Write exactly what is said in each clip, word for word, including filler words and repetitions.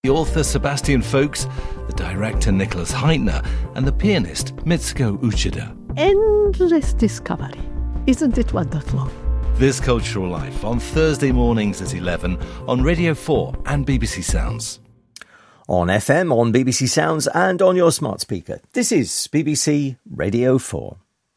The author Sebastian Faulks, the director Nicholas Heitner, and the pianist Mitsuko Uchida. Endless discovery. Isn't it wonderful? This Cultural Life on Thursday mornings at eleven on Radio four and B B C Sounds. On F M, on B B C Sounds and on your smart speaker. This is B B C Radio four.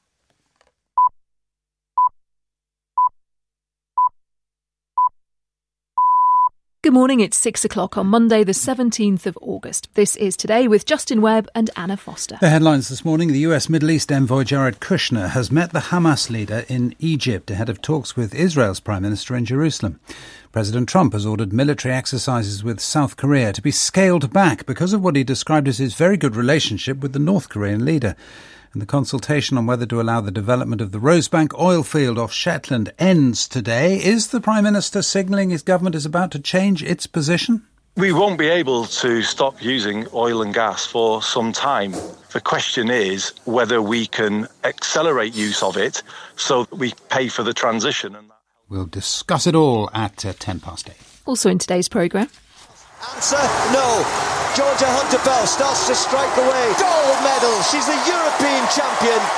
Good morning, it's six o'clock on Monday the seventeenth of August. This is Today with Justin Webb and Anna Foster. The headlines this morning: the U S Middle East envoy Jared Kushner has met the Hamas leader in Egypt ahead of talks with Israel's Prime Minister in Jerusalem. President Trump has ordered military exercises with South Korea to be scaled back because of what he described as his very good relationship with the North Korean leader. And the consultation on whether to allow the development of the Rosebank oil field off Shetland ends today. Is the Prime Minister signalling his government is about to change its position? We won't be able to stop using oil and gas for some time. The question is whether we can accelerate use of it so that we pay for the transition. We'll discuss it all at uh, ten past eight. Also in today's programme. Answer, no. Georgia Hunter-Bell starts to strike away. Gold medal. She's the European champion.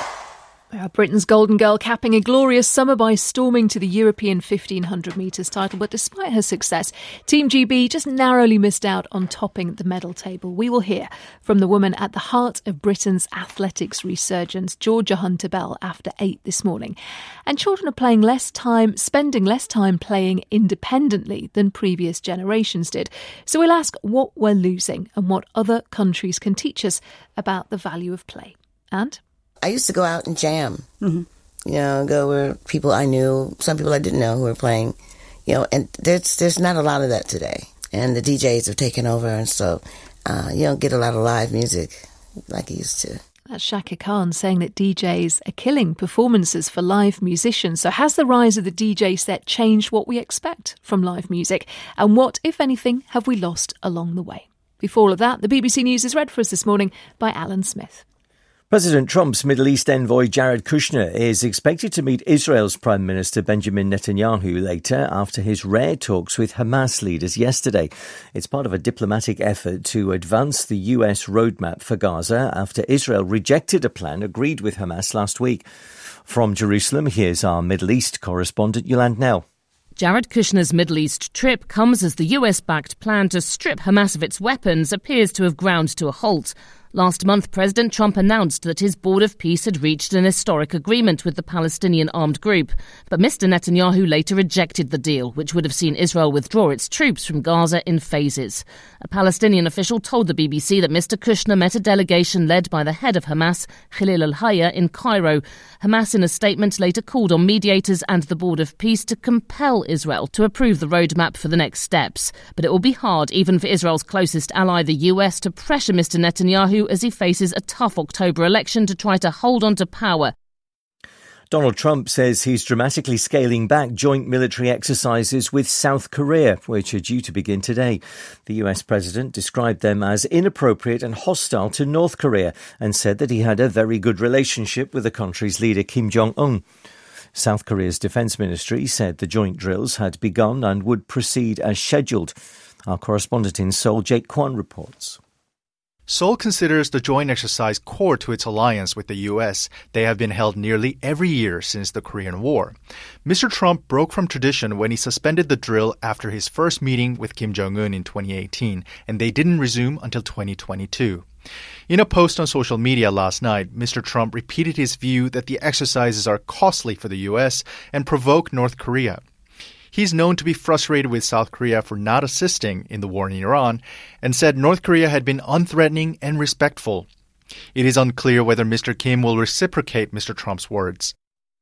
Britain's Golden Girl capping a glorious summer by storming to the European fifteen hundred metres title. But despite her success, Team G B just narrowly missed out on topping the medal table. We will hear from the woman at the heart of Britain's athletics resurgence, Georgia Hunter-Bell, after eight this morning. And children are playing less time, spending less time playing independently than previous generations did. So we'll ask what we're losing and what other countries can teach us about the value of play. And I used to go out and jam, mm-hmm. you know, go where people I knew, some people I didn't know who were playing, you know, and there's there's not a lot of that today. And the D Js have taken over, and so uh, you don't get a lot of live music like you used to. That's Shaka Khan saying that D Js are killing performances for live musicians. So has the rise of the D J set changed what we expect from live music? And what, if anything, have we lost along the way? Before all of that, the B B C News is read for us this morning by Alan Smith. President Trump's Middle East envoy Jared Kushner is expected to meet Israel's Prime Minister Benjamin Netanyahu later after his rare talks with Hamas leaders yesterday. It's part of a diplomatic effort to advance the U S roadmap for Gaza after Israel rejected a plan agreed with Hamas last week. From Jerusalem, here's our Middle East correspondent Yolande Knell. Jared Kushner's Middle East trip comes as the U S-backed plan to strip Hamas of its weapons appears to have ground to a halt. Last month, President Trump announced that his Board of Peace had reached an historic agreement with the Palestinian armed group. But Mister Netanyahu later rejected the deal, which would have seen Israel withdraw its troops from Gaza in phases. A Palestinian official told the B B C that Mister Kushner met a delegation led by the head of Hamas, Khalil al-Hayya, in Cairo. Hamas, in a statement, later called on mediators and the Board of Peace to compel Israel to approve the roadmap for the next steps. But it will be hard, even for Israel's closest ally, the U S, to pressure Mister Netanyahu as he faces a tough October election to try to hold on to power. Donald Trump says he's dramatically scaling back joint military exercises with South Korea, which are due to begin today. The U S president described them as inappropriate and hostile to North Korea and said that he had a very good relationship with the country's leader, Kim Jong-un. South Korea's defense ministry said the joint drills had begun and would proceed as scheduled. Our correspondent in Seoul, Jake Kwon, reports. Seoul considers the joint exercise core to its alliance with the U S. They have been held nearly every year since the Korean War. Mister Trump broke from tradition when he suspended the drill after his first meeting with Kim Jong-un in twenty eighteen, and they didn't resume until twenty twenty-two. In a post on social media last night, Mister Trump repeated his view that the exercises are costly for the U S and provoke North Korea. He's known to be frustrated with South Korea for not assisting in the war in Iran and said North Korea had been unthreatening and respectful. It is unclear whether Mister Kim will reciprocate Mister Trump's words.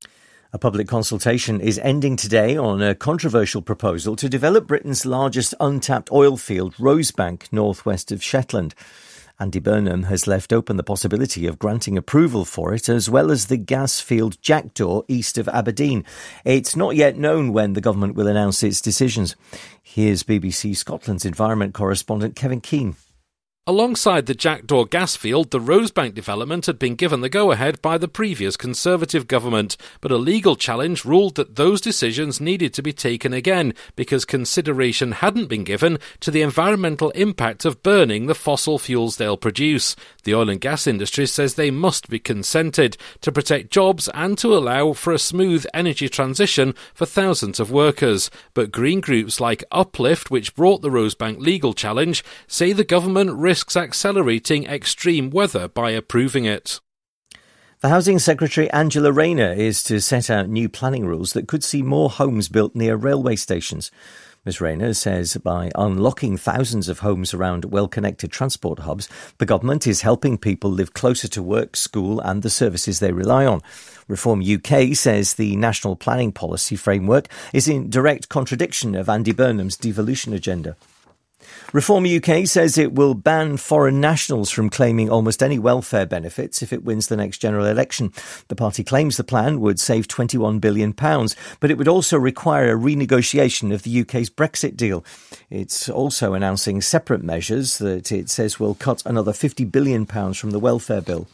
A public consultation is ending today on a controversial proposal to develop Britain's largest untapped oil field, Rosebank, northwest of Shetland. Andy Burnham has left open the possibility of granting approval for it, as well as the gas field Jackdaw east of Aberdeen. It's not yet known when the government will announce its decisions. Here's B B C Scotland's environment correspondent Kevin Keane. Alongside the Jackdaw gas field, the Rosebank development had been given the go-ahead by the previous Conservative government, but a legal challenge ruled that those decisions needed to be taken again because consideration hadn't been given to the environmental impact of burning the fossil fuels they'll produce. The oil and gas industry says they must be consented to protect jobs and to allow for a smooth energy transition for thousands of workers. But green groups like Uplift, which brought the Rosebank legal challenge, say the government risks accelerating extreme weather by approving it. The Housing Secretary Angela Rayner is to set out new planning rules that could see more homes built near railway stations. Miz Rayner says by unlocking thousands of homes around well-connected transport hubs, the government is helping people live closer to work, school and the services they rely on. Reform U K says the national planning policy framework is in direct contradiction of Andy Burnham's devolution agenda. Reform U K says it will ban foreign nationals from claiming almost any welfare benefits if it wins the next general election. The party claims the plan would save twenty-one billion pounds, but it would also require a renegotiation of the U K's Brexit deal. It's also announcing separate measures that it says will cut another fifty billion pounds from the welfare bill.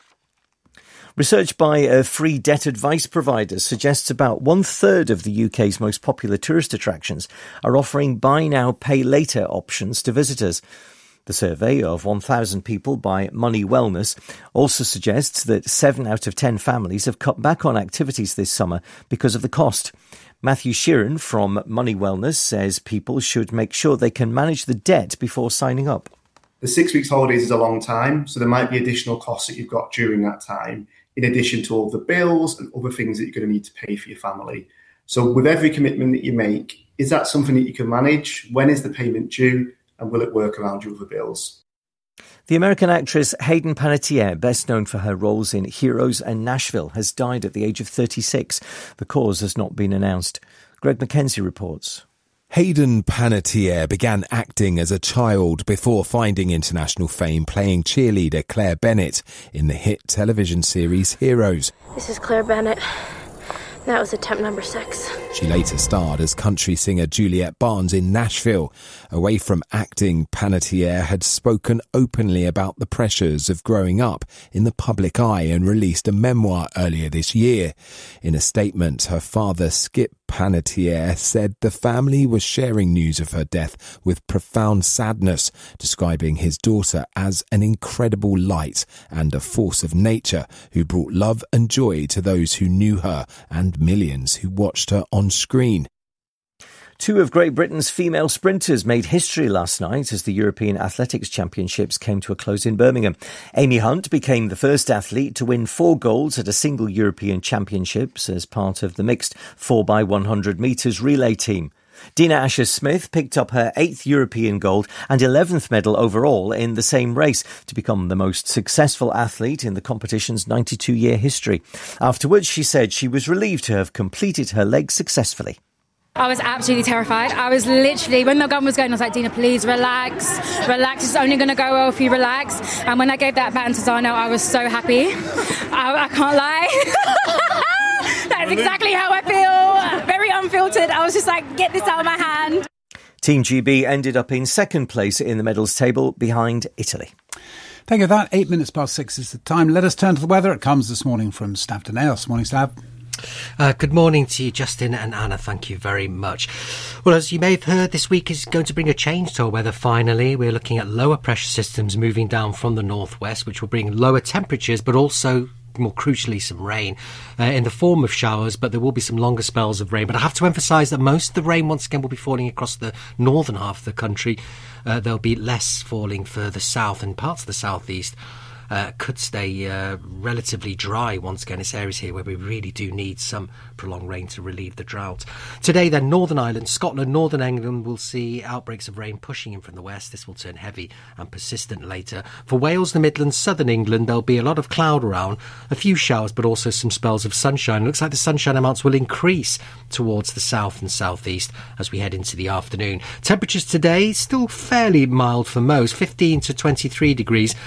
Research by a free debt advice provider suggests about one-third of the U K's most popular tourist attractions are offering buy now, pay later options to visitors. The survey of one thousand people by Money Wellness also suggests that seven out of ten families have cut back on activities this summer because of the cost. Matthew Sheeran from Money Wellness says people should make sure they can manage the debt before signing up. The six weeks holidays is a long time, so there might be additional costs that you've got during that time, in addition to all the bills and other things that you're going to need to pay for your family. So with every commitment that you make, is that something that you can manage? When is the payment due? And will it work around your other bills? The American actress Hayden Panettiere, best known for her roles in Heroes and Nashville, has died at the age of thirty-six. The cause has not been announced. Greg Mackenzie reports. Hayden Panettiere began acting as a child before finding international fame playing cheerleader Claire Bennett in the hit television series Heroes. This is Claire Bennett. That was attempt number six. She later starred as country singer Juliette Barnes in Nashville. Away from acting, Panettiere had spoken openly about the pressures of growing up in the public eye and released a memoir earlier this year. In a statement, her father, Skip Panettiere, said the family was sharing news of her death with profound sadness, describing his daughter as an incredible light and a force of nature who brought love and joy to those who knew her and millions who watched her on screen. Two of Great Britain's female sprinters made history last night as the European Athletics Championships came to a close in Birmingham. Amy Hunt became the first athlete to win four golds at a single European Championships as part of the mixed four by one hundred metres relay team. Dina Asher-Smith picked up her eighth European gold and eleventh medal overall in the same race to become the most successful athlete in the competition's ninety-two-year history. Afterwards, she said she was relieved to have completed her leg successfully. I was absolutely terrified. I was literally, when the gun was going, I was like, Dina, please relax, relax. It's only going to go well if you relax. And when I gave that baton to Zano, I was so happy. I, I can't lie. That's exactly how I feel. Very unfiltered. I was just like, get this out of my hand. Team G B ended up in second place in the medals table behind Italy. Thank you for that. Eight minutes past six is the time. Let us turn to the weather. It comes this morning from Stav Danaos. Morning, Stav. Uh, good morning to you, Justin and Anna. Thank you very much. Well, as you may have heard, this week is going to bring a change to our weather finally. We're looking at lower pressure systems moving down from the northwest, which will bring lower temperatures, but also, more crucially, some rain uh, in the form of showers, but there will be some longer spells of rain. But I have to emphasise that most of the rain, once again, will be falling across the northern half of the country. Uh, there'll be less falling further south and parts of the southeast. Uh, could stay uh, relatively dry once again. It's areas here where we really do need some prolonged rain to relieve the drought. Today then, Northern Ireland, Scotland, Northern England will see outbreaks of rain pushing in from the west. This will turn heavy and persistent later. For Wales, the Midlands, Southern England, there'll be a lot of cloud around, a few showers but also some spells of sunshine. It looks like the sunshine amounts will increase towards the south and southeast as we head into the afternoon. Temperatures today still fairly mild for most, fifteen to twenty-three degrees.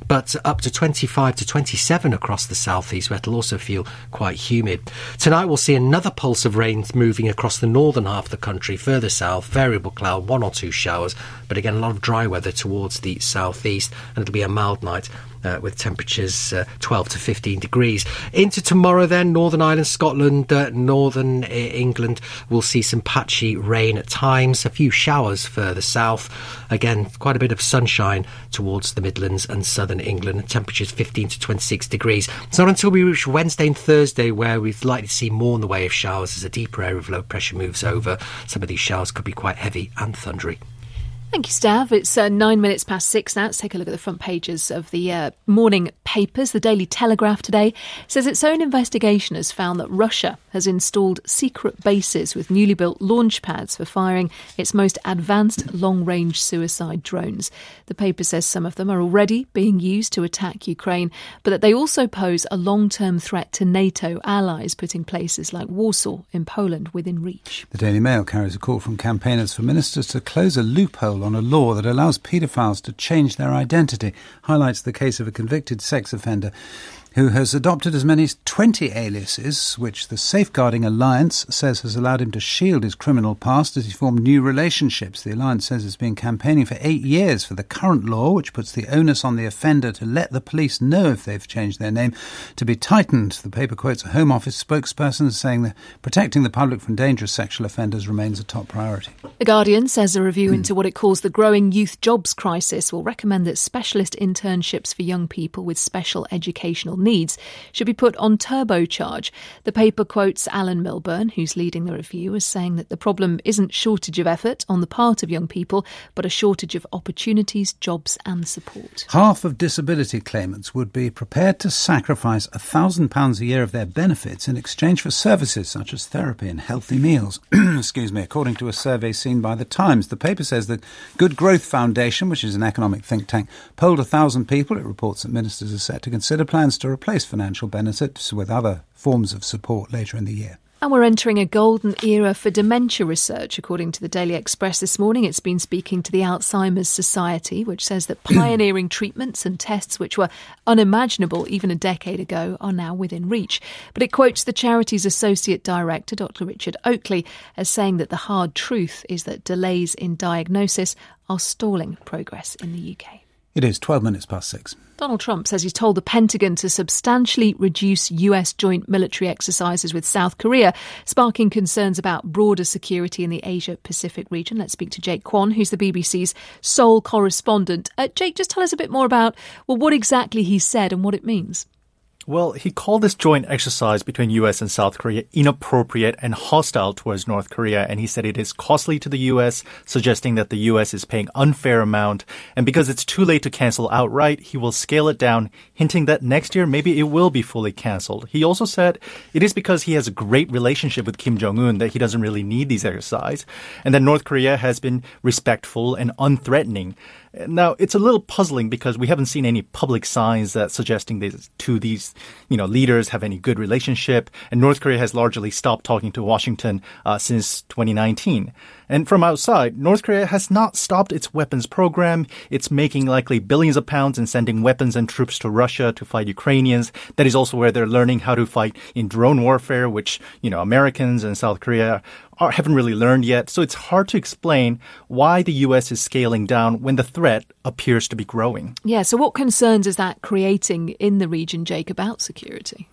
but up to twenty-five to twenty-seven across the southeast, where it'll also feel quite humid. Tonight we'll see another pulse of rain moving across the northern half of the country. Further south, variable cloud, one or two showers, but again a lot of dry weather towards the southeast, and it'll be a mild night Uh, with temperatures uh, twelve to fifteen degrees. Into tomorrow then, Northern Ireland, Scotland, uh, Northern uh, England will see some patchy rain at times, a few showers further south. Again, quite a bit of sunshine towards the Midlands and Southern England, temperatures fifteen to twenty-six degrees. It's not until we reach Wednesday and Thursday where we're likely to see more in the way of showers as a deeper area of low pressure moves over. Some of these showers could be quite heavy and thundery. Thank you, Stav. It's uh, nine minutes past six now. Let's take a look at the front pages of the uh, morning papers. The Daily Telegraph today says its own investigation has found that Russia has installed secret bases with newly built launch pads for firing its most advanced long-range suicide drones. The paper says some of them are already being used to attack Ukraine, but that they also pose a long-term threat to NATO allies, putting places like Warsaw in Poland within reach. The Daily Mail carries a call from campaigners for ministers to close a loophole on a law that allows paedophiles to change their identity. Highlights the case of a convicted sex offender who has adopted as many as twenty aliases, which the Safeguarding Alliance says has allowed him to shield his criminal past as he formed new relationships. The Alliance says it's been campaigning for eight years for the current law, which puts the onus on the offender to let the police know if they've changed their name, to be tightened. The paper quotes a Home Office spokesperson saying that protecting the public from dangerous sexual offenders remains a top priority. The Guardian says a review into what it calls the growing youth jobs crisis will recommend that specialist internships for young people with special educational needs needs should be put on turbocharge. The paper quotes Alan Milburn, who's leading the review, as saying that the problem isn't shortage of effort on the part of young people, but a shortage of opportunities, jobs and support. Half of disability claimants would be prepared to sacrifice one thousand pounds a year of their benefits in exchange for services such as therapy and healthy meals. Excuse me, according to a survey seen by The Times. The paper says the Good Growth Foundation, which is an economic think tank, polled one thousand people. It reports that ministers are set to consider plans to replace financial benefits with other forms of support later in the year. And we're entering a golden era for dementia research. According to the Daily Express this morning, it's been speaking to the Alzheimer's Society, which says that pioneering treatments and tests which were unimaginable even a decade ago are now within reach. But it quotes the charity's associate director, Doctor Richard Oakley, as saying that the hard truth is that delays in diagnosis are stalling progress in the U K. It is twelve minutes past six. Donald Trump says he's told the Pentagon to substantially reduce U S joint military exercises with South Korea, sparking concerns about broader security in the Asia-Pacific region. Let's speak to Jake Kwon, who's the B B C's Seoul correspondent. Uh, Jake, just tell us a bit more about well, what exactly he said and what it means. Well, he called this joint exercise between U S and South Korea inappropriate and hostile towards North Korea, and he said it is costly to the U S, suggesting that the U S is paying unfair amount, and because it's too late to cancel outright, he will scale it down, hinting that next year maybe it will be fully canceled. He also said it is because he has a great relationship with Kim Jong-un that he doesn't really need these exercises, and that North Korea has been respectful and unthreatening. Now, it's a little puzzling because we haven't seen any public signs that suggesting these two these, you know, leaders have any good relationship, and North Korea has largely stopped talking to Washington uh, since twenty nineteen. And from outside, North Korea has not stopped its weapons program. It's making likely billions of pounds and sending weapons and troops to Russia to fight Ukrainians. That is also where they're learning how to fight in drone warfare, which, you know, Americans and South Korea are, haven't really learned yet. So it's hard to explain why the U S is scaling down when the threat appears to be growing. Yeah, so what concerns is that creating in the region, Jake, about security?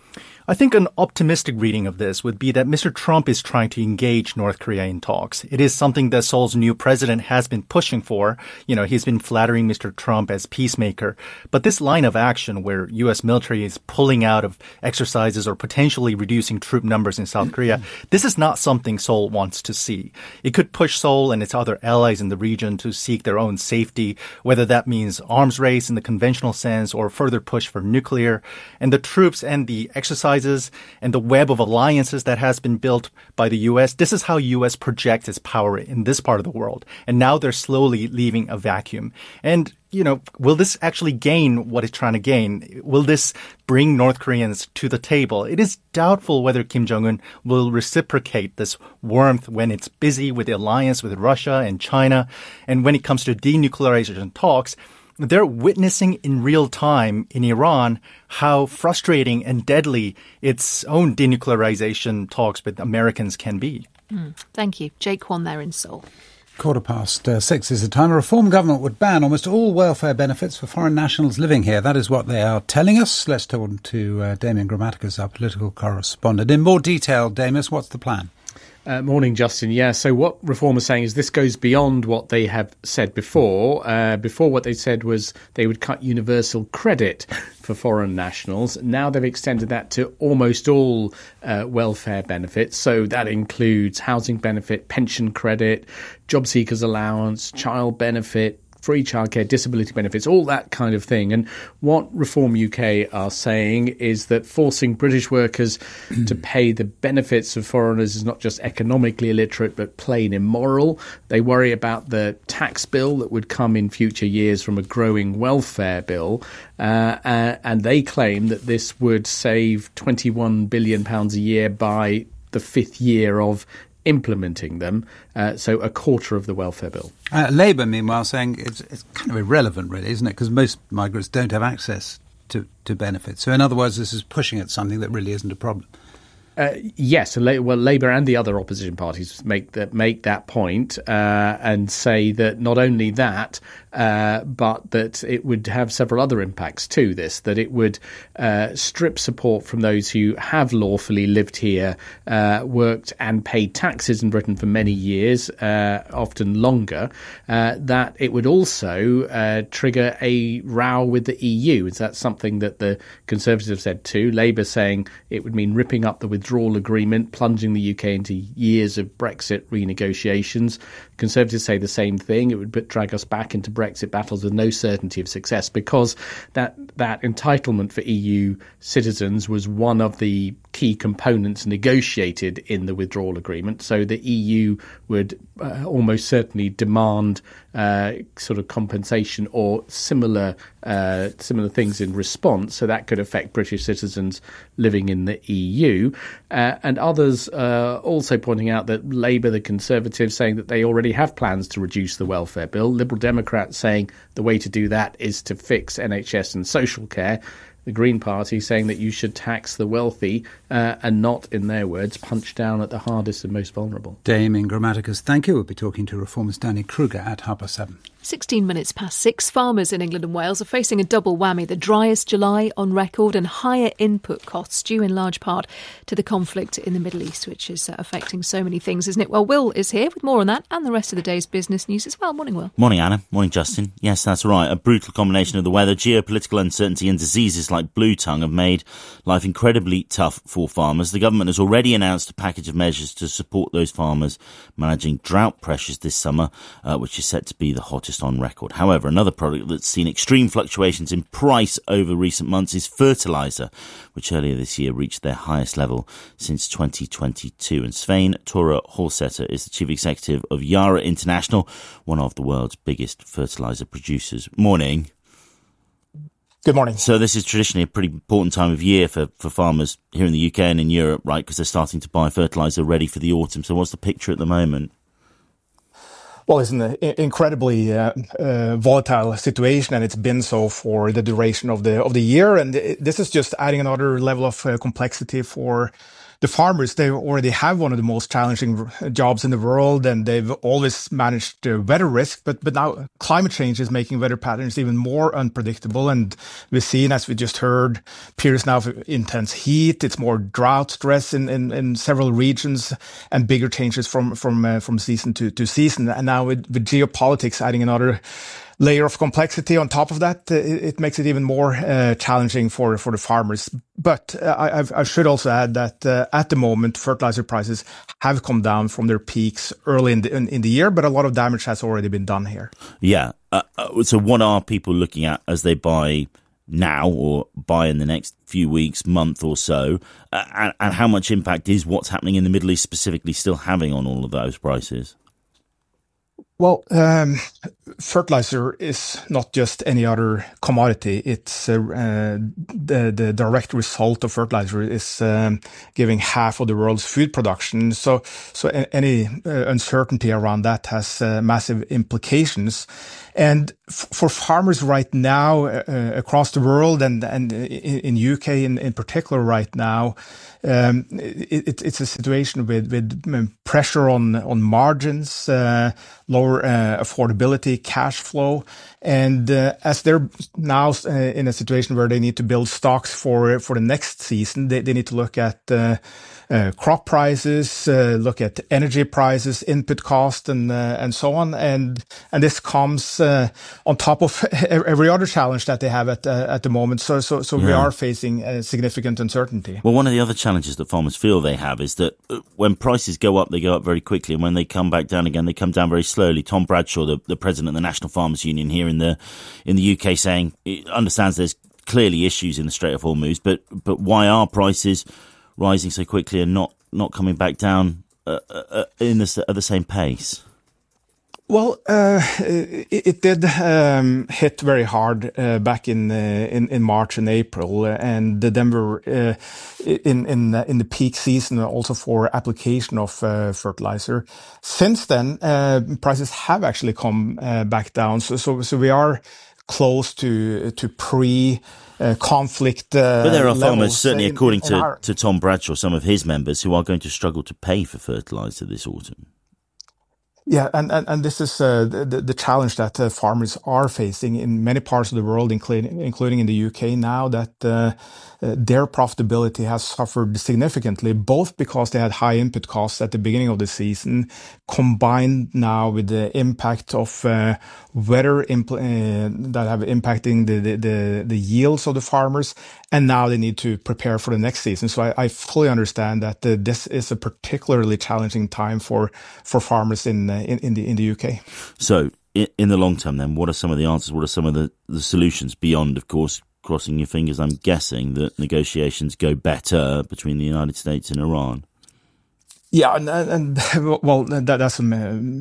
I think an optimistic reading of this would be that Mister Trump is trying to engage North Korea in talks. It is something that Seoul's new president has been pushing for. You know, he's been flattering Mister Trump as peacemaker. But this line of action where U S military is pulling out of exercises or potentially reducing troop numbers in South Korea, this is not something Seoul wants to see. It could push Seoul and its other allies in the region to seek their own safety, whether that means arms race in the conventional sense or further push for nuclear. And the troops and the exercises and the web of alliances that has been built by the U S, this is how U S projects its power in this part of the world. And now they're slowly leaving a vacuum. And, you know, will this actually gain what it's trying to gain? Will this bring North Koreans to the table? It is doubtful whether Kim Jong-un will reciprocate this warmth when it's busy with the alliance with Russia and China. And when it comes to denuclearization talks, they're witnessing in real time in Iran how frustrating and deadly its own denuclearization talks with Americans can be. Mm, thank you. Jake Kwan there in Seoul. Quarter past uh, six is the time. A reform government would ban almost all welfare benefits for foreign nationals living here. That is what they are telling us. Let's talk to uh, Damian Grammaticus, our political correspondent. In more detail, Damian, what's the plan? Uh, morning, Justin. Yeah, so what Reform is saying is this goes beyond what they have said before. Uh, before what they said was they would cut universal credit for foreign nationals. Now they've extended that to almost all uh, welfare benefits. So that includes housing benefit, pension credit, job seekers allowance, child benefit, free childcare, disability benefits, all that kind of thing. And what Reform U K are saying is that forcing British workers to pay the benefits of foreigners is not just economically illiterate, but plain immoral. They worry about the tax bill that would come in future years from a growing welfare bill. Uh, uh, and they claim that this would save twenty-one billion pounds a year by the fifth year of implementing them, uh, so a quarter of the welfare bill. Uh, Labour, meanwhile, saying it's, it's kind of irrelevant, really, isn't it? Because most migrants don't have access to, to benefits. So in other words, this is pushing at something that really isn't a problem. Uh, yes, well, Labour and the other opposition parties make that make that point, uh, and say that not only that, uh, but that it would have several other impacts to this, that it would uh, strip support from those who have lawfully lived here, uh, worked and paid taxes in Britain for many years, uh, often longer, uh, that it would also uh, trigger a row with the E U. Is that something that the Conservatives have said too? Labour saying it would mean ripping up the withdrawal agreement, plunging the U K into years of Brexit renegotiations. Conservatives say the same thing. It would drag us back into Brexit battles with no certainty of success, because that that entitlement for E U citizens was one of the key components negotiated in the withdrawal agreement. So the E U would uh, almost certainly demand uh, sort of compensation or similar uh, similar things in response. So that could affect British citizens living in the E U. Uh, and others uh, also pointing out that Labour, the Conservatives, saying that they already have plans to reduce the welfare bill. Liberal Democrats saying the way to do that is to fix N H S and social care. The Green Party saying that you should tax the wealthy uh, and not, in their words, punch down at the hardest and most vulnerable. Damian Grammaticus, thank you. We'll be talking to reformist Danny Kruger at half past seven. sixteen minutes past six. Farmers in England and Wales are facing a double whammy: the driest July on record and higher input costs, due in large part to the conflict in the Middle East, which is uh, affecting so many things, isn't it? Well, Will is here with more on that and the rest of the day's business news as well. Morning, Will. Morning, Anna. Morning, Justin. Yes, that's right. A brutal combination of the weather, geopolitical uncertainty and diseases like blue tongue have made life incredibly tough for farmers. The government has already announced a package of measures to support those farmers managing drought pressures this summer, uh, which is set to be the hottest on record. However, another product that's seen extreme fluctuations in price over recent months is fertiliser, which earlier this year reached their highest level since twenty twenty-two. And Svein Tore Holseter is the chief executive of Yara International, one of the world's biggest fertiliser producers. Morning. Good morning. So this is traditionally a pretty important time of year for, for farmers here in the U K and in Europe, right? Because they're starting to buy fertiliser ready for the autumn. So what's the picture at the moment? Well, it's an incredibly uh, uh, volatile situation, and it's been so for the duration of the of the year. And this is just adding another level of uh, complexity for the farmers. They already have one of the most challenging jobs in the world, and they've always managed uh, weather risk. But but now climate change is making weather patterns even more unpredictable. And we've seen, as we just heard, periods now of intense heat. It's more drought stress in, in, in several regions, and bigger changes from from uh, from season to, to season. And now with, with geopolitics adding another layer of complexity on top of that, uh, it, it makes it even more uh, challenging for for the farmers. But uh, I, I should also add that uh, at the moment, fertilizer prices have come down from their peaks early in the, in, in the year, but a lot of damage has already been done here. Yeah. Uh, so what are people looking at as they buy now or buy in the next few weeks, month or so? Uh, and, and how much impact is what's happening in the Middle East specifically still having on all of those prices? Well, um, fertilizer is not just any other commodity. It's uh, uh, the the direct result of fertilizer is um, giving half of the world's food production. So, so any uh, uncertainty around that has uh, massive implications. And f- for farmers right now uh, across the world, and and in, in U K in, in particular right now, um, it, it's a situation with with pressure on on margins, uh, lower uh, affordability, cash flow, and uh, as they're now uh, in a situation where they need to build stocks for for the next season, they, they need to look at uh, uh, crop prices, uh, look at energy prices, input cost, and uh, and so on, and and this comes uh, on top of every other challenge that they have at uh, at the moment. So so so yeah. we are facing a significant uncertainty. Well, one of the other challenges that farmers feel they have is that when prices go up, they go up very quickly, and when they come back down again, they come down very slowly. Tom Bradshaw, the, the president of the National Farmers Union here in the in the U K, saying he understands there's clearly issues in the Strait of Hormuz, but but why are prices rising so quickly and not not coming back down uh, uh, in the, at the same pace? Well, uh, it, it did um, hit very hard uh, back in, uh, in in March and April, and then we were uh, in in in the peak season also for application of uh, fertilizer. Since then, uh, prices have actually come uh, back down. So so so we are close to to pre. Uh, conflict uh, But there are farmers, certainly in, according in to, our... to Tom Bradshaw, some of his members, who are going to struggle to pay for fertiliser this autumn. Yeah, and, and, and this is uh, the, the challenge that uh, farmers are facing in many parts of the world, including, including in the U K now, that uh, uh, their profitability has suffered significantly, both because they had high input costs at the beginning of the season, combined now with the impact of uh, weather impl- uh, that have impacting the, the, the, the yields of the farmers, and now they need to prepare for the next season. So I, I fully understand that uh, this is a particularly challenging time for, for farmers in, uh, in in the in the U K. So in, in the long term, then, what are some of the answers? What are some of the, the solutions beyond, of course, crossing your fingers? I'm guessing that negotiations go better between the United States and Iran. Yeah, and, and well, that, that's a,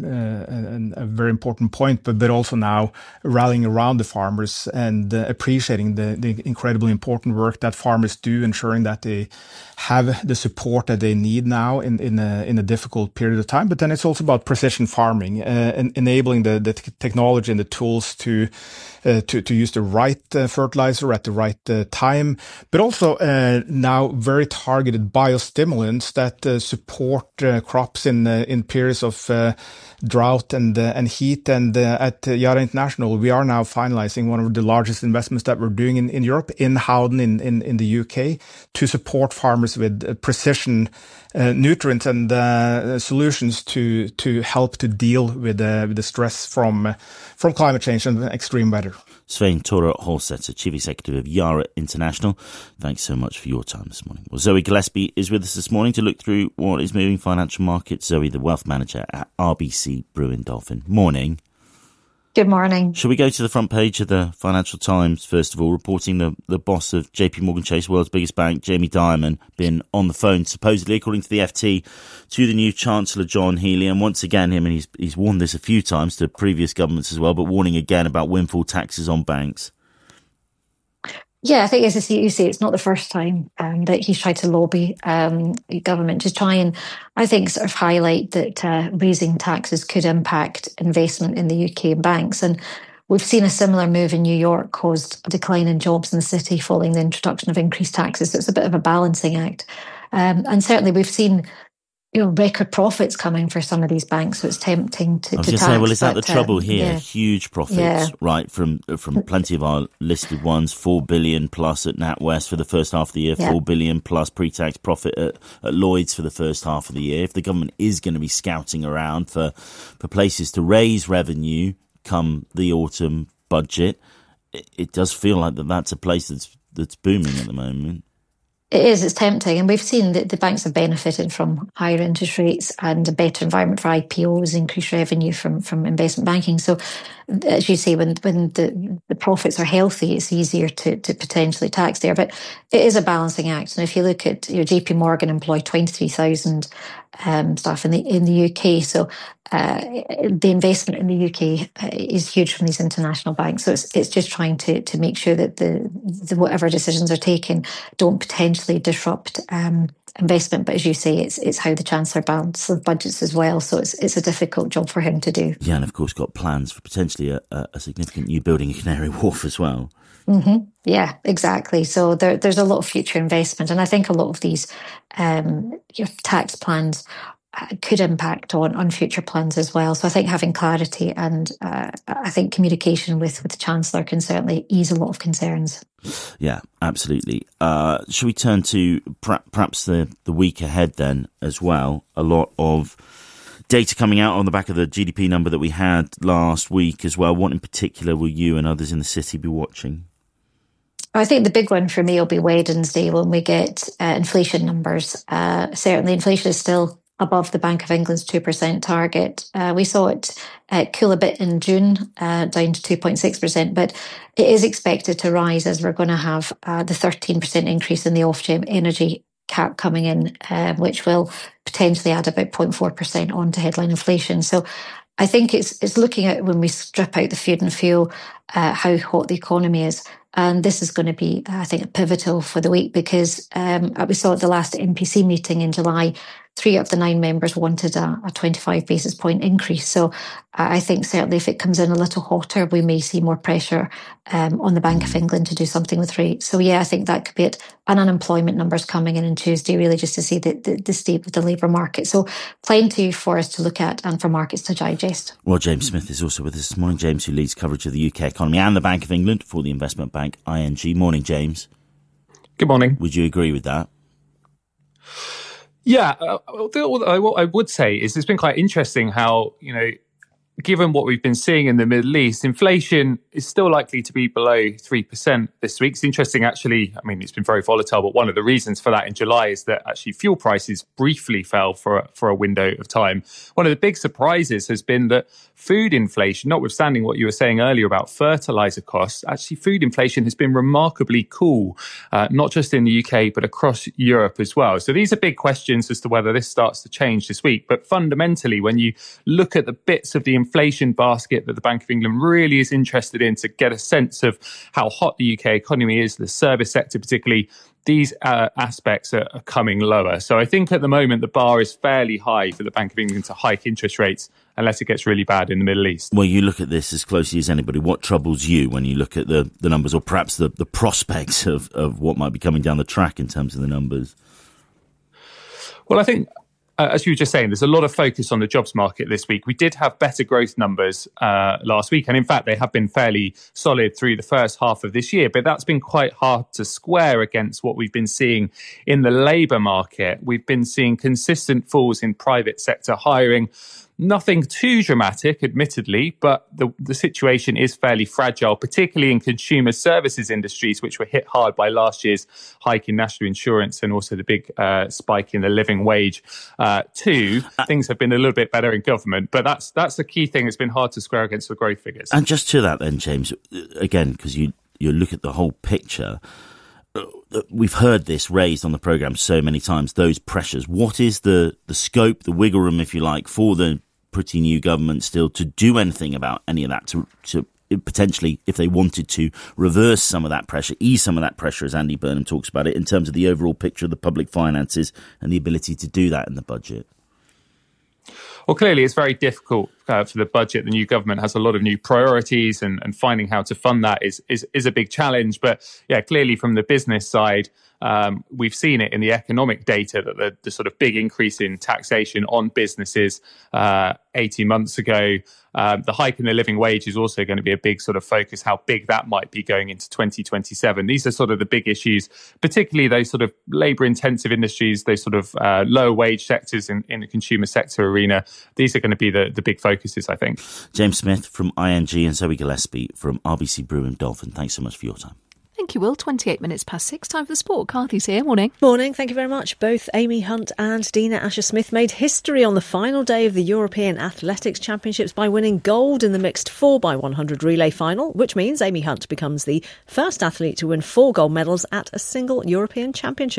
a, a very important point, but, but also now rallying around the farmers and uh, appreciating the, the incredibly important work that farmers do, ensuring that they have the support that they need now in, in, a, in a difficult period of time. But then it's also about precision farming, uh, and enabling the, the technology and the tools to Uh, to, to use the right uh, fertilizer at the right uh, time, but also uh, now very targeted biostimulants that uh, support uh, crops in uh, in periods of uh, drought and uh, and heat. And uh, at uh, Yara International, we are now finalizing one of the largest investments that we're doing in, in Europe, in Howden in, in, in the U K, to support farmers with uh, precision Uh, nutrients and uh, solutions to to help to deal with, uh, with the stress from uh, from climate change and extreme weather. Svein Tore Holsether, Chief Executive of Yara International, thanks so much for your time this morning. Well, Zoe Gillespie is with us this morning to look through what is moving financial markets. Zoe, the Wealth Manager at R B C Brewin Dolphin. Morning. Good morning. Shall we go to the front page of the Financial Times, first of all, reporting the, the boss of J P Morgan Chase, world's biggest bank, Jamie Dimon, been on the phone, supposedly, according to the F T, to the new Chancellor John Healey. And once again, him, and he's, he's warned this a few times to previous governments as well, but warning again about windfall taxes on banks. Yeah, I think as you say, it's not the first time um, that he's tried to lobby um, the government to try and, I think, sort of highlight that uh, raising taxes could impact investment in the U K banks. And we've seen a similar move in New York caused a decline in jobs in the city following the introduction of increased taxes. So it's a bit of a balancing act. Um, and certainly we've seen, you know, record profits coming for some of these banks, so it's tempting to, I was to going to tax. say, well, is that but, the trouble uh, here? Yeah. Huge profits, yeah. right, from from plenty of our listed ones, four billion plus at NatWest for the first half of the year, yeah. four billion plus pre-tax profit at, at Lloyd's for the first half of the year. If the government is going to be scouting around for, for places to raise revenue come the autumn budget, it, it does feel like that that's a place that's that's booming at the moment. It is, it's tempting. And we've seen that the banks have benefited from higher interest rates and a better environment for I P Os, increased revenue from, from investment banking. So, as you say, when when the, the profits are healthy, it's easier to, to potentially tax there. But it is a balancing act. And if you look at, you know, J P Morgan employed twenty-three thousand um, staff in the in the U K. So uh, the investment in the U K is huge from these international banks. So it's it's just trying to to make sure that the, the whatever decisions are taken don't potentially disrupt um, investment. But as you say, it's it's how the Chancellor balances budgets as well. So it's it's a difficult job for him to do. Yeah, and of course got plans for potentially a, a significant new building in Canary Wharf as well. Mm-hmm. Yeah, exactly. So there, there's a lot of future investment, and I think a lot of these um, your tax plans uh, could impact on, on future plans as well. So I think having clarity and uh, I think communication with, with the Chancellor can certainly ease a lot of concerns. Yeah, absolutely. Uh, should we turn to perhaps the, the week ahead then as well? A lot of data coming out on the back of the G D P number that we had last week as well. What in particular will you and others in the city be watching? I think the big one for me will be Wednesday when we get uh, inflation numbers. Uh, certainly inflation is still above the Bank of England's two percent target. Uh, we saw it uh, cool a bit in June, uh, down to two point six percent, but it is expected to rise as we're going to have uh, the thirteen percent increase in the Ofgem energy cap coming in, uh, which will potentially add about zero point four percent onto headline inflation. So I think it's it's looking at when we strip out the food and fuel, uh, how hot the economy is. And this is going to be, I think, pivotal for the week because um, we saw at the last N P C meeting in July, three of the nine members wanted a, a twenty-five basis point increase. So I think certainly if it comes in a little hotter, we may see more pressure um, on the Bank of England to do something with rates. So yeah, I think that could be it. And unemployment numbers coming in on Tuesday, really just to see the, the, the state of the labour market. So plenty for us to look at and for markets to digest. Well, James Smith is also with us this morning. James, who leads coverage of the U K economy and the Bank of England for the investment bank I N G. Morning, James. Good morning. Would you agree with that? Yeah, uh, what I would say is it's been quite interesting how, you know, given what we've been seeing in the Middle East, inflation is still likely to be below three percent this week. It's interesting, actually. I mean, it's been very volatile, but one of the reasons for that in July is that actually fuel prices briefly fell for a, for a window of time. One of the big surprises has been that food inflation, notwithstanding what you were saying earlier about fertilizer costs, actually food inflation has been remarkably cool, uh, not just in the U K, but across Europe as well. So these are big questions as to whether this starts to change this week. But fundamentally, when you look at the bits of the inflation basket that the Bank of England really is interested in to get a sense of how hot the U K economy is, the service sector particularly, these uh, aspects are, are coming lower. So I think at the moment the bar is fairly high for the Bank of England to hike interest rates unless it gets really bad in the Middle East. Well, you look at this as closely as anybody. What troubles you when you look at the, the numbers or perhaps the, the prospects of, of what might be coming down the track in terms of the numbers? Well, I think, Uh, as you were just saying, there's a lot of focus on the jobs market this week. We did have better growth numbers uh, last week. And in fact, they have been fairly solid through the first half of this year. But that's been quite hard to square against what we've been seeing in the labour market. We've been seeing consistent falls in private sector hiring. Nothing too dramatic, admittedly, but the, the situation is fairly fragile, particularly in consumer services industries, which were hit hard by last year's hike in national insurance and also the big uh, spike in the living wage. Uh, too, things have been a little bit better in government, but that's that's the key thing. It's been hard to square against the growth figures. And just to that then, James, again, because you, you look at the whole picture, we've heard this raised on the programme so many times, those pressures. What is the, the scope, the wiggle room, if you like, for the pretty new government still to do anything about any of that, to, to potentially, if they wanted to, reverse some of that pressure, ease some of that pressure, as Andy Burnham talks about it, in terms of the overall picture of the public finances and the ability to do that in the budget? Well, clearly, it's very difficult uh, for the budget. The new government has a lot of new priorities, and, and finding how to fund that is, is is a big challenge. But yeah, clearly from the business side, um, we've seen it in the economic data that the, the sort of big increase in taxation on businesses uh, eighteen months ago. Um, the hike in the living wage is also going to be a big sort of focus, how big that might be going into twenty twenty-seven. These are sort of the big issues, particularly those sort of labour-intensive industries, those sort of uh, lower wage sectors in, in the consumer sector arena. These are going to be the, the big focuses, I think. James Smith from I N G and Zoe Gillespie from R B C Brew and Dolphin, thanks so much for your time. Thank you, Will. twenty-eight minutes past six. Time for the sport. Carthy's here. Morning. Morning. Thank you very much. Both Amy Hunt and Dina Asher-Smith made history on the final day of the European Athletics Championships by winning gold in the mixed four by one hundred relay final, which means Amy Hunt becomes the first athlete to win four gold medals at a single European Championships.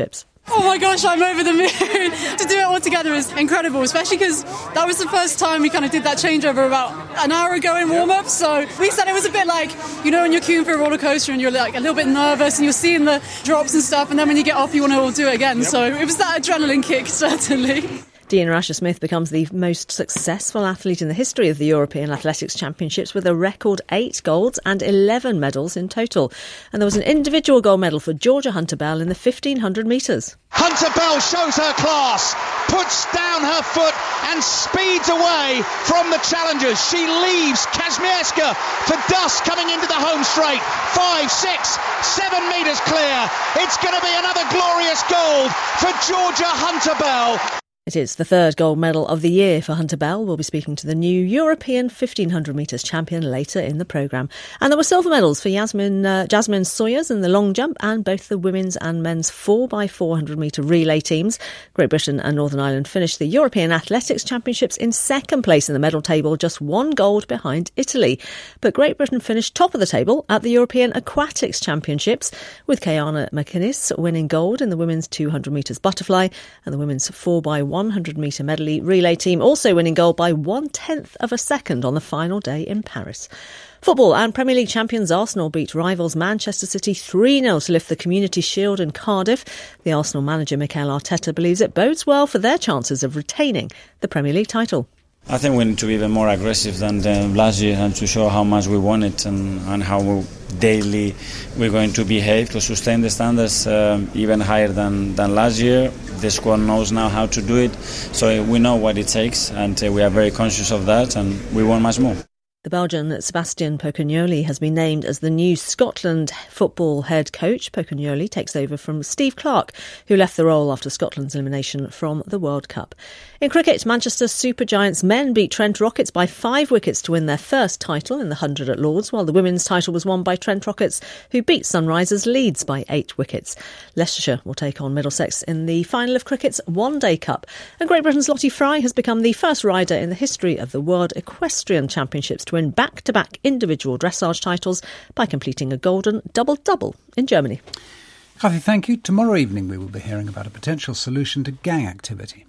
Oh my gosh, I'm over the moon. To do it all together is incredible, especially because that was the first time we kind of did that changeover about an hour ago in warm-up. So we said it was a bit like, you know, when you're queuing for a roller coaster and you're like a little bit nervous and you're seeing the drops and stuff, and then when you get off, you want to all do it again. Yep. So it was that adrenaline kick, certainly. Dina Asher-Smith becomes the most successful athlete in the history of the European Athletics Championships with a record eight golds and eleven medals in total. And there was an individual gold medal for Georgia Hunter-Bell in the fifteen hundred metres. Hunter-Bell shows her class, puts down her foot and speeds away from the challengers. She leaves Kazmierska for dust coming into the home straight. Five, six, seven metres clear. It's going to be another glorious gold for Georgia Hunter-Bell. It is the third gold medal of the year for Hunter-Bell. We'll be speaking to the new European fifteen hundred metres champion later in the programme. And there were silver medals for Yasmin, uh, Jasmine Sawyers in the long jump and both the women's and men's four by four hundred metre relay teams. Great Britain and Northern Ireland finished the European Athletics Championships in second place in the medal table, just one gold behind Italy. But Great Britain finished top of the table at the European Aquatics Championships, with Kayana McInnes winning gold in the women's two hundred metres butterfly and the women's four by one hundred metre medley relay team also winning gold by one-tenth of a second on the final day in Paris. Football and Premier League champions Arsenal beat rivals Manchester City three nil to lift the Community Shield in Cardiff. The Arsenal manager Mikel Arteta believes it bodes well for their chances of retaining the Premier League title. I think we need to be even more aggressive than the last year and to show how much we want it and, and how we daily we're going to behave to sustain the standards um, even higher than, than last year. The squad knows now how to do it, so we know what it takes and uh, we are very conscious of that and we want much more. The Belgian Sebastian Pocagnoli has been named as the new Scotland football head coach. Pocagnoli takes over from Steve Clarke, who left the role after Scotland's elimination from the World Cup. In cricket, Manchester Supergiants men beat Trent Rockets by five wickets to win their first title in the hundred at Lords, while the women's title was won by Trent Rockets, who beat Sunrisers Leeds by eight wickets. Leicestershire will take on Middlesex in the final of cricket's One Day Cup. And Great Britain's Lottie Fry has become the first rider in the history of the World Equestrian Championships to win back-to-back individual dressage titles by completing a golden double-double in Germany. Kathy, thank you. Tomorrow evening we will be hearing about a potential solution to gang activity.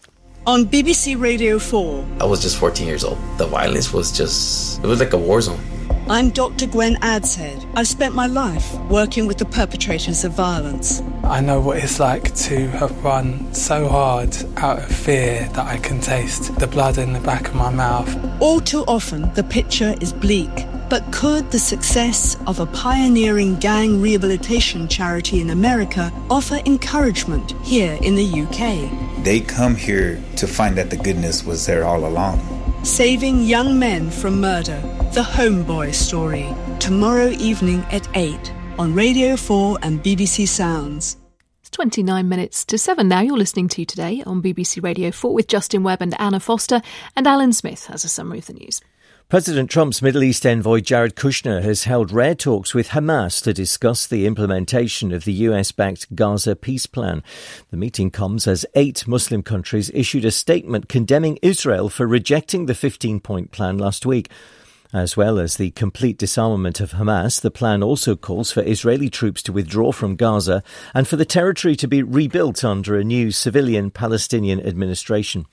On B B C Radio four. I was just fourteen years old. The violence was just, it was like a war zone. I'm Doctor Gwen Adshead. I've spent my life working with the perpetrators of violence. I know what it's like to have run so hard out of fear that I can taste the blood in the back of my mouth. All too often, the picture is bleak. But could the success of a pioneering gang rehabilitation charity in America offer encouragement here in the U K? They come here to find that the goodness was there all along. Saving young men from murder. The Homeboy Story. Tomorrow evening at eight on Radio four and B B C Sounds. It's twenty-nine minutes to seven now. You're listening to Today on B B C Radio four with Justin Webb and Anna Foster, and Alan Smith has a summary of the news. President Trump's Middle East envoy Jared Kushner has held rare talks with Hamas to discuss the implementation of the U S-backed Gaza peace plan. The meeting comes as eight Muslim countries issued a statement condemning Israel for rejecting the fifteen-point plan last week. As well as the complete disarmament of Hamas, the plan also calls for Israeli troops to withdraw from Gaza and for the territory to be rebuilt under a new civilian Palestinian administration.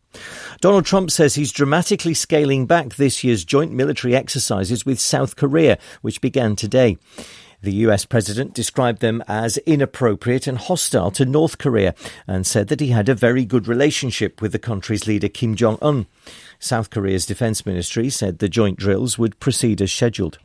Donald Trump says he's dramatically scaling back this year's joint military exercises with South Korea, which began today. The U S president described them as inappropriate and hostile to North Korea and said that he had a very good relationship with the country's leader Kim Jong-un. South Korea's defence ministry said the joint drills would proceed as scheduled.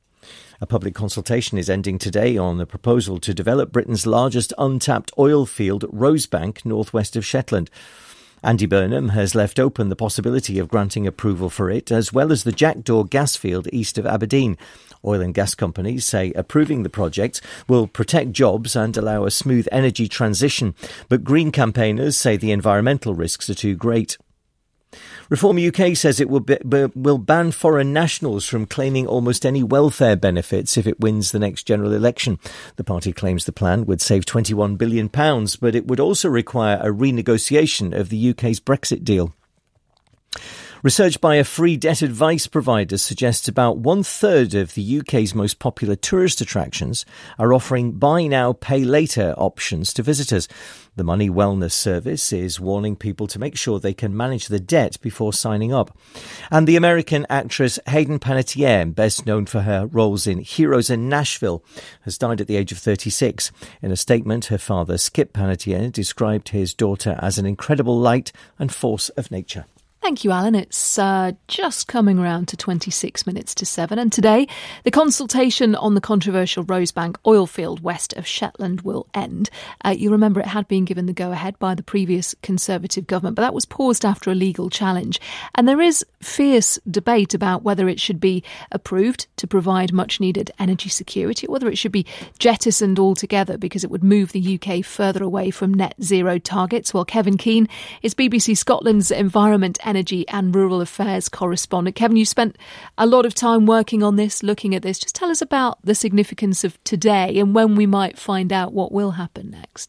A public consultation is ending today on the proposal to develop Britain's largest untapped oil field, Rosebank, northwest of Shetland. Andy Burnham has left open the possibility of granting approval for it, as well as the Jackdaw gas field east of Aberdeen. Oil and gas companies say approving the project will protect jobs and allow a smooth energy transition, but Green campaigners say the environmental risks are too great. Reform U K says it will, be, will ban foreign nationals from claiming almost any welfare benefits if it wins the next general election. The party claims the plan would save twenty-one billion pounds, but it would also require a renegotiation of the U K's Brexit deal. Research by a free debt advice provider suggests about one third of the U K's most popular tourist attractions are offering buy now, pay later options to visitors. The Money Wellness Service is warning people to make sure they can manage the debt before signing up. And the American actress Hayden Panettiere, best known for her roles in Heroes in Nashville, has died at the age of thirty-six. In a statement, her father, Skip Panettiere, described his daughter as an incredible light and force of nature. Thank you, Alan. It's uh, just coming round to twenty-six minutes to seven. And today, the consultation on the controversial Rosebank oil field west of Shetland will end. Uh, you remember it had been given the go-ahead by the previous Conservative government, but that was paused after a legal challenge. And there is fierce debate about whether it should be approved to provide much-needed energy security, or whether it should be jettisoned altogether because it would move the U K further away from net zero targets. Well, Kevin Keane is B B C Scotland's Environment, Energy and Rural Affairs correspondent. Kevin, you spent a lot of time working on this, looking at this. Just tell us about the significance of today and when we might find out what will happen next.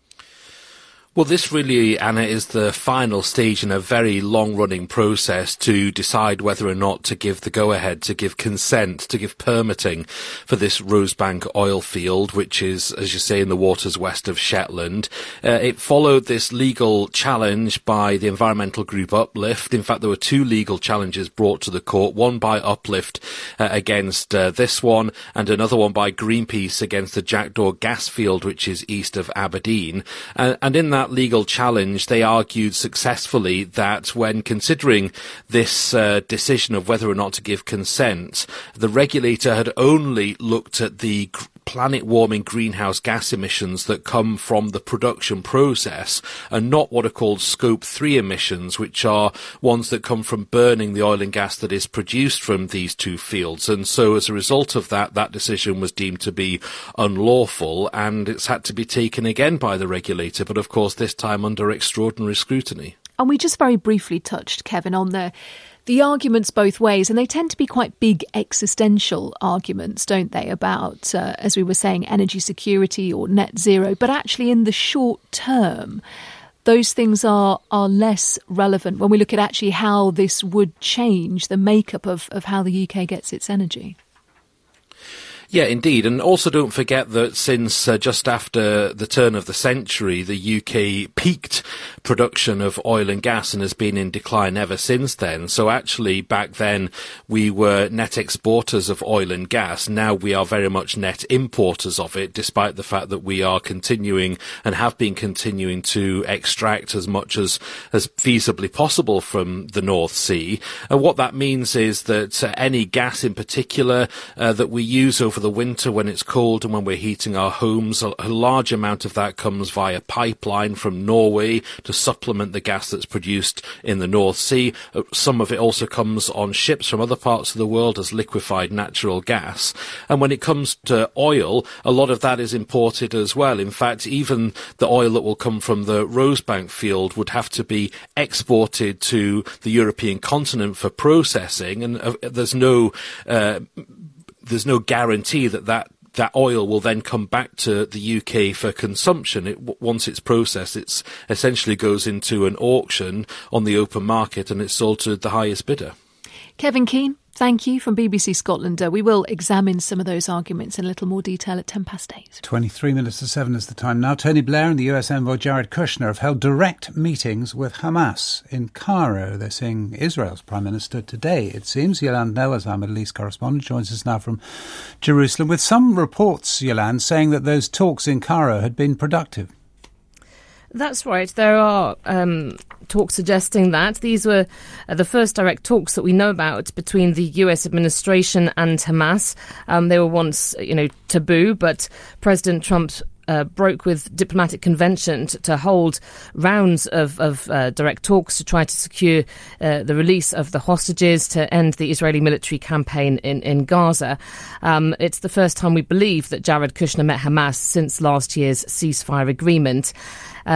Well, this really, Anna, is the final stage in a very long-running process to decide whether or not to give the go-ahead, to give consent, to give permitting for this Rosebank oil field, which is, as you say, in the waters west of Shetland. Uh, it followed this legal challenge by the environmental group Uplift. In fact, there were two legal challenges brought to the court, one by Uplift uh, against uh, this one, and another one by Greenpeace against the Jackdaw gas field, which is east of Aberdeen. Uh, and in that legal challenge, they argued successfully that when considering this uh, decision of whether or not to give consent, the regulator had only looked at the planet-warming greenhouse gas emissions that come from the production process and not what are called scope three emissions, which are ones that come from burning the oil and gas that is produced from these two fields. And so as a result of that, that decision was deemed to be unlawful, and it's had to be taken again by the regulator, but of course this time under extraordinary scrutiny. And we just very briefly touched, Kevin, on the the arguments both ways, and they tend to be quite big existential arguments, don't they, about, uh, as we were saying, energy security or net zero. But actually in the short term, those things are are less relevant when we look at actually how this would change the makeup of, of how the U K gets its energy. Yeah, indeed. And also don't forget that since uh, just after the turn of the century, the U K peaked production of oil and gas and has been in decline ever since then. So actually back then we were net exporters of oil and gas. Now we are very much net importers of it, despite the fact that we are continuing and have been continuing to extract as much as, as feasibly possible from the North Sea. And what that means is that uh, any gas in particular uh, that we use over the winter when it's cold and when we're heating our homes, a, a large amount of that comes via pipeline from Norway to supplement the gas that's produced in the North Sea. Uh, some of it also comes on ships from other parts of the world as liquefied natural gas. And when it comes to oil, a lot of that is imported as well. In fact, even the oil that will come from the Rosebank field would have to be exported to the European continent for processing, and uh, there's no uh, there's no guarantee that that that oil will then come back to the U K for consumption. It, once it's processed, it essentially goes into an auction on the open market and it's sold to the highest bidder. Kevin Keane, thank you from B B C Scotland. Uh, we will examine some of those arguments in a little more detail at ten past eight. twenty-three minutes to seven is the time now. Tony Blair and the U S envoy Jared Kushner have held direct meetings with Hamas in Cairo. They're seeing Israel's Prime Minister today, it seems. Yolande Knowles, our Middle East correspondent, joins us now from Jerusalem with some reports, Yolande, saying that those talks in Cairo had been productive. That's right. There are um, talks suggesting that. These were uh, the first direct talks that we know about between the U S administration and Hamas. Um, they were once, you know, taboo, but President Trump Uh, broke with diplomatic convention to, to hold rounds of, of uh, direct talks to try to secure uh, the release of the hostages to end the Israeli military campaign in, in Gaza. Um, it's the first time we believe that Jared Kushner met Hamas since last year's ceasefire agreement. And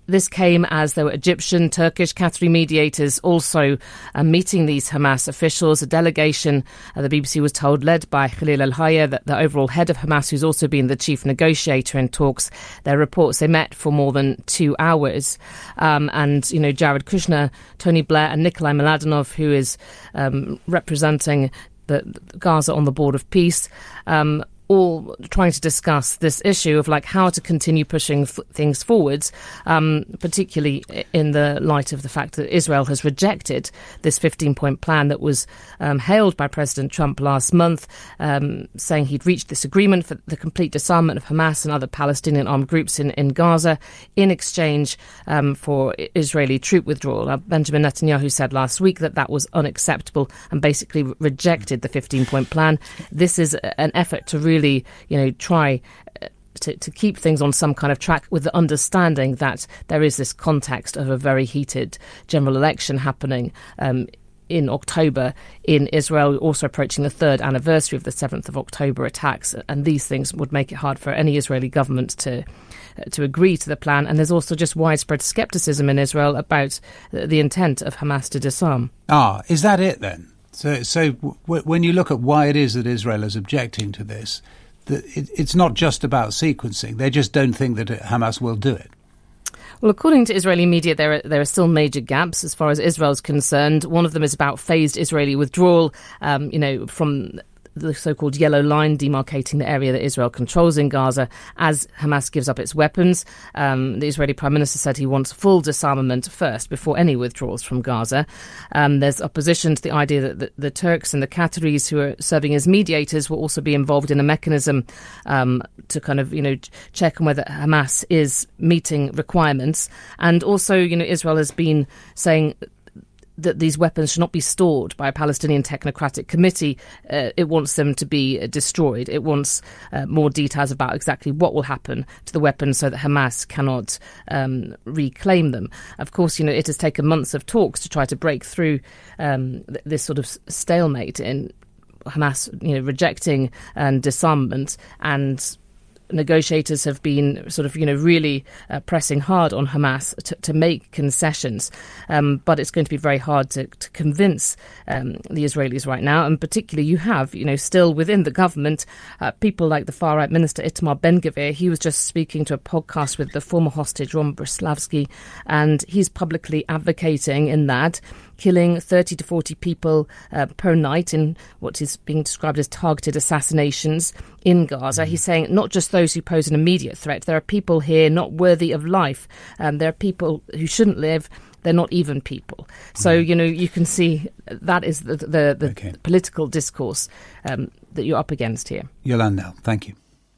this came as there were Egyptian, Turkish, Qatari mediators also uh, meeting these Hamas officials. A delegation, uh, the B B C was told, led by Khalil al-Hayya, the, the overall head of Hamas, who's also been the chief negotiator in talks. Their reports, they met for more than two hours. Um, and, you know, Jared Kushner, Tony Blair and Nikolai Mladenov, who is um, representing the, the Gaza on the Board of Peace, um, all trying to discuss this issue of like how to continue pushing f- things forwards, um, particularly in the light of the fact that Israel has rejected this fifteen-point plan that was um, hailed by President Trump last month, um, saying he'd reached this agreement for the complete disarmament of Hamas and other Palestinian armed groups in, in Gaza in exchange um, for Israeli troop withdrawal. Uh, Benjamin Netanyahu said last week that that was unacceptable and basically rejected the fifteen-point plan. This is an effort to really really, you know, try to, to keep things on some kind of track with the understanding that there is this context of a very heated general election happening um, in October in Israel, also approaching the third anniversary of the seventh of October attacks. And these things would make it hard for any Israeli government to to agree to the plan. And there's also just widespread scepticism in Israel about the intent of Hamas to disarm. Ah, is that it then? So, so w- when you look at why it is that Israel is objecting to this, the, it, it's not just about sequencing. They just don't think that Hamas will do it. Well, according to Israeli media, there are, there are still major gaps as far as Israel is concerned. One of them is about phased Israeli withdrawal, um, you know, from the so-called yellow line demarcating the area that Israel controls in Gaza as Hamas gives up its weapons. Um, the Israeli Prime Minister said he wants full disarmament first before any withdrawals from Gaza. Um, there's opposition to the idea that the, the Turks and the Qataris who are serving as mediators will also be involved in a mechanism um, to kind of, you know, check on whether Hamas is meeting requirements. And also, you know, Israel has been saying that these weapons should not be stored by a Palestinian technocratic committee. Uh, it wants them to be uh, destroyed. It wants uh, more details about exactly what will happen to the weapons so that Hamas cannot um, reclaim them. Of course, you know, it has taken months of talks to try to break through um, th- this sort of stalemate in Hamas, you know, rejecting and disarmament, and negotiators have been sort of, you know, really uh, pressing hard on Hamas to, to make concessions. Um, but it's going to be very hard to, to convince um, the Israelis right now. And particularly you have, you know, still within the government, uh, people like the far-right minister Itamar Ben-Gvir. He was just speaking to a podcast with the former hostage Ron Brislavsky, and he's publicly advocating in that killing thirty to forty people uh, per night in what is being described as targeted assassinations in Gaza. Mm. He's saying not just those who pose an immediate threat. There are people here not worthy of life. Um, there are people who shouldn't live. They're not even people. So, mm. you know, you can see that is the, the, the okay. political discourse um, that you're up against here. Yolande, thank you.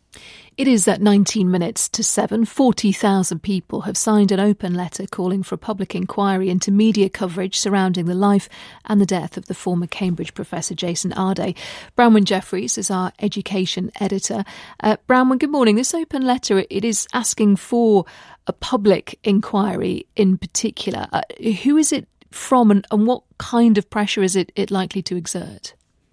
It is at nineteen minutes to seven. forty thousand people have signed an open letter calling for a public inquiry into media coverage surrounding the life and the death of the former Cambridge professor Jason Arde. Branwen Jeffries is our education editor. Uh, Branwen, good morning. This open letter, it is asking for a public inquiry in particular. Uh, who is it from, and, and what kind of pressure is it, it likely to exert?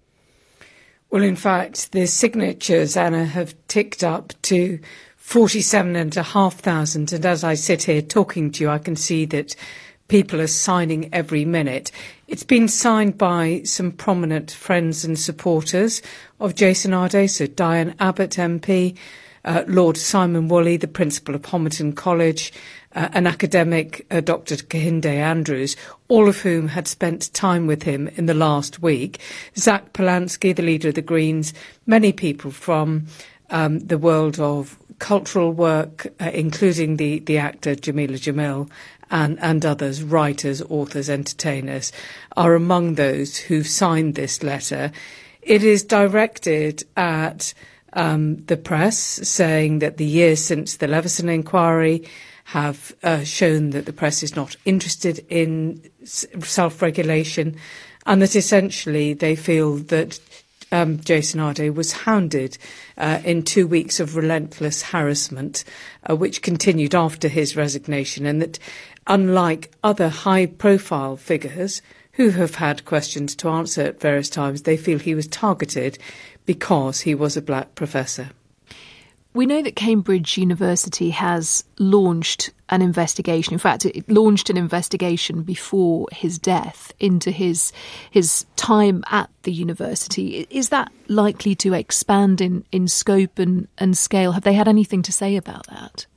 Well, in fact, the signatures, Anna, have ticked up to forty-seven and a half thousand. And as I sit here talking to you, I can see that people are signing every minute. It's been signed by some prominent friends and supporters of Jason Arde, so Diane Abbott M P, uh, Lord Simon Woolley, the principal of Homerton College, Uh, an academic, uh, Doctor Kehinde Andrews, all of whom had spent time with him in the last week. Zach Polanski, the leader of the Greens, many people from um, the world of cultural work, uh, including the, the actor Jamila Jamil and, and others, writers, authors, entertainers, are among those who've signed this letter. It is directed at um, the press, saying that the years since the Leveson inquiry have uh, shown that the press is not interested in self-regulation, and that essentially they feel that um, Jason Arde was hounded uh, in two weeks of relentless harassment, uh, which continued after his resignation, and that unlike other high-profile figures who have had questions to answer at various times, they feel he was targeted because he was a black professor. We know that Cambridge University has launched an investigation. In fact, it launched an investigation before his death into his his time at the university. Is that likely to expand in, in scope and, and scale? Have they had anything to say about that?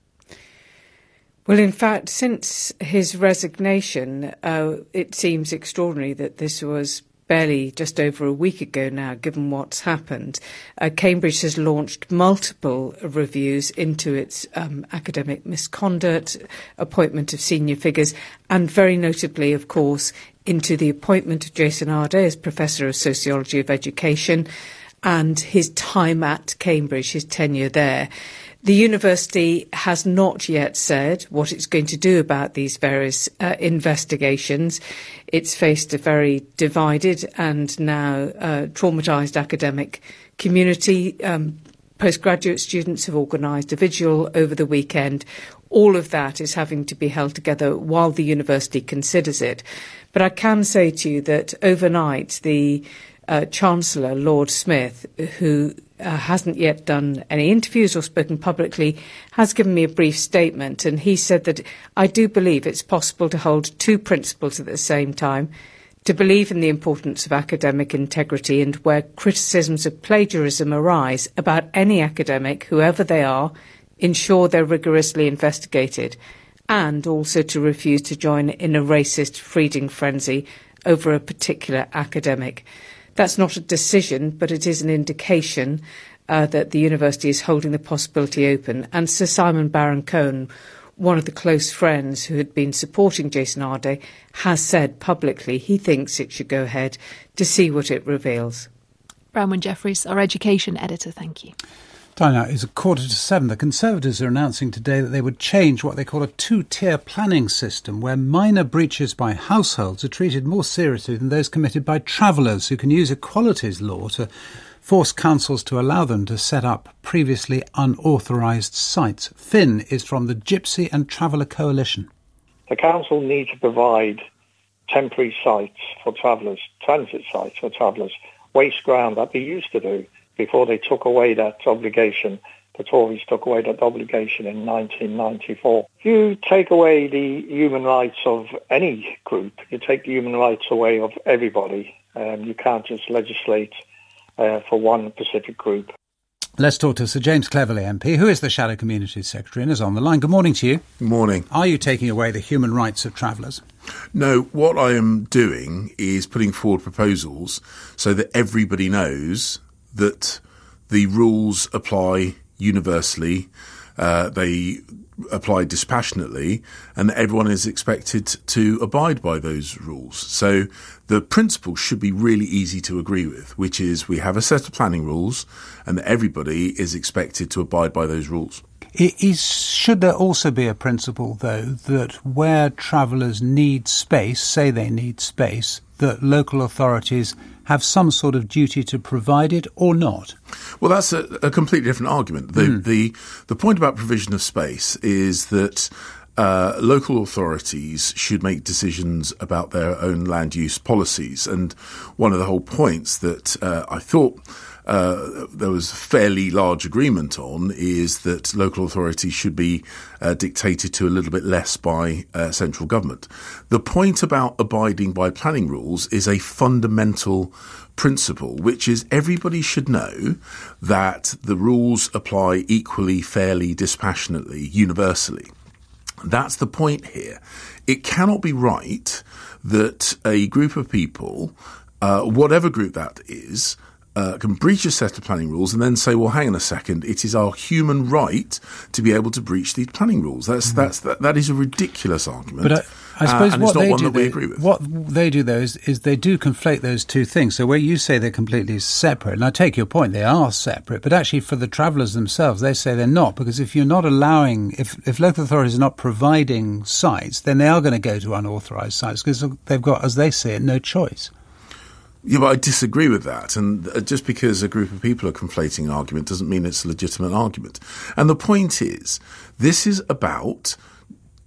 Well, in fact, since his resignation, uh, it seems extraordinary that this was barely just over a week ago now, given what's happened. Uh, Cambridge has launched multiple reviews into its um, academic misconduct, appointment of senior figures, and very notably, of course, into the appointment of Jason Arday as Professor of Sociology of Education and his time at Cambridge, his tenure there. The university has not yet said what it's going to do about these various uh, investigations. It's faced a very divided and now uh, traumatised academic community. Um, postgraduate students have organised a vigil over the weekend. All of that is having to be held together while the university considers it. But I can say to you that overnight the uh, Chancellor, Lord Smith, who Uh, hasn't yet done any interviews or spoken publicly, has given me a brief statement, and he said that I do believe it's possible to hold two principles at the same time, to believe in the importance of academic integrity and where criticisms of plagiarism arise about any academic, whoever they are, ensure they're rigorously investigated, and also to refuse to join in a racist freeding frenzy over a particular academic. That's not a decision, but it is an indication uh, that the university is holding the possibility open. And Sir Simon Baron-Cohen, one of the close friends who had been supporting Jason Arday, has said publicly he thinks it should go ahead to see what it reveals. Bronwyn Jeffries, our education editor, thank you. Time now is a quarter to seven. The Conservatives are announcing today that they would change what they call a two-tier planning system, where minor breaches by households are treated more seriously than those committed by travellers, who can use equalities law to force councils to allow them to set up previously unauthorised sites. Finn is from the Gypsy and Traveller Coalition. The council need to provide temporary sites for travellers, transit sites for travellers, waste ground that they used to do before they took away that obligation. The Tories took away that obligation in nineteen ninety-four. If you take away the human rights of any group, you take the human rights away of everybody. Um, you can't just legislate uh, for one specific group. Let's talk to Sir James Cleverly M P, who is the Shadow Communities Secretary and is on the line. Good morning to you. Good morning. Are you taking away the human rights of travellers? No, what I am doing is putting forward proposals so that everybody knows that the rules apply universally, uh, they apply dispassionately, and that everyone is expected to abide by those rules. So the principle should be really easy to agree with, which is we have a set of planning rules and that everybody is expected to abide by those rules. It is, should there also be a principle, though, that where travellers need space, say they need space, that local authorities have some sort of duty to provide it or not? Well, that's a, a completely different argument. The, mm. the, the point about provision of space is that uh, local authorities should make decisions about their own land use policies. And one of the whole points that uh, I thought Uh, there was fairly large agreement on is that local authorities should be uh, dictated to a little bit less by uh, central government. The point about abiding by planning rules is a fundamental principle, which is everybody should know that the rules apply equally, fairly, dispassionately, universally. That's the point here. It cannot be right that a group of people, uh, whatever group that is, Uh, can breach a set of planning rules and then say, well, hang on a second, it is our human right to be able to breach these planning rules. That's, mm. that's, that, that is a ridiculous argument. But I, I suppose uh, and what it's not they one do, that we they, agree with. What they do, though, is, is they do conflate those two things. So where you say they're completely separate, and I take your point, they are separate, but actually for the travellers themselves, they say they're not, because if you're not allowing, if, if local authorities are not providing sites, then they are going to go to unauthorised sites, because they've got, as they say it, no choice. Yeah, but I disagree with that. And just because a group of people are conflating an argument doesn't mean it's a legitimate argument. And the point is, this is about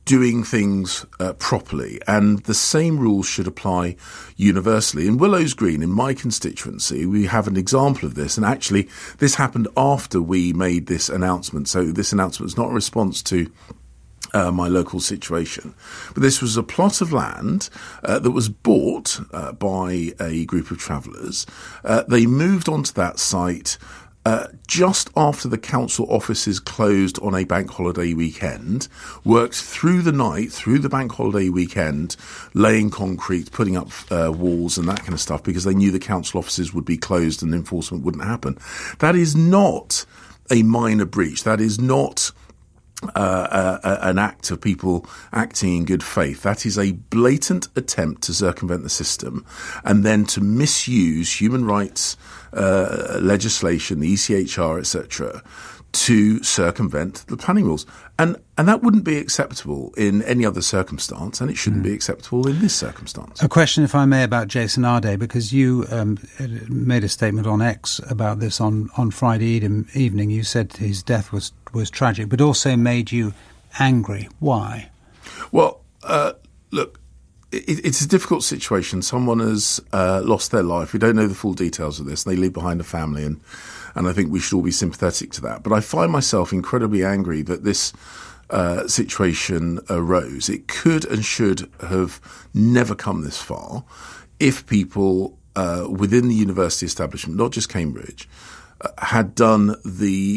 doing things uh, properly, and the same rules should apply universally. In Willows Green, in my constituency, we have an example of this, and actually this happened after we made this announcement, so this announcement is not a response to Uh, my local situation. But this was a plot of land uh, that was bought uh, by a group of travellers. Uh, they moved onto that site uh, just after the council offices closed on a bank holiday weekend, worked through the night, through the bank holiday weekend, laying concrete, putting up uh, walls and that kind of stuff, because they knew the council offices would be closed and enforcement wouldn't happen. That is not a minor breach. That is not Uh, uh, an act of people acting in good faith. That is a blatant attempt to circumvent the system and then to misuse human rights uh, legislation, the E C H R, et cetera, to circumvent the planning rules. And and that wouldn't be acceptable in any other circumstance, and it shouldn't mm. be acceptable in this circumstance. A question, if I may, about Jason Arde, because you um, made a statement on X about this on, on Friday evening. You said his death was, was tragic, but also made you angry. Why? Well, uh, look, it, it's a difficult situation. Someone has uh, lost their life. We don't know the full details of this. They leave behind a family, and And I think we should all be sympathetic to that. But I find myself incredibly angry that this uh, situation arose. It could and should have never come this far if people uh, within the university establishment, not just Cambridge, uh, had done the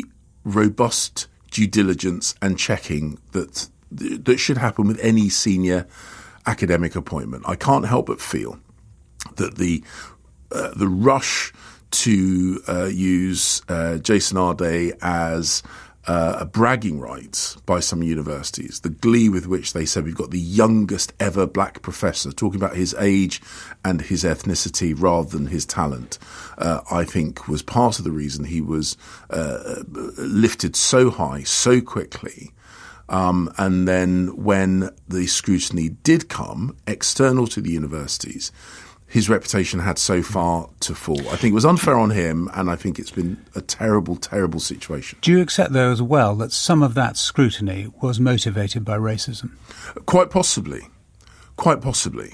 robust due diligence and checking that that should happen with any senior academic appointment. I can't help but feel that the uh, the rush to uh, use uh, Jason Arde as uh, a bragging rights by some universities, the glee with which they said we've got the youngest ever black professor, talking about his age and his ethnicity rather than his talent, uh, I think was part of the reason he was uh, lifted so high so quickly. Um, and then when the scrutiny did come, external to the universities, his reputation had so far to fall. I think it was unfair on him, and I think it's been a terrible, terrible situation. Do you accept, though, as well, that some of that scrutiny was motivated by racism? Quite possibly. Quite possibly.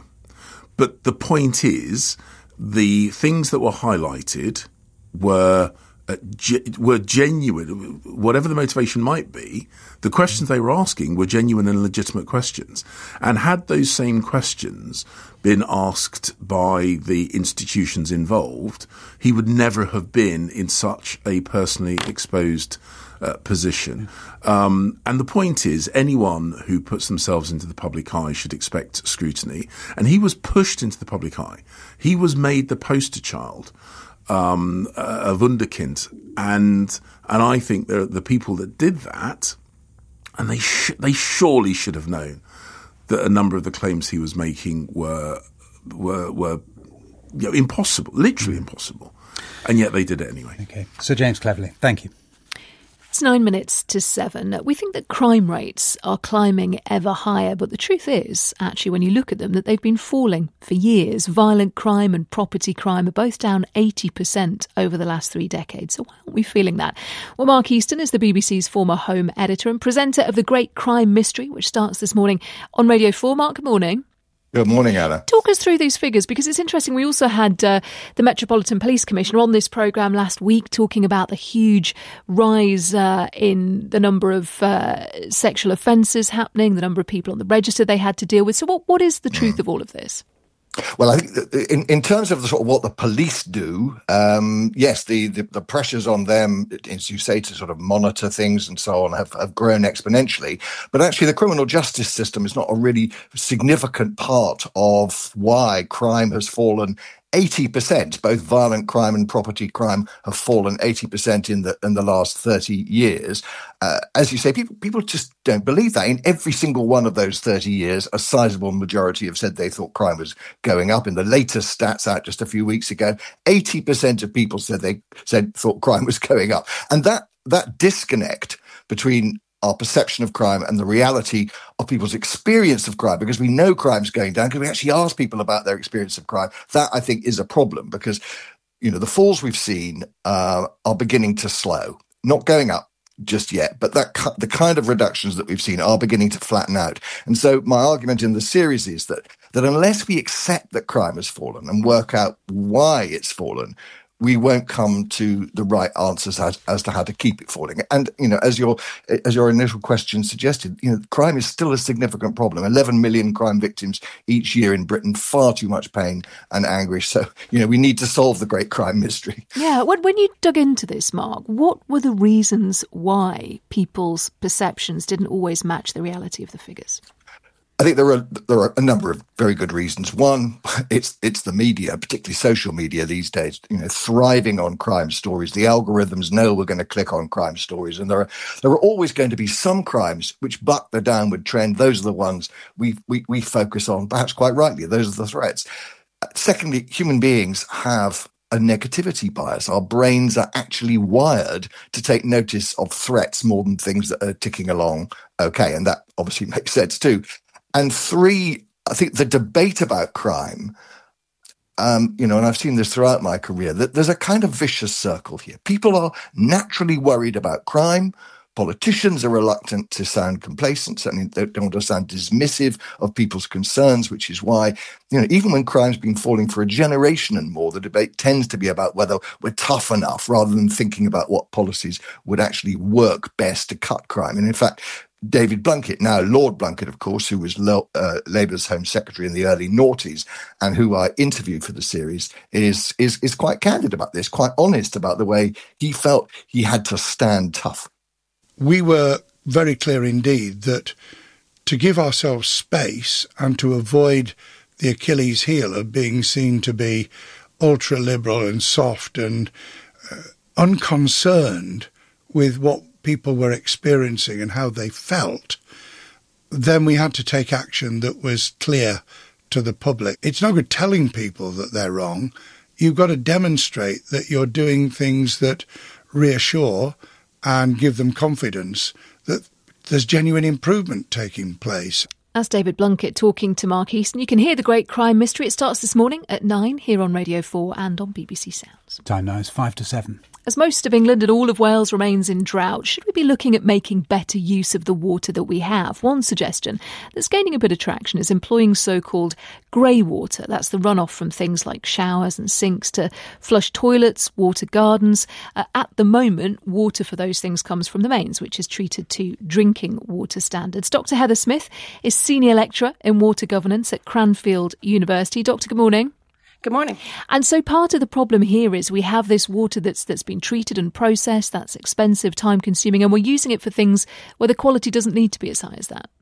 But the point is, the things that were highlighted were uh, ge- were genuine. Whatever the motivation might be, the questions they were asking were genuine and legitimate questions. And had those same questions been asked by the institutions involved, he would never have been in such a personally exposed uh, position. Um, and the point is, anyone who puts themselves into the public eye should expect scrutiny. And he was pushed into the public eye. He was made the poster child, um, a wunderkind. And and I think the the people that did that, and they sh- they surely should have known that a number of the claims he was making were were were you know, impossible, literally impossible, and yet they did it anyway. Okay, Sir James Cleverly, thank you. It's nine minutes to seven. We think that crime rates are climbing ever higher, but the truth is, actually, when you look at them, that they've been falling for years. Violent crime and property crime are both down eighty percent over the last three decades. So why aren't we feeling that? Well, Mark Easton is the B B C's former Home editor and presenter of The Great Crime Mystery, which starts this morning on Radio four. Mark, good morning. Good morning, Anna. Talk us through these figures, because it's interesting. We also had uh, the Metropolitan Police Commissioner on this programme last week talking about the huge rise uh, in the number of uh, sexual offences happening, the number of people on the register they had to deal with. So what, what is the truth of all of this? Well, I think in, in terms of the sort of what the police do, um, yes, the, the, the pressures on them, as you say, to sort of monitor things and so on have, have grown exponentially. But actually, the criminal justice system is not a really significant part of why crime has fallen eighty percent. Both violent crime and property crime have fallen eighty percent in the in the last thirty years. Uh, as you say, people people just don't believe that. In every single one of those thirty years, a sizable majority have said they thought crime was going up. In the latest stats out just a few weeks ago, eighty percent of people said they said thought crime was going up. And that that disconnect between our perception of crime and the reality of people's experience of crime, because we know crime's going down, because we actually ask people about their experience of crime. That, I think, is a problem, because, you know, the falls we've seen uh, are beginning to slow, not going up, just yet, but that the kind of reductions that we've seen are beginning to flatten out. And so my argument in the series is that that unless we accept that crime has fallen and work out why it's fallen, we won't come to the right answers as, as to how to keep it falling. And, you know, as your as your initial question suggested, you know, crime is still a significant problem. eleven million crime victims each year in Britain, far too much pain and anguish. So, you know, we need to solve the great crime mystery. Yeah, when, when you dug into this, Mark, what were the reasons why people's perceptions didn't always match the reality of the figures? I think there are there are a number of very good reasons. One, it's it's the media, particularly social media these days, you know, thriving on crime stories. The algorithms know we're going to click on crime stories, and there are there are always going to be some crimes which buck the downward trend. Those are the ones we we, we focus on, perhaps quite rightly. Those are the threats. Secondly, human beings have a negativity bias. Our brains are actually wired to take notice of threats more than things that are ticking along okay, and that obviously makes sense too. And three, I think the debate about crime, um, you know, and I've seen this throughout my career, that there's a kind of vicious circle here. People are naturally worried about crime. Politicians are reluctant to sound complacent, certainly they don't want to sound dismissive of people's concerns, which is why, you know, even when crime's been falling for a generation and more, the debate tends to be about whether we're tough enough rather than thinking about what policies would actually work best to cut crime. And in fact, David Blunkett, now Lord Blunkett, of course, who was Lo- uh, Labour's Home Secretary in the early noughties and who I interviewed for the series, is, is, is quite candid about this, quite honest about the way he felt he had to stand tough. We were very clear indeed that to give ourselves space and to avoid the Achilles heel of being seen to be ultra-liberal and soft and uh, unconcerned with what people were experiencing and how they felt, then we had to take action that was clear to the public. It's no good telling people that they're wrong. You've got to demonstrate that you're doing things that reassure and give them confidence that there's genuine improvement taking place. That's David Blunkett talking to Mark Easton. You can hear The Great Crime Mystery. It starts this morning at nine here on Radio four and on B B C Sounds. Time now is five to seven. As most of England and all of Wales remains in drought, should we be looking at making better use of the water that we have? One suggestion that's gaining a bit of traction is employing so-called grey water. That's the runoff from things like showers and sinks to flush toilets, water gardens. Uh, at the moment, water for those things comes from the mains, which is treated to drinking water standards. Doctor Heather Smith is Senior Lecturer in Water Governance at Cranfield University. Doctor, good morning. Good morning. And so part of the problem here is we have this water that's that's been treated and processed, that's expensive, time-consuming, and we're using it for things where the quality doesn't need to be as high as that.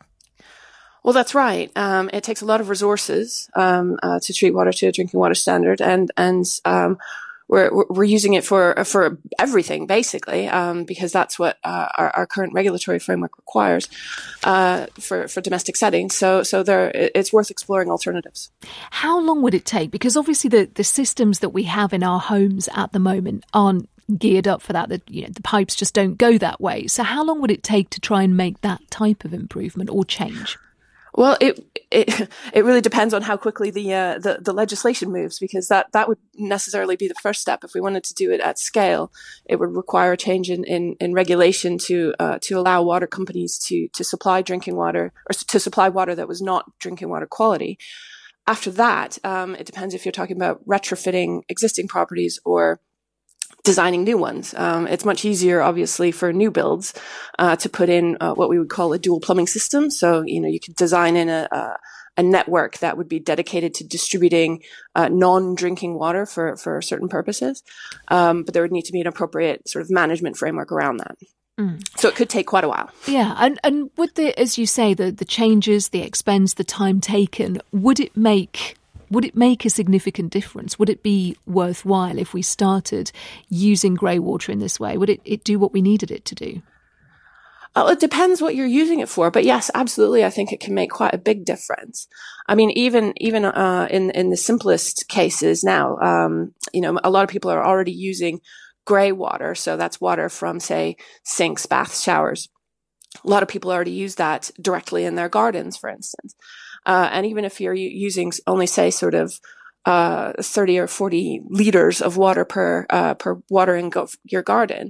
Well, that's right. Um, it takes a lot of resources um, uh, to treat water to a drinking water standard, and and um, we're we're using it for for everything basically, um, because that's what uh, our, our current regulatory framework requires uh, for for domestic settings. So so there, it's worth exploring alternatives. How long would it take? Because obviously the the systems that we have in our homes at the moment aren't geared up for that. The, you know, the pipes just don't go that way. So how long would it take to try and make that type of improvement or change? Well, it it it really depends on how quickly the uh, the the legislation moves, because that that would necessarily be the first step. If we wanted to do it at scale, it would require a change in in, in regulation to uh, to allow water companies to to supply drinking water or to supply water that was not drinking water quality. After that, um, it depends if you're talking about retrofitting existing properties or designing new ones. Um, it's much easier, obviously, for new builds uh, to put in uh, what we would call a dual plumbing system. So, you know, you could design in a, a, a network that would be dedicated to distributing uh, non-drinking water for, for certain purposes. Um, but there would need to be an appropriate sort of management framework around that. Mm. So it could take quite a while. Yeah. And, and would the, as you say, the, the changes, the expense, the time taken, would it make... Would it make a significant difference? Would it be worthwhile if we started using grey water in this way? Would it, it do what we needed it to do? Well, it depends what you're using it for, but yes, absolutely. I think it can make quite a big difference. I mean, even even uh, in in the simplest cases now, um, you know, a lot of people are already using grey water, so that's water from, say, sinks, baths, showers. A lot of people already use that directly in their gardens, for instance. Uh, and even if you're using only, say, sort of uh, thirty or forty liters of water per uh, per watering go- your garden,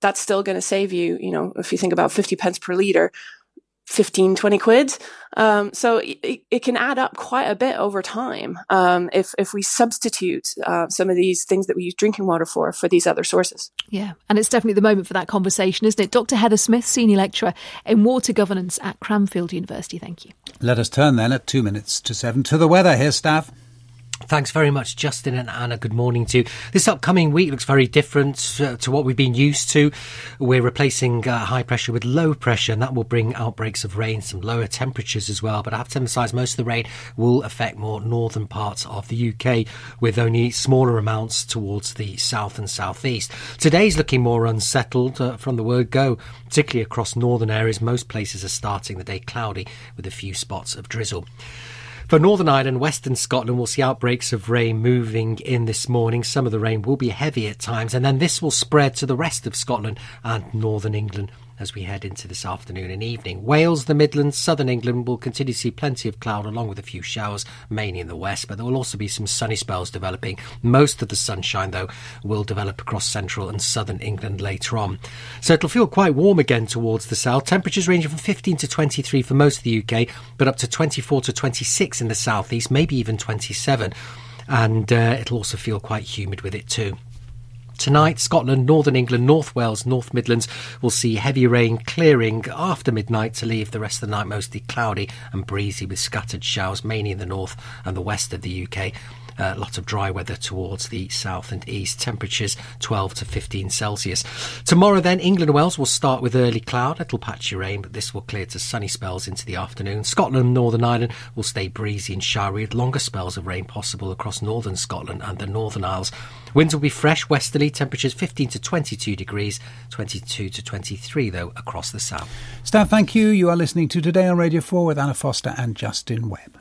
that's still going to save you, you know, if you think about fifty pence per litre, fifteen, twenty quid. Um, so it, it can add up quite a bit over time um, if, if we substitute uh, some of these things that we use drinking water for, for these other sources. Yeah, and it's definitely the moment for that conversation, isn't it? Doctor Heather Smith, Senior Lecturer in Water Governance at Cranfield University. Thank you. Let us turn then at two minutes to seven to the weather. Here's Stav. Thanks very much, Justin and Anna. Good morning to you. This upcoming week looks very different uh, to what we've been used to. We're replacing uh, high pressure with low pressure, and that will bring outbreaks of rain, some lower temperatures as well. But I have to emphasise most of the rain will affect more northern parts of the U K, with only smaller amounts towards the south and southeast. Today's looking more unsettled uh, from the word go, particularly across northern areas. Most places are starting the day cloudy with a few spots of drizzle. For Northern Ireland, Western Scotland, we'll see outbreaks of rain moving in this morning. Some of the rain will be heavy at times, and then this will spread to the rest of Scotland and Northern England as we head into this afternoon and evening. Wales, the Midlands, Southern England will continue to see plenty of cloud along with a few showers, mainly in the west, but there will also be some sunny spells developing. Most of the sunshine, though, will develop across central and southern England later on. So it'll feel quite warm again towards the south. Temperatures ranging from fifteen to twenty-three for most of the U K, but up to twenty-four to twenty-six in the southeast, maybe even twenty-seven. And uh, it'll also feel quite humid with it too. Tonight, Scotland, Northern England, North Wales, North Midlands will see heavy rain clearing after midnight to leave the rest of the night mostly cloudy and breezy with scattered showers, mainly in the north and the west of the U K. A uh, lot of dry weather towards the south and east. Temperatures twelve to fifteen Celsius. Tomorrow then, England and Wales will start with early cloud. It'll patchy rain, but this will clear to sunny spells into the afternoon. Scotland and Northern Ireland will stay breezy and showery with longer spells of rain possible across northern Scotland and the Northern Isles. Winds will be fresh westerly, temperatures fifteen to twenty-two degrees, twenty-two to twenty-three though across the south. Staff, thank you. You are listening to Today on Radio four with Anna Foster and Justin Webb.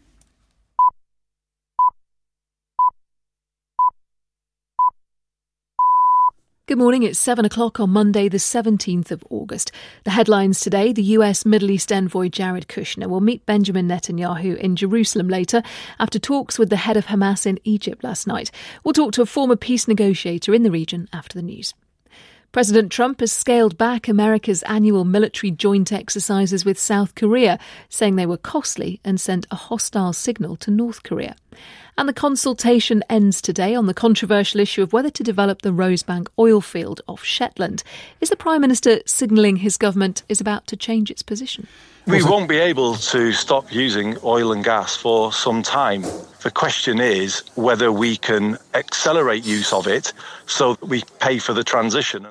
Good morning, it's seven o'clock on Monday the seventeenth of August. The headlines today: the U S Middle East envoy Jared Kushner will meet Benjamin Netanyahu in Jerusalem later after talks with the head of Hamas in Egypt last night. We'll talk to a former peace negotiator in the region after the news. President Trump has scaled back America's annual military joint exercises with South Korea, saying they were costly and sent a hostile signal to North Korea. And the consultation ends today on the controversial issue of whether to develop the Rosebank oil field off Shetland. Is the Prime Minister signalling his government is about to change its position? We won't be able to stop using oil and gas for some time. The question is whether we can accelerate use of it so that we pay for the transition.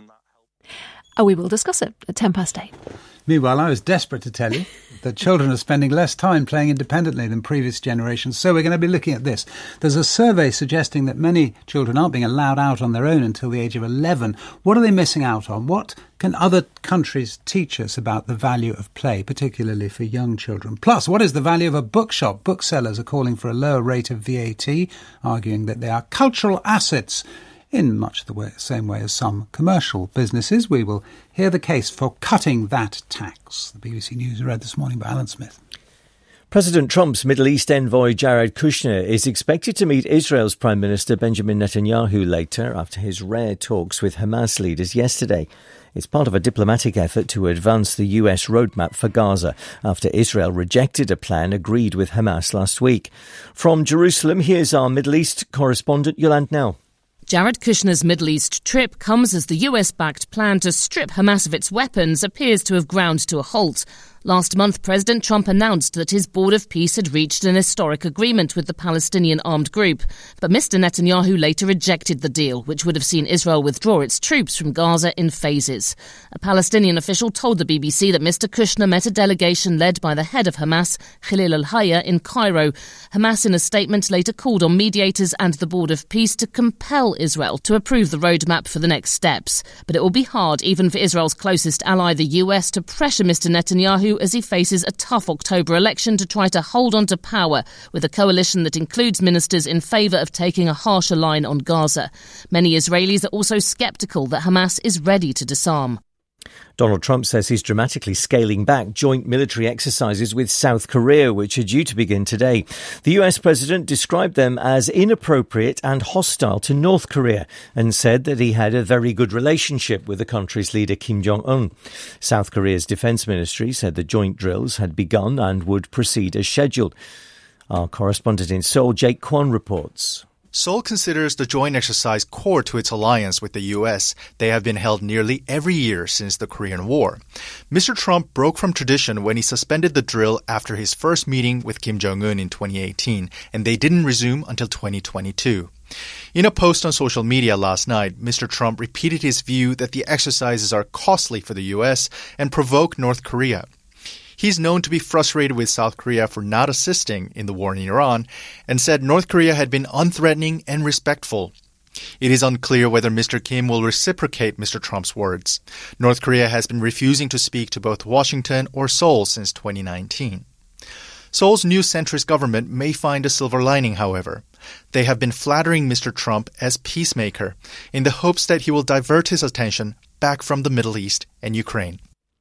Oh, we will discuss it at ten past eight. Meanwhile, I was desperate to tell you that children are spending less time playing independently than previous generations, so we're going to be looking at this. There's a survey suggesting that many children aren't being allowed out on their own until the age of eleven. What are they missing out on? What can other countries teach us about the value of play, particularly for young children? Plus, what is the value of a bookshop? Booksellers are calling for a lower rate of V A T, arguing that they are cultural assets in much the way, same way as some commercial businesses. We will hear the case for cutting that tax. The B B C News read this morning by Alan Smith. President Trump's Middle East envoy Jared Kushner is expected to meet Israel's Prime Minister Benjamin Netanyahu later after his rare talks with Hamas leaders yesterday. It's part of a diplomatic effort to advance the U S roadmap for Gaza after Israel rejected a plan agreed with Hamas last week. From Jerusalem, here's our Middle East correspondent Yolande Nell. Jared Kushner's Middle East trip comes as the U S-backed plan to strip Hamas of its weapons appears to have ground to a halt. Last month, President Trump announced that his Board of Peace had reached an historic agreement with the Palestinian armed group. But Mister Netanyahu later rejected the deal, which would have seen Israel withdraw its troops from Gaza in phases. A Palestinian official told the B B C that Mister Kushner met a delegation led by the head of Hamas, Khalil al-Hayya, in Cairo. Hamas, in a statement, later called on mediators and the Board of Peace to compel Israel to approve the roadmap for the next steps. But it will be hard, even for Israel's closest ally, the U S, to pressure Mister Netanyahu as he faces a tough October election to try to hold on to power with a coalition that includes ministers in favour of taking a harsher line on Gaza. Many Israelis are also sceptical that Hamas is ready to disarm. Donald Trump says he's dramatically scaling back joint military exercises with South Korea, which are due to begin today. The U S president described them as inappropriate and hostile to North Korea and said that he had a very good relationship with the country's leader Kim Jong-un. South Korea's defense ministry said the joint drills had begun and would proceed as scheduled. Our correspondent in Seoul, Jake Kwon, reports. Seoul considers the joint exercise core to its alliance with the U S. They have been held nearly every year since the Korean War. Mister Trump broke from tradition when he suspended the drill after his first meeting with Kim Jong-un in twenty eighteen, and they didn't resume until twenty twenty-two. In a post on social media last night, Mister Trump repeated his view that the exercises are costly for the U S and provoke North Korea. He's known to be frustrated with South Korea for not assisting in the war in Iran and said North Korea had been unthreatening and respectful. It is unclear whether Mister Kim will reciprocate Mister Trump's words. North Korea has been refusing to speak to both Washington or Seoul since twenty nineteen. Seoul's new centrist government may find a silver lining, however. They have been flattering Mister Trump as peacemaker in the hopes that he will divert his attention back from the Middle East and Ukraine.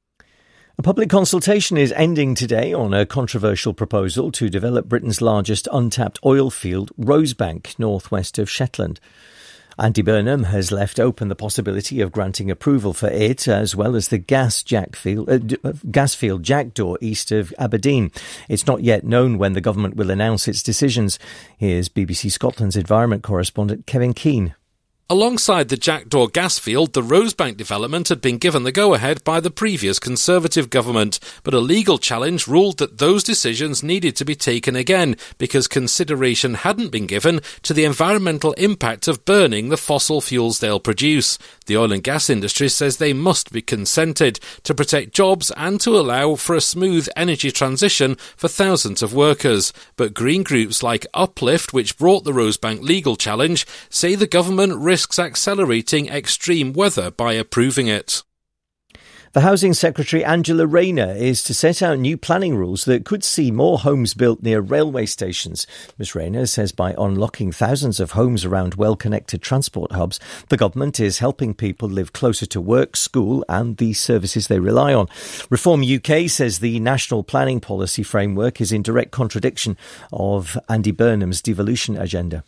A public consultation is ending today on a controversial proposal to develop Britain's largest untapped oil field, Rosebank, northwest of Shetland. Andy Burnham has left open the possibility of granting approval for it, as well as the gas, jack field, uh, gas field Jackdaw east of Aberdeen. It's not yet known when the government will announce its decisions. Here's B B C Scotland's environment correspondent Kevin Keane. Alongside the Jackdaw gas field, the Rosebank development had been given the go-ahead by the previous Conservative government, but a legal challenge ruled that those decisions needed to be taken again because consideration hadn't been given to the environmental impact of burning the fossil fuels they'll produce. The oil and gas industry says they must be consented to protect jobs and to allow for a smooth energy transition for thousands of workers. But green groups like Uplift, which brought the Rosebank legal challenge, say the government risks accelerating extreme weather by approving it. The Housing Secretary Angela Rayner is to set out new planning rules that could see more homes built near railway stations. Miz Rayner says by unlocking thousands of homes around well-connected transport hubs, the government is helping people live closer to work, school and the services they rely on. Reform U K says the national planning policy framework is in direct contradiction of Andy Burnham's devolution agenda.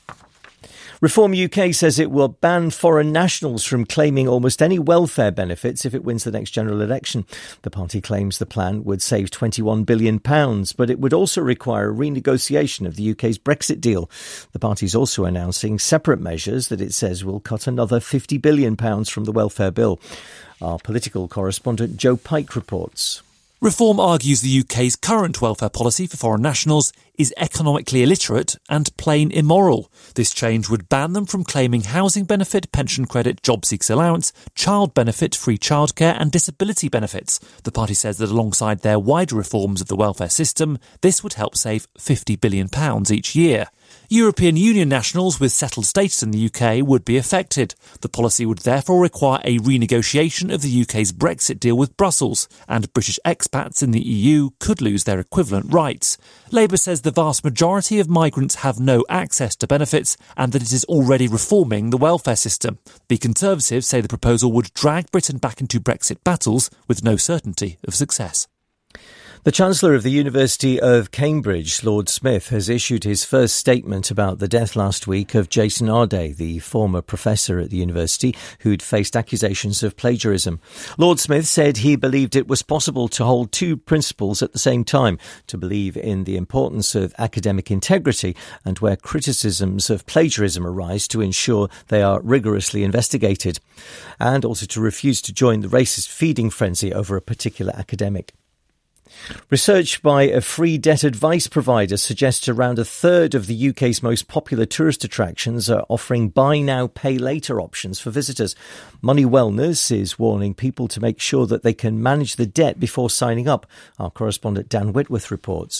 Reform U K says it will ban foreign nationals from claiming almost any welfare benefits if it wins the next general election. The party claims the plan would save twenty-one billion pounds, but it would also require a renegotiation of the U K's Brexit deal. The party is also announcing separate measures that it says will cut another fifty billion pounds from the welfare bill. Our political correspondent Joe Pike reports. Reform argues the U K's current welfare policy for foreign nationals is economically illiterate and plain immoral. This change would ban them from claiming housing benefit, pension credit, job seekers allowance, child benefit, free childcare and disability benefits. The party says that alongside their wider reforms of the welfare system, this would help save fifty billion pounds each year. European Union nationals with settled status in the U K would be affected. The policy would therefore require a renegotiation of the U K's Brexit deal with Brussels, and British expats in the E U could lose their equivalent rights. Labour says the vast majority of migrants have no access to benefits and that it is already reforming the welfare system. The Conservatives say the proposal would drag Britain back into Brexit battles with no certainty of success. The Chancellor of the University of Cambridge, Lord Smith, has issued his first statement about the death last week of Jason Arday, the former professor at the university who'd faced accusations of plagiarism. Lord Smith said he believed it was possible to hold two principles at the same time, to believe in the importance of academic integrity and where criticisms of plagiarism arise to ensure they are rigorously investigated, and also to refuse to join the racist feeding frenzy over a particular academic. Research by a free debt advice provider suggests around a third of the U K's most popular tourist attractions are offering buy now, pay later options for visitors. Money Wellness is warning people to make sure that they can manage the debt before signing up. Our correspondent Dan Whitworth reports.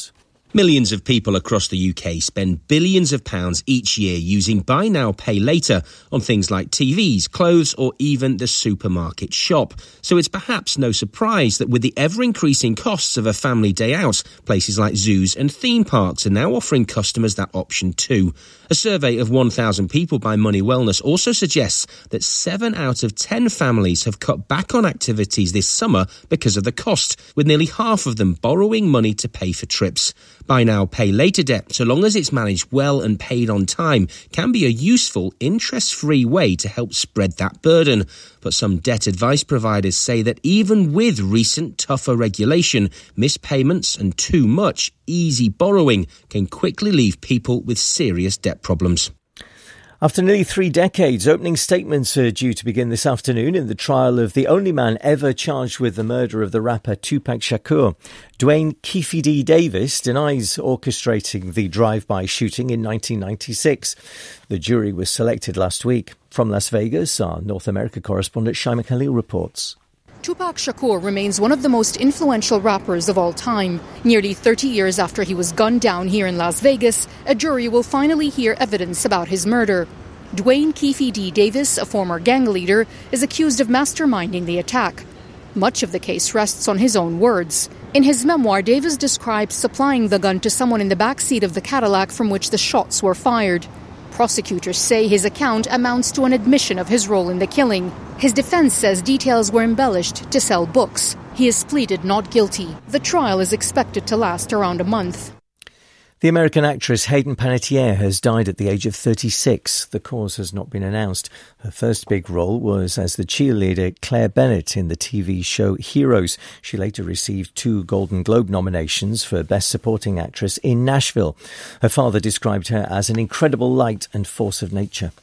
Millions of people across the U K spend billions of pounds each year using buy now, pay later on things like T Vs, clothes or even the supermarket shop. So it's perhaps no surprise that with the ever-increasing costs of a family day out, places like zoos and theme parks are now offering customers that option too. A survey of one thousand people by Money Wellness also suggests that seven out of ten families have cut back on activities this summer because of the cost, with nearly half of them borrowing money to pay for trips. Buy now, pay later debt, so long as it's managed well and paid on time, can be a useful, interest-free way to help spread that burden. But some debt advice providers say that even with recent tougher regulation, missed payments and too much easy borrowing can quickly leave people with serious debt problems. After nearly three decades, opening statements are due to begin this afternoon in the trial of the only man ever charged with the murder of the rapper Tupac Shakur. Duane Keffe D. Davis denies orchestrating the drive-by shooting in nineteen ninety-six. The jury was selected last week. From Las Vegas, our North America correspondent Shaima Khalil reports. Tupac Shakur remains one of the most influential rappers of all time. Nearly thirty years after he was gunned down here in Las Vegas, a jury will finally hear evidence about his murder. Duane Keffe D. Davis, a former gang leader, is accused of masterminding the attack. Much of the case rests on his own words. In his memoir, Davis describes supplying the gun to someone in the back seat of the Cadillac from which the shots were fired. Prosecutors say his account amounts to an admission of his role in the killing. His defense says details were embellished to sell books. He has pleaded not guilty. The trial is expected to last around a month. The American actress Hayden Panettiere has died at the age of thirty-six. The cause has not been announced. Her first big role was as the cheerleader Claire Bennett in the T V show Heroes. She later received two Golden Globe nominations for Best Supporting Actress in Nashville. Her father described her as an incredible light and force of nature.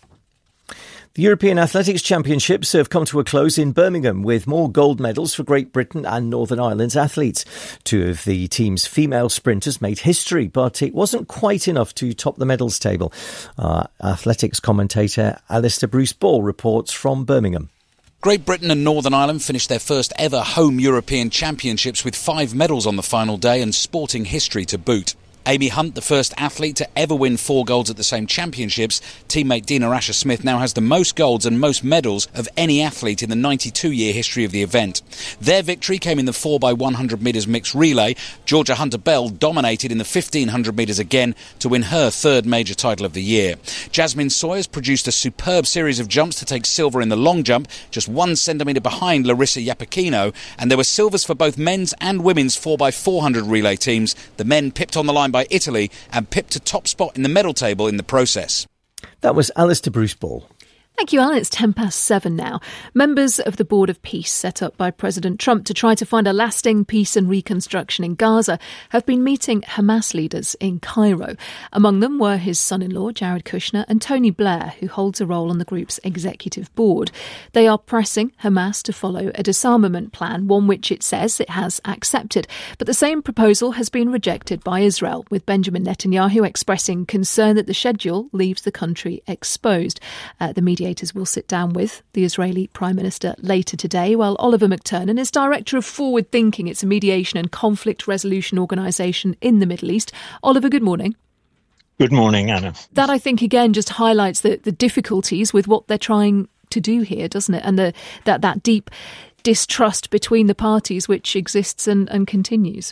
The European Athletics Championships have come to a close in Birmingham with more gold medals for Great Britain and Northern Ireland's athletes. Two of the team's female sprinters made history, but it wasn't quite enough to top the medals table. Our athletics commentator Alistair Bruce-Ball reports from Birmingham. Great Britain and Northern Ireland finished their first ever home European Championships with five medals on the final day and sporting history to boot. Amy Hunt, the first athlete to ever win four golds at the same championships. Teammate Dina Asher-Smith now has the most golds and most medals of any athlete in the ninety-two-year history of the event. Their victory came in the four by one hundred metres mixed relay. Georgia Hunter-Bell dominated in the fifteen hundred metres again to win her third major title of the year. Jasmine Sawyers produced a superb series of jumps to take silver in the long jump, just one centimetre behind Larissa Iapicino, and there were silvers for both men's and women's four by four hundred relay teams. The men pipped on the line by Italy and pipped to top spot in the medal table in the process. That was Alistair Bruce-Ball. Thank you, Alan. It's ten past seven now. Members of the Board of Peace set up by President Trump to try to find a lasting peace and reconstruction in Gaza have been meeting Hamas leaders in Cairo. Among them were his son-in-law, Jared Kushner, and Tony Blair, who holds a role on the group's executive board. They are pressing Hamas to follow a disarmament plan, one which it says it has accepted. But the same proposal has been rejected by Israel, with Benjamin Netanyahu expressing concern that the schedule leaves the country exposed. Uh, the media will sit down with the Israeli Prime Minister later today, while Oliver McTurnan is Director of Forward Thinking. It's a mediation and conflict resolution organisation in the Middle East. Oliver, good morning. Good morning, Anna. That, I think, again, just highlights the, the difficulties with what they're trying to do here, doesn't it? And the, that, that deep distrust between the parties which exists and, and continues.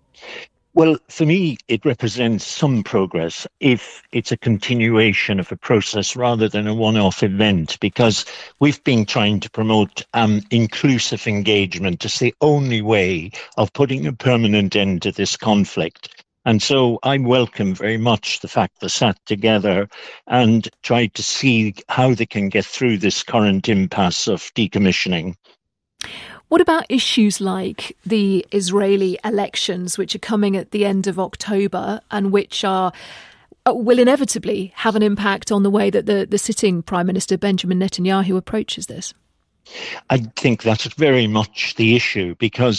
Well, for me, it represents some progress if it's a continuation of a process rather than a one-off event, because we've been trying to promote um, inclusive engagement as the only way of putting a permanent end to this conflict. And so I welcome very much the fact they sat together and tried to see how they can get through this current impasse of decommissioning. What about issues like the Israeli elections, which are coming at the end of October and which are will inevitably have an impact on the way that the, the sitting Prime Minister Benjamin Netanyahu approaches this? I think that's very much the issue, because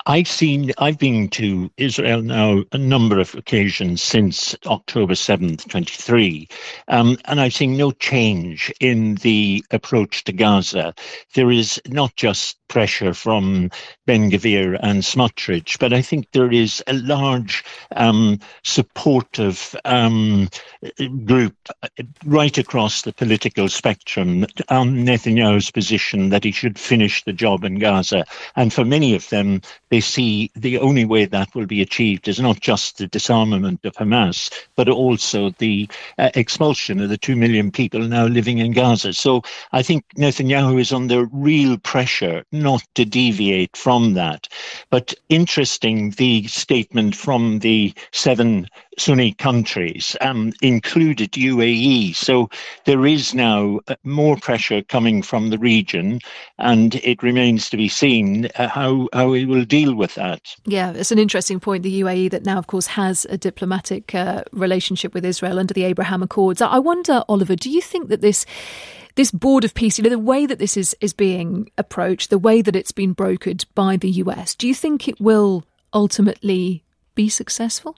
I've seen, I've been to Israel now a number of occasions since October seventh, twenty-three, um, and I've seen no change in the approach to Gaza. There is not just pressure from Ben-Gvir and Smotrich, but I think there is a large um, supportive um, group right across the political spectrum on Netanyahu's position that he should finish the job in Gaza. And for many of them, they see the only way that will be achieved is not just the disarmament of Hamas, but also the uh, expulsion of the two million people now living in Gaza. So I think Netanyahu is under real pressure not to deviate from that. But interesting, the statement from the seven Sunni countries um, included U A E. So there is now more pressure coming from the region, and it remains to be seen uh, how, how he will deal with that. Yeah, it's an interesting point, the U A E that now, of course, has a diplomatic uh, relationship with Israel under the Abraham Accords. I wonder, Oliver, do you think that this this board of peace, you know, the way that this is, is being approached, the way that it's been brokered by the U S, do you think it will ultimately be successful?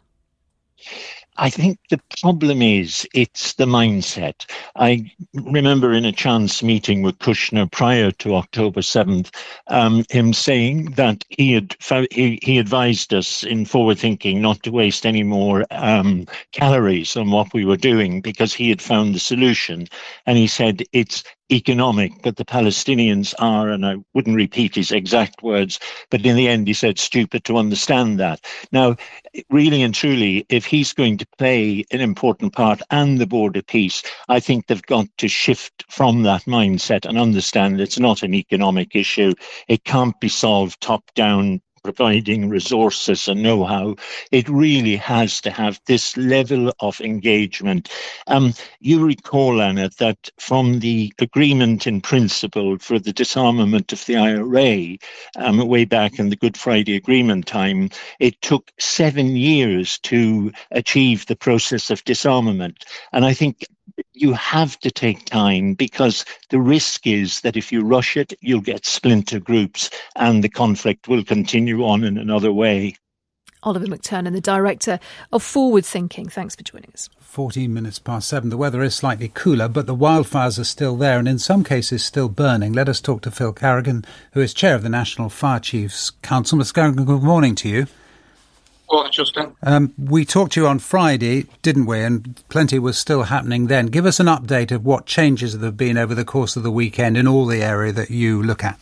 I think the problem is it's the mindset. I remember in a chance meeting with Kushner prior to October seventh, um, him saying that he had he, he advised us in forward thinking not to waste any more um, calories on what we were doing because he had found the solution. And he said it's economic, but the Palestinians are, and I wouldn't repeat his exact words, but in the end he said stupid to understand that. Now, really and truly, if he's going to play an important part and the border peace, I think they've got to shift from that mindset and understand it's not an economic issue. It can't be solved top down, providing resources and know-how. It really has to have this level of engagement. Um, you recall, Anna, that from the agreement in principle for the disarmament of the I R A, um, way back in the Good Friday Agreement time, it took seven years to achieve the process of disarmament. And I think you have to take time because the risk is that if you rush it, you'll get splinter groups and the conflict will continue on in another way. Oliver McTurnan, the director of Forward Thinking. Thanks for joining us. fourteen minutes past seven. The weather is slightly cooler, but the wildfires are still there and in some cases still burning. Let us talk to Phil Carrigan, who is chair of the National Fire Chiefs Council. Mister Carrigan, good morning to you. Morning, Justin. Um, we talked to you on Friday, didn't we? And plenty was still happening then. Give us an update of what changes there have been over the course of the weekend in all the area that you look at.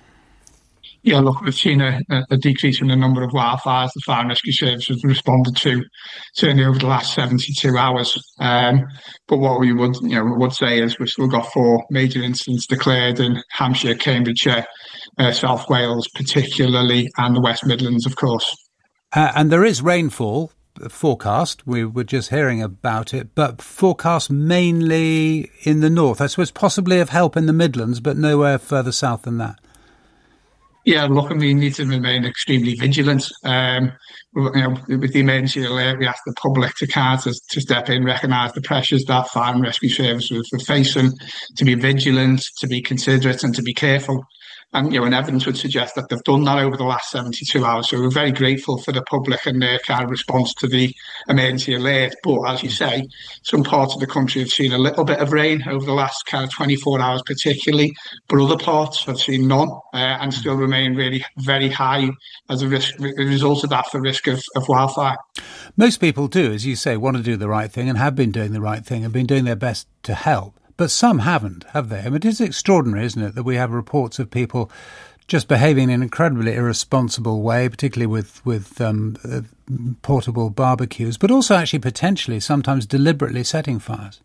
Yeah, look, we've seen a, a decrease in the number of wildfires the Fire and Rescue Service has responded to, certainly over the last seventy-two hours. Um, but what we would, you know, would say is we've still got four major incidents declared in Hampshire, Cambridgeshire, uh, South Wales particularly, and the West Midlands, of course. Uh, and there is rainfall forecast. We were just hearing about it, but forecast mainly in the north. I suppose possibly of help in the Midlands, but nowhere further south than that. Yeah, look, I mean, we need to remain extremely vigilant. Um, you know, with the emergency alert, we ask the public to kind of to step in, recognise the pressures that Fire and Rescue Services are facing, to be vigilant, to be considerate, and to be careful. And, you know, and evidence would suggest that they've done that over the last seventy-two hours. So we're very grateful for the public and their kind of response to the emergency alert. But as you say, some parts of the country have seen a little bit of rain over the last kind of twenty-four hours particularly, but other parts have seen none uh, and still remain really very high as a risk, a result of that for risk of, of wildfire. Most people do, as you say, want to do the right thing and have been doing the right thing and been doing their best to help. But some haven't, have they? I mean, it is extraordinary, isn't it, that we have reports of people just behaving in an incredibly irresponsible way, particularly with, with um, uh, portable barbecues, but also actually potentially sometimes deliberately setting fires.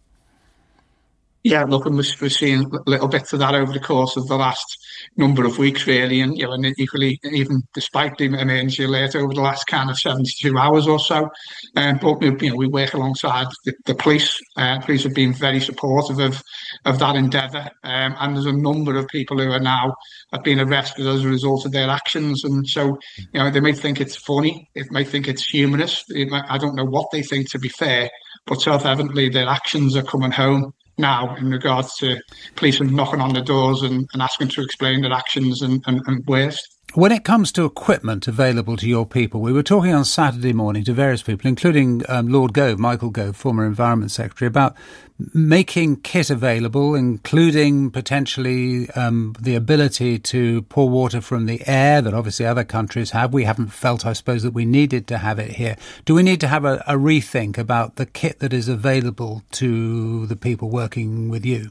Yeah, look, and we're, we're seeing little bits of that over the course of the last number of weeks, really, and you know, and equally, even despite the emergency alert over the last kind of seventy-two hours or so. Um, but you know, we work alongside the, the police. Uh, police have been very supportive of of that endeavour, um, and there's a number of people who are now have been arrested as a result of their actions. And so, you know, they may think it's funny, they may think it's humorous. Might, I don't know what they think, to be fair, but self-evidently their actions are coming home now in regards to police knocking on the doors and, and asking to explain their actions and, and, and worse. when it comes to equipment available to your people, we were talking on Saturday morning to various people, including um, Lord Gove, Michael Gove, former Environment Secretary, about making kit available, including potentially um, the ability to pour water from the air that obviously other countries have. We haven't felt, I suppose, that we needed to have it here. Do we need to have a, a rethink about the kit that is available to the people working with you?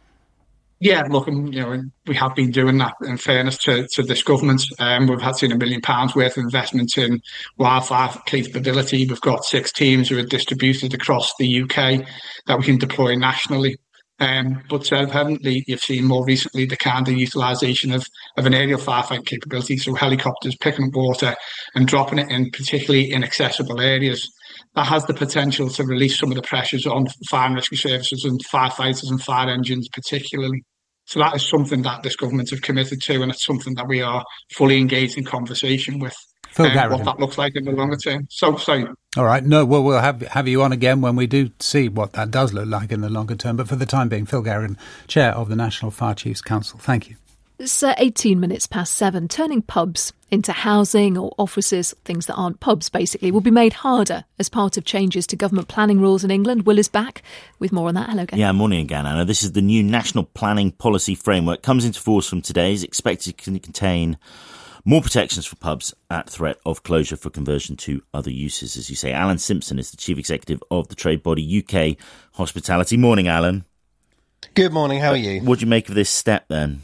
Yeah, look, you know, we have been doing that in fairness to, to this government. Um, we've had seen a million pounds worth of investment in wildfire capability. We've got six teams who are distributed across the U K that we can deploy nationally. Um, but uh, evidently, you've seen more recently the kind of utilisation of, of an aerial firefighting capability, so helicopters picking up water and dropping it in particularly inaccessible areas. That has the potential to release some of the pressures on fire and rescue services and firefighters and fire engines particularly. So that is something that this government have committed to, and it's something that we are fully engaged in conversation with um, what that looks like in the longer term. So, sorry. All right. No, well, we'll have have you on again when we do see what that does look like in the longer term. But for the time being, Phil Garrigan, Chair of the National Fire Chiefs Council. Thank you. It's uh, eighteen minutes past seven. Turning pubs into housing or offices, things that aren't pubs basically, will be made harder as part of changes to government planning rules in England. Will is back with more on that. Hello again. Yeah, morning again, Anna. This is the new National Planning Policy Framework. Comes into force from today. Is expected to contain more protections for pubs at threat of closure for conversion to other uses, as you say. Alan Simpson is the Chief Executive of the trade body U K Hospitality. Morning, Alan. Good morning. How are you? What do you make of this step then?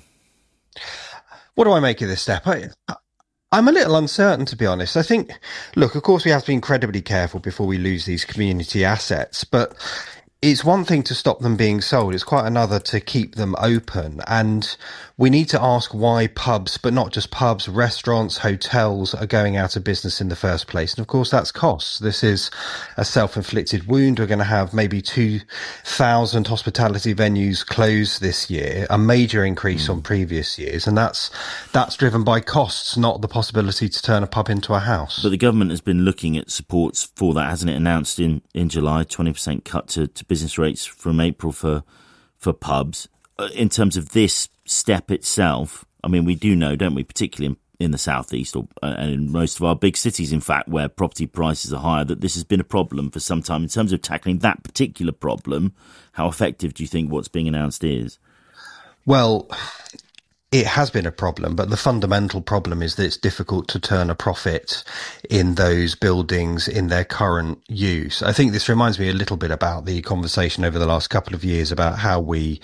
What do I make of this step? I, I'm a little uncertain, to be honest. I think, look, of course, we have to be incredibly careful before we lose these community assets, but it's one thing to stop them being sold. It's quite another to keep them open. And we need to ask why pubs, but not just pubs, restaurants, hotels are going out of business in the first place. And of course, that's costs. This is a self-inflicted wound. We're going to have maybe two thousand hospitality venues closed this year, a major increase mm. on previous years. And that's that's driven by costs, not the possibility to turn a pub into a house. But the government has been looking at supports for that, hasn't it? Announced in, in July, twenty percent cut to, to business rates from April for for pubs. Uh, in terms of this step itself, I mean, we do know, don't we, particularly in, in the southeast or uh, and in most of our big cities, in fact, where property prices are higher, that this has been a problem for some time. In terms of tackling that particular problem, how effective do you think what's being announced is? Well, it has been a problem, but the fundamental problem is that it's difficult to turn a profit in those buildings in their current use. I think this reminds me a little bit about the conversation over the last couple of years about how we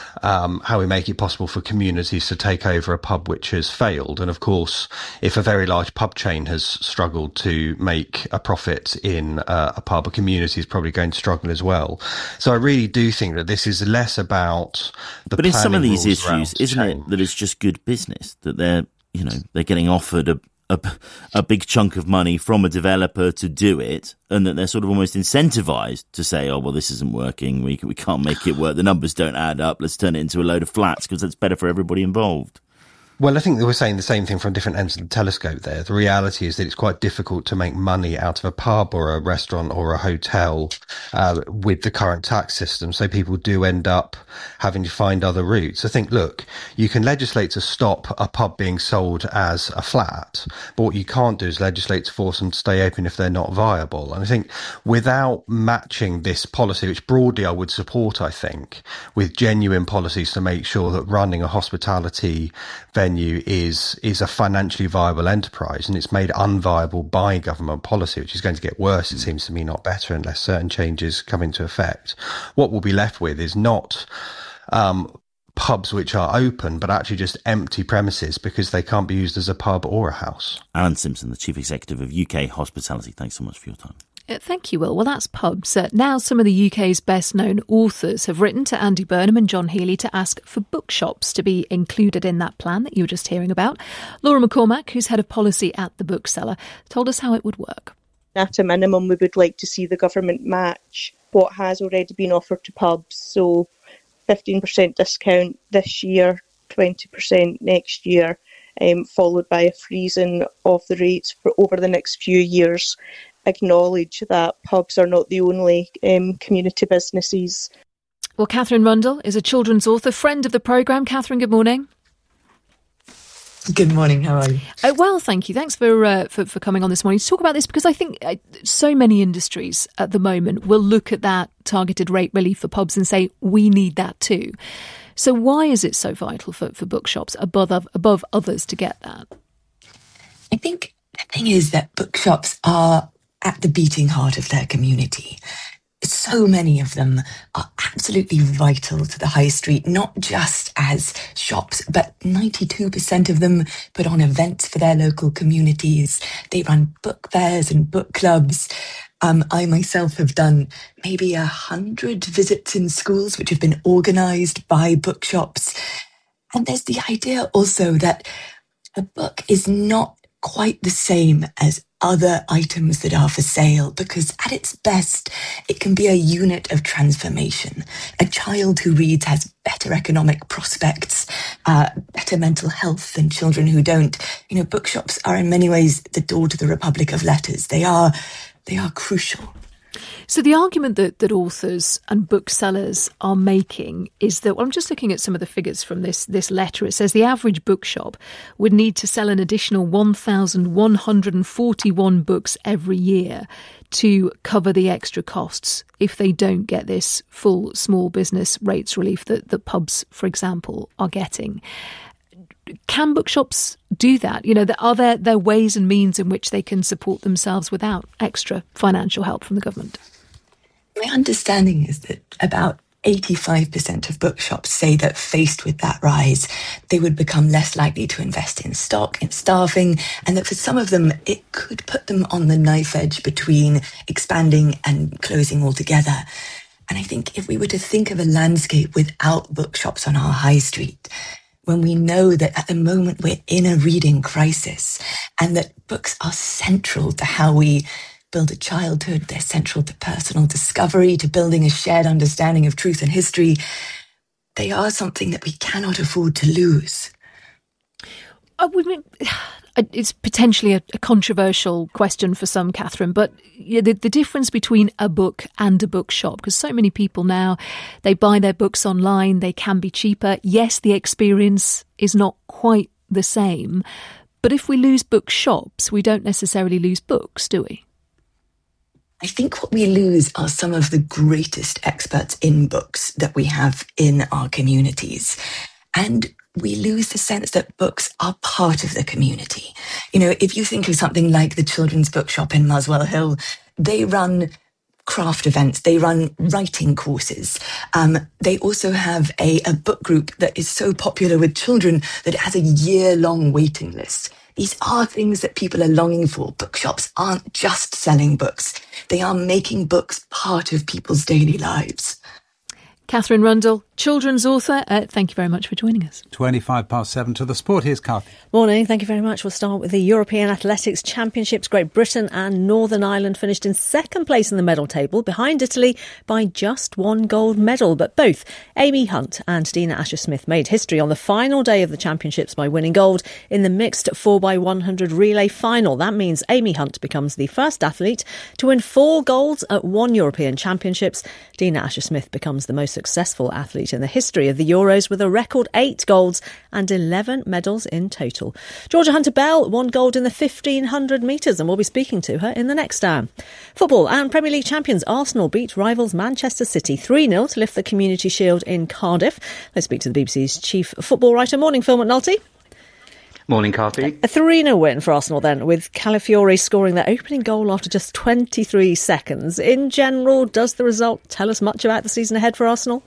um, how we make it possible for communities to take over a pub which has failed. And of course, if a very large pub chain has struggled to make a profit in uh, a pub, a community is probably going to struggle as well. So I really do think that this is less about the But in some of these issues, isn't change. it that it's just good business, that they're, you know, they're getting offered a, a, a big chunk of money from a developer to do it, and that they're sort of almost incentivized to say, oh, well, this isn't working, we, we can't make it work, the numbers don't add up, let's turn it into a load of flats because that's better for everybody involved. Well, I think they were saying the same thing from different ends of the telescope there. The reality is that it's quite difficult to make money out of a pub or a restaurant or a hotel uh, with the current tax system. So people do end up having to find other routes. I think, look, you can legislate to stop a pub being sold as a flat, but what you can't do is legislate to force them to stay open if they're not viable. And I think without matching this policy, which broadly I would support, I think, with genuine policies to make sure that running a hospitality venue is is a financially viable enterprise, and it's made unviable by government policy, which is going to get worse, it seems to me, not better, unless certain changes come into effect. What we'll be left with is not um, pubs which are open, but actually just empty premises because they can't be used as a pub or a house. Alan Simpson, the Chief Executive of U K Hospitality, thanks so much for your time. Uh, thank you, Will. Well, that's pubs. Uh, now some of the U K's best-known authors have written to Andy Burnham and John Healey to ask for bookshops to be included in that plan that you were just hearing about. Laura McCormack, who's head of policy at The Bookseller, told us how it would work. At a minimum, we would like to see the government match what has already been offered to pubs. So fifteen percent discount this year, twenty percent next year, um, followed by a freezing of the rates for over the next few years. Acknowledge that pubs are not the only um, community businesses. Well, Catherine Rundle is a children's author, friend of the programme. Catherine, good morning. Good morning. How are you? Uh, well, thank you. Thanks for, uh, for for coming on this morning to talk about this, because I think uh, so many industries at the moment will look at that targeted rate relief for pubs and say, we need that too. So why is it so vital for, for bookshops above above others to get that? I think the thing is that bookshops are at the beating heart of their community. So many of them are absolutely vital to the high street, not just as shops, but ninety-two percent of them put on events for their local communities. They run book fairs and book clubs. Um, I myself have done maybe a hundred visits in schools which have been organised by bookshops. And there's the idea also that a book is not quite the same as other items that are for sale, because at its best, it can be a unit of transformation. A child who reads has better economic prospects, uh, better mental health than children who don't. You know, bookshops are in many ways the door to the Republic of Letters. They are, they are crucial. So the argument that, that authors and booksellers are making is that, well, I'm just looking at some of the figures from this, this letter. It says the average bookshop would need to sell an additional one thousand one hundred forty-one books every year to cover the extra costs if they don't get this full small business rates relief that, that pubs, for example, are getting. Can bookshops do that? You know, are there, there ways and means in which they can support themselves without extra financial help from the government? My understanding is that about eighty-five percent of bookshops say that faced with that rise, they would become less likely to invest in stock, in staffing, and that for some of them, it could put them on the knife edge between expanding and closing altogether. And I think if we were to think of a landscape without bookshops on our high street, when we know that at the moment we're in a reading crisis and that books are central to how we build a childhood, they're central to personal discovery, to building a shared understanding of truth and history, they are something that we cannot afford to lose. I would mean, it's potentially a, a controversial question for some, Catherine, but yeah, the, the difference between a book and a bookshop, because so many people now, they buy their books online, they can be cheaper. Yes, the experience is not quite the same, but if we lose bookshops, we don't necessarily lose books, do we? I think what we lose are some of the greatest experts in books that we have in our communities. And we lose the sense that books are part of the community. You know, if you think of something like the Children's Bookshop in Muswell Hill, they run craft events, they run writing courses. Um, they also have a, a book group that is so popular with children that it has a year-long waiting list. These are things that people are longing for. Bookshops aren't just selling books. They are making books part of people's daily lives. Catherine Rundle, children's author, uh, thank you very much for joining us. twenty-five past seven to the sport. Here's Carthy. Morning, thank you very much. We'll start with the European Athletics Championships. Great Britain and Northern Ireland finished in second place in the medal table, behind Italy by just one gold medal. But both Amy Hunt and Dina Asher-Smith made history on the final day of the championships by winning gold in the mixed four by one hundred relay final. That means Amy Hunt becomes the first athlete to win four golds at one European Championships. Dina Asher-Smith becomes the most successful athlete in the history of the Euros with a record eight golds and eleven medals in total. Georgia Hunter-Bell won gold in the fifteen hundred metres and we'll be speaking to her in the next hour. Football and Premier League champions Arsenal beat rivals Manchester City three nil to lift the Community Shield in Cardiff. Let's speak to the B B C's chief football writer. Morning, Phil McNulty. Morning, Carthy. A three nil win for Arsenal then, with Calafiore scoring their opening goal after just twenty-three seconds. In general, does the result tell us much about the season ahead for Arsenal?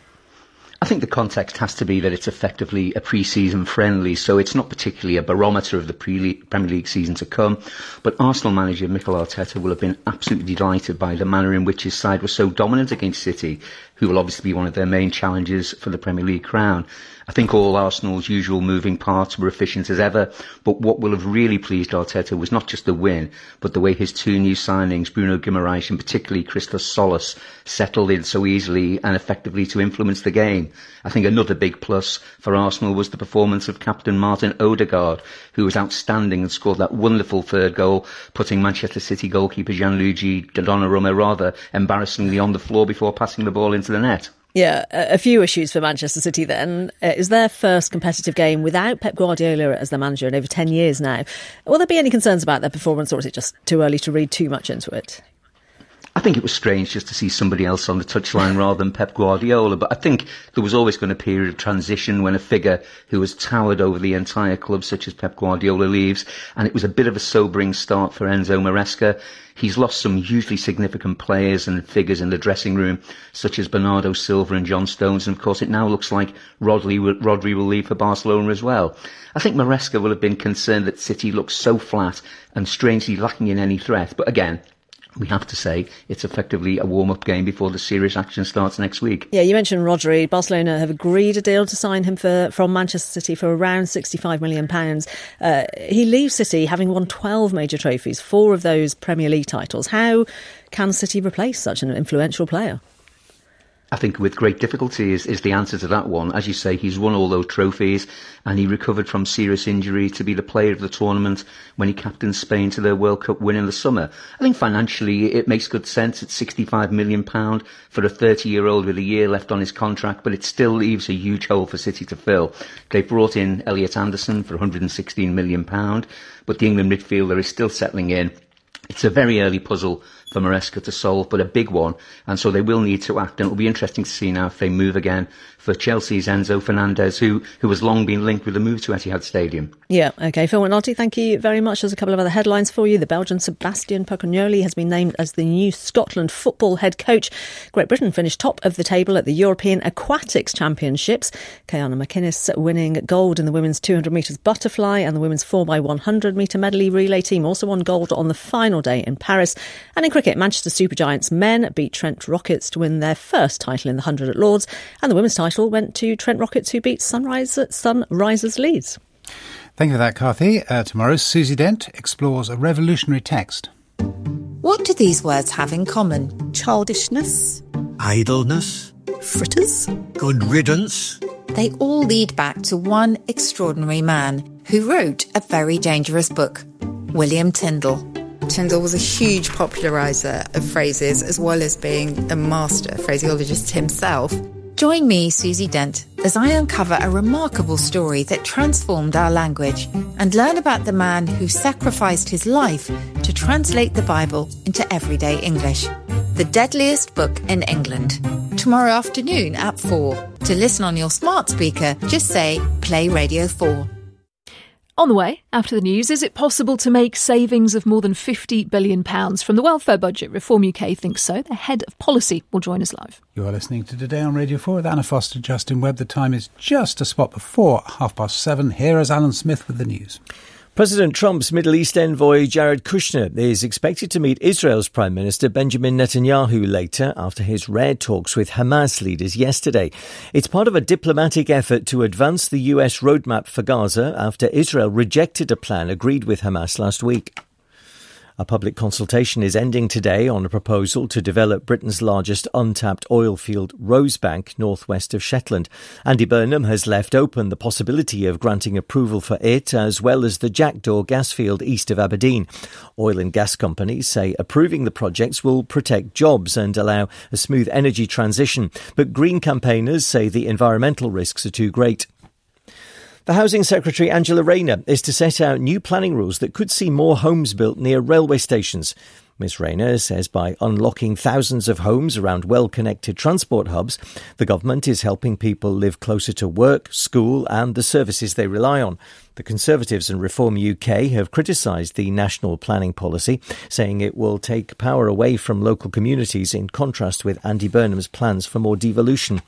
I think the context has to be that it's effectively a pre-season friendly, so it's not particularly a barometer of the Premier League season to come. But Arsenal manager Mikel Arteta will have been absolutely delighted by the manner in which his side was so dominant against City, who will obviously be one of their main challenges for the Premier League crown. I think all Arsenal's usual moving parts were efficient as ever, but what will have really pleased Arteta was not just the win, but the way his two new signings, Bruno Guimaraes and particularly Christos Solis, settled in so easily and effectively to influence the game. I think another big plus for Arsenal was the performance of captain Martin Odegaard, who was outstanding and scored that wonderful third goal, putting Manchester City goalkeeper Gianluigi Donnarumma rather embarrassingly on the floor before passing the ball into the net. Yeah, a few issues for Manchester City then. It is their first competitive game without Pep Guardiola as their manager in over ten years now. Will there be any concerns about their performance, or is it just too early to read too much into it? I think it was strange just to see somebody else on the touchline rather than Pep Guardiola, but I think there was always going to be a period of transition when a figure who has towered over the entire club, such as Pep Guardiola, leaves, and it was a bit of a sobering start for Enzo Maresca. He's lost some hugely significant players and figures in the dressing room, such as Bernardo Silva and John Stones, and of course it now looks like Rodri, Rodri will leave for Barcelona as well. I think Maresca will have been concerned that City looks so flat and strangely lacking in any threat, but again, we have to say it's effectively a warm-up game before the serious action starts next week. Yeah, you mentioned Rodri. Barcelona have agreed a deal to sign him for from Manchester City for around sixty-five million pounds. Uh, he leaves City having won twelve major trophies, four of those Premier League titles. How can City replace such an influential player? I think with great difficulty is, is the answer to that one. As you say, he's won all those trophies and he recovered from serious injury to be the player of the tournament when he captained Spain to their World Cup win in the summer. I think financially it makes good sense. It's sixty-five million pounds for a thirty-year-old with a year left on his contract, but it still leaves a huge hole for City to fill. They brought in Elliot Anderson for one hundred sixteen million pounds, but the England midfielder is still settling in. It's a very early puzzle for Maresca to solve, but a big one, and so they will need to act, and it will be interesting to see now if they move again for Chelsea's Enzo Fernandez, who, who has long been linked with the move to Etihad Stadium. Yeah, OK. Phil McNulty, thank you very much. There's a couple of other headlines for you. The Belgian Sebastian Pocognoli has been named as the new Scotland football head coach. Great Britain finished top of the table at the European Aquatics Championships. Kayana McInnes winning gold in the women's two hundred metres butterfly, and the women's four by one hundred metre medley relay team also won gold on the final day in Paris. And in cricket, Manchester Supergiants men beat Trent Rockets to win their first title in the one hundred at Lords, and the women's title went to Trent Rockets, who beat Sunrise, Sunrisers Leeds. Thank you for that, Carthy. Uh, tomorrow, Susie Dent explores a revolutionary text. What do these words have in common? Childishness, idleness, fritters, good riddance. They all lead back to one extraordinary man who wrote a very dangerous book, William Tyndall. Tyndall was a huge populariser of phrases, as well as being a master phraseologist himself. Join me, Susie Dent, as I uncover a remarkable story that transformed our language and learn about the man who sacrificed his life to translate the Bible into everyday English. The Deadliest Book in England. Tomorrow afternoon at four. To listen on your smart speaker, just say Play Radio four. On the way, after the news, is it possible to make savings of more than fifty billion pounds from the welfare budget? Reform U K thinks so. The head of policy will join us live. You are listening to Today on Radio four with Anna Foster, Justin Webb. The time is just a spot before half past seven. Here is Alan Smith with the news. President Trump's Middle East envoy Jared Kushner is expected to meet Israel's Prime Minister Benjamin Netanyahu later after his rare talks with Hamas leaders yesterday. It's part of a diplomatic effort to advance the U S roadmap for Gaza after Israel rejected a plan agreed with Hamas last week. A public consultation is ending today on a proposal to develop Britain's largest untapped oil field, Rosebank, northwest of Shetland. Andy Burnham has left open the possibility of granting approval for it, as well as the Jackdaw gas field east of Aberdeen. Oil and gas companies say approving the projects will protect jobs and allow a smooth energy transition, but Green campaigners say the environmental risks are too great. The Housing Secretary, Angela Rayner, is to set out new planning rules that could see more homes built near railway stations. Miz Rayner says by unlocking thousands of homes around well-connected transport hubs, the government is helping people live closer to work, school and the services they rely on. The Conservatives and Reform U K have criticised the national planning policy, saying it will take power away from local communities in contrast with Andy Burnham's plans for more devolution.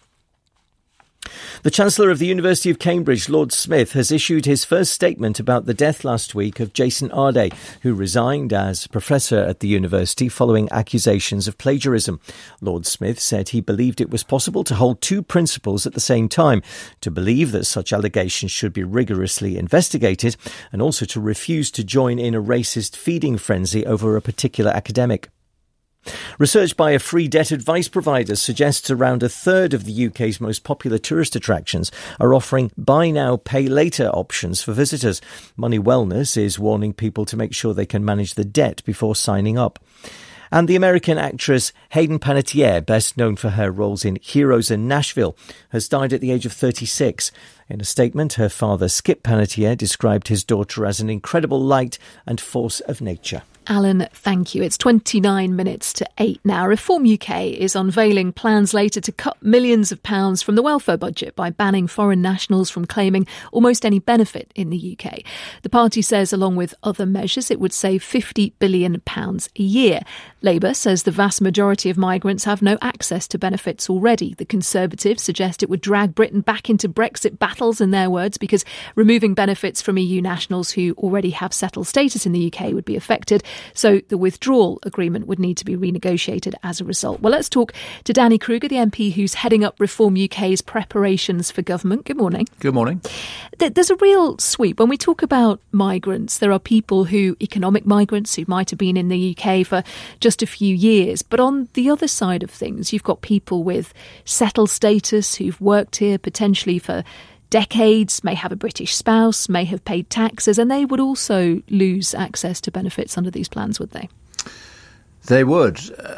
The Chancellor of the University of Cambridge, Lord Smith, has issued his first statement about the death last week of Jason Arday, who resigned as professor at the university following accusations of plagiarism. Lord Smith said he believed it was possible to hold two principles at the same time, to believe that such allegations should be rigorously investigated, and also to refuse to join in a racist feeding frenzy over a particular academic. Research by a free debt advice provider suggests around a third of the U K's most popular tourist attractions are offering buy now, pay later options for visitors. Money Wellness is warning people to make sure they can manage the debt before signing up. And the American actress Hayden Panettiere, best known for her roles in Heroes and Nashville, has died at the age of thirty-six. In a statement, her father, Skip Panettiere, described his daughter as an incredible light and force of nature. Alan, thank you. It's twenty-nine minutes to eight now. Reform U K is unveiling plans later to cut millions of pounds from the welfare budget by banning foreign nationals from claiming almost any benefit in the U K. The party says, along with other measures, it would save fifty billion pounds a year. Labour says the vast majority of migrants have no access to benefits already. The Conservatives suggest it would drag Britain back into Brexit battles, in their words, because removing benefits from E U nationals who already have settled status in the U K would be affected. So the withdrawal agreement would need to be renegotiated as a result. Well, let's talk to Danny Kruger, the M P who's heading up Reform U K's preparations for government. Good morning. Good morning. There's a real sweep. When we talk about migrants, there are people who, economic migrants, who might have been in the U K for just a few years. But on the other side of things, you've got people with settled status who've worked here potentially for decades, may have a British spouse, may have paid taxes, and they would also lose access to benefits under these plans, would they? They would.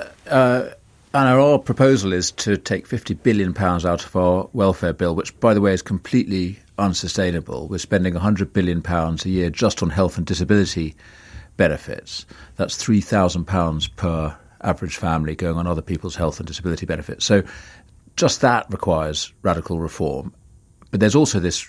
Uh, and our proposal is to take fifty billion pounds out of our welfare bill, which, by the way, is completely unsustainable. We're spending one hundred billion pounds a year just on health and disability benefits. That's three thousand pounds per average family going on other people's health and disability benefits. So just that requires radical reform. But there's also this,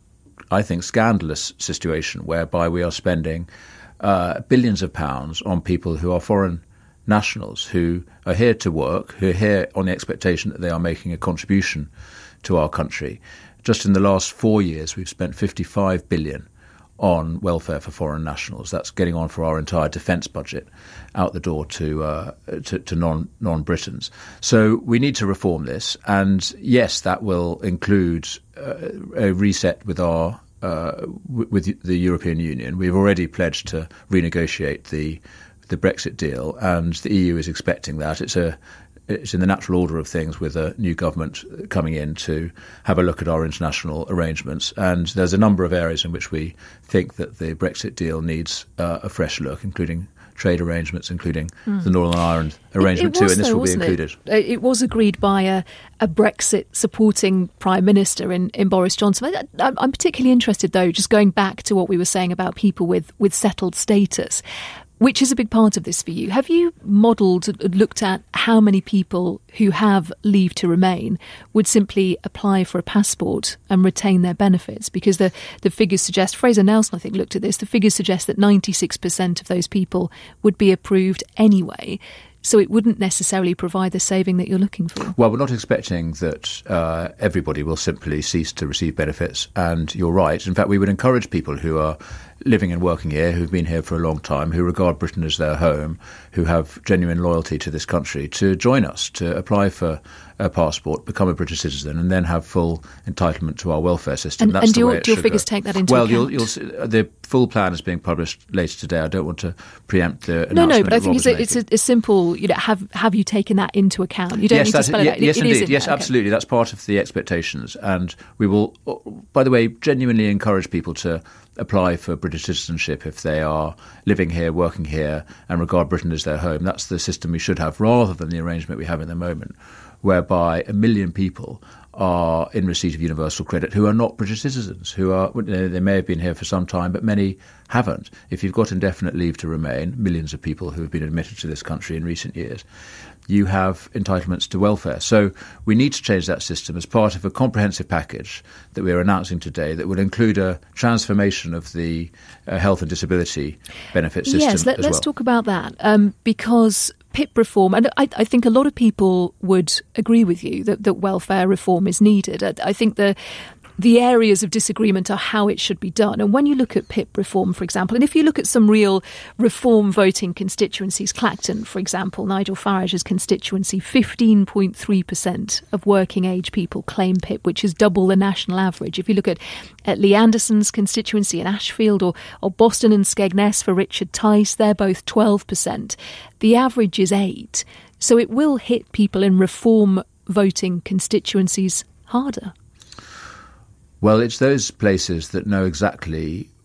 I think, scandalous situation whereby we are spending uh, billions of pounds on people who are foreign nationals, who are here to work, who are here on the expectation that they are making a contribution to our country. Just in the last four years, we've spent fifty-five billion pounds on welfare for foreign nationals. That's getting on for our entire defence budget out the door to uh, to, to non, non-Britons. So we need to reform this. And yes, that will include uh, a reset with our uh, w- with the European Union. We've already pledged to renegotiate the the Brexit deal, and the E U is expecting that. It's a It's in the natural order of things with a new government coming in to have a look at our international arrangements. And there's a number of areas in which we think that the Brexit deal needs uh, a fresh look, including trade arrangements, including mm. the Northern Ireland arrangement it, it was, too, and this though, will be included. It? it was agreed by a, a Brexit-supporting Prime Minister in, in Boris Johnson. I, I'm particularly interested, though, just going back to what we were saying about people with, with settled status, which is a big part of this for you. Have you modelled, looked at how many people who have leave to remain would simply apply for a passport and retain their benefits? Because the, the figures suggest, Fraser Nelson, I think, looked at this, the figures suggest that ninety-six percent of those people would be approved anyway. So it wouldn't necessarily provide the saving that you're looking for. Well, we're not expecting that uh, everybody will simply cease to receive benefits. And you're right. In fact, we would encourage people who are living and working here, who've been here for a long time, who regard Britain as their home, who have genuine loyalty to this country, to join us, to apply for a passport, become a British citizen, and then have full entitlement to our welfare system. And, That's and the do way your, it do your should figures go. take that into well, account? Well, you'll, you'll see, the full plan is being published later today. I don't want to preempt the announcement. No, no, but I think it's a, it's a, a simple, you know, have have you taken that into account? You don't yes, need to spell it yeah, out. Yes, it, it indeed. is Yes, okay. absolutely. That's part of the expectations. And we will, by the way, genuinely encourage people to apply for British citizenship if they are living here, working here, and regard Britain as their home. That's the system we should have, rather than the arrangement we have at the moment, whereby a million people are in receipt of universal credit who are not British citizens, who are, they may have been here for some time, but many haven't. If you've got indefinite leave to remain, millions of people who have been admitted to this country in recent years, you have entitlements to welfare. So we need to change that system as part of a comprehensive package that we are announcing today that will include a transformation of the uh, health and disability benefit system yes, let, as let's well. talk about that, um, because P I P reform, and I, I think a lot of people would agree with you that, that welfare reform is needed. I, I think the The areas of disagreement are how it should be done. And when you look at P I P reform, for example, and if you look at some real reform voting constituencies, Clacton, for example, Nigel Farage's constituency, fifteen point three percent of working age people claim P I P, which is double the national average. If you look at, at Lee Anderson's constituency in Ashfield, or, or Boston and Skegness for Richard Tice, they're both twelve percent. The average is eight. So it will hit people in reform voting constituencies harder. Well, it's those places that know exactly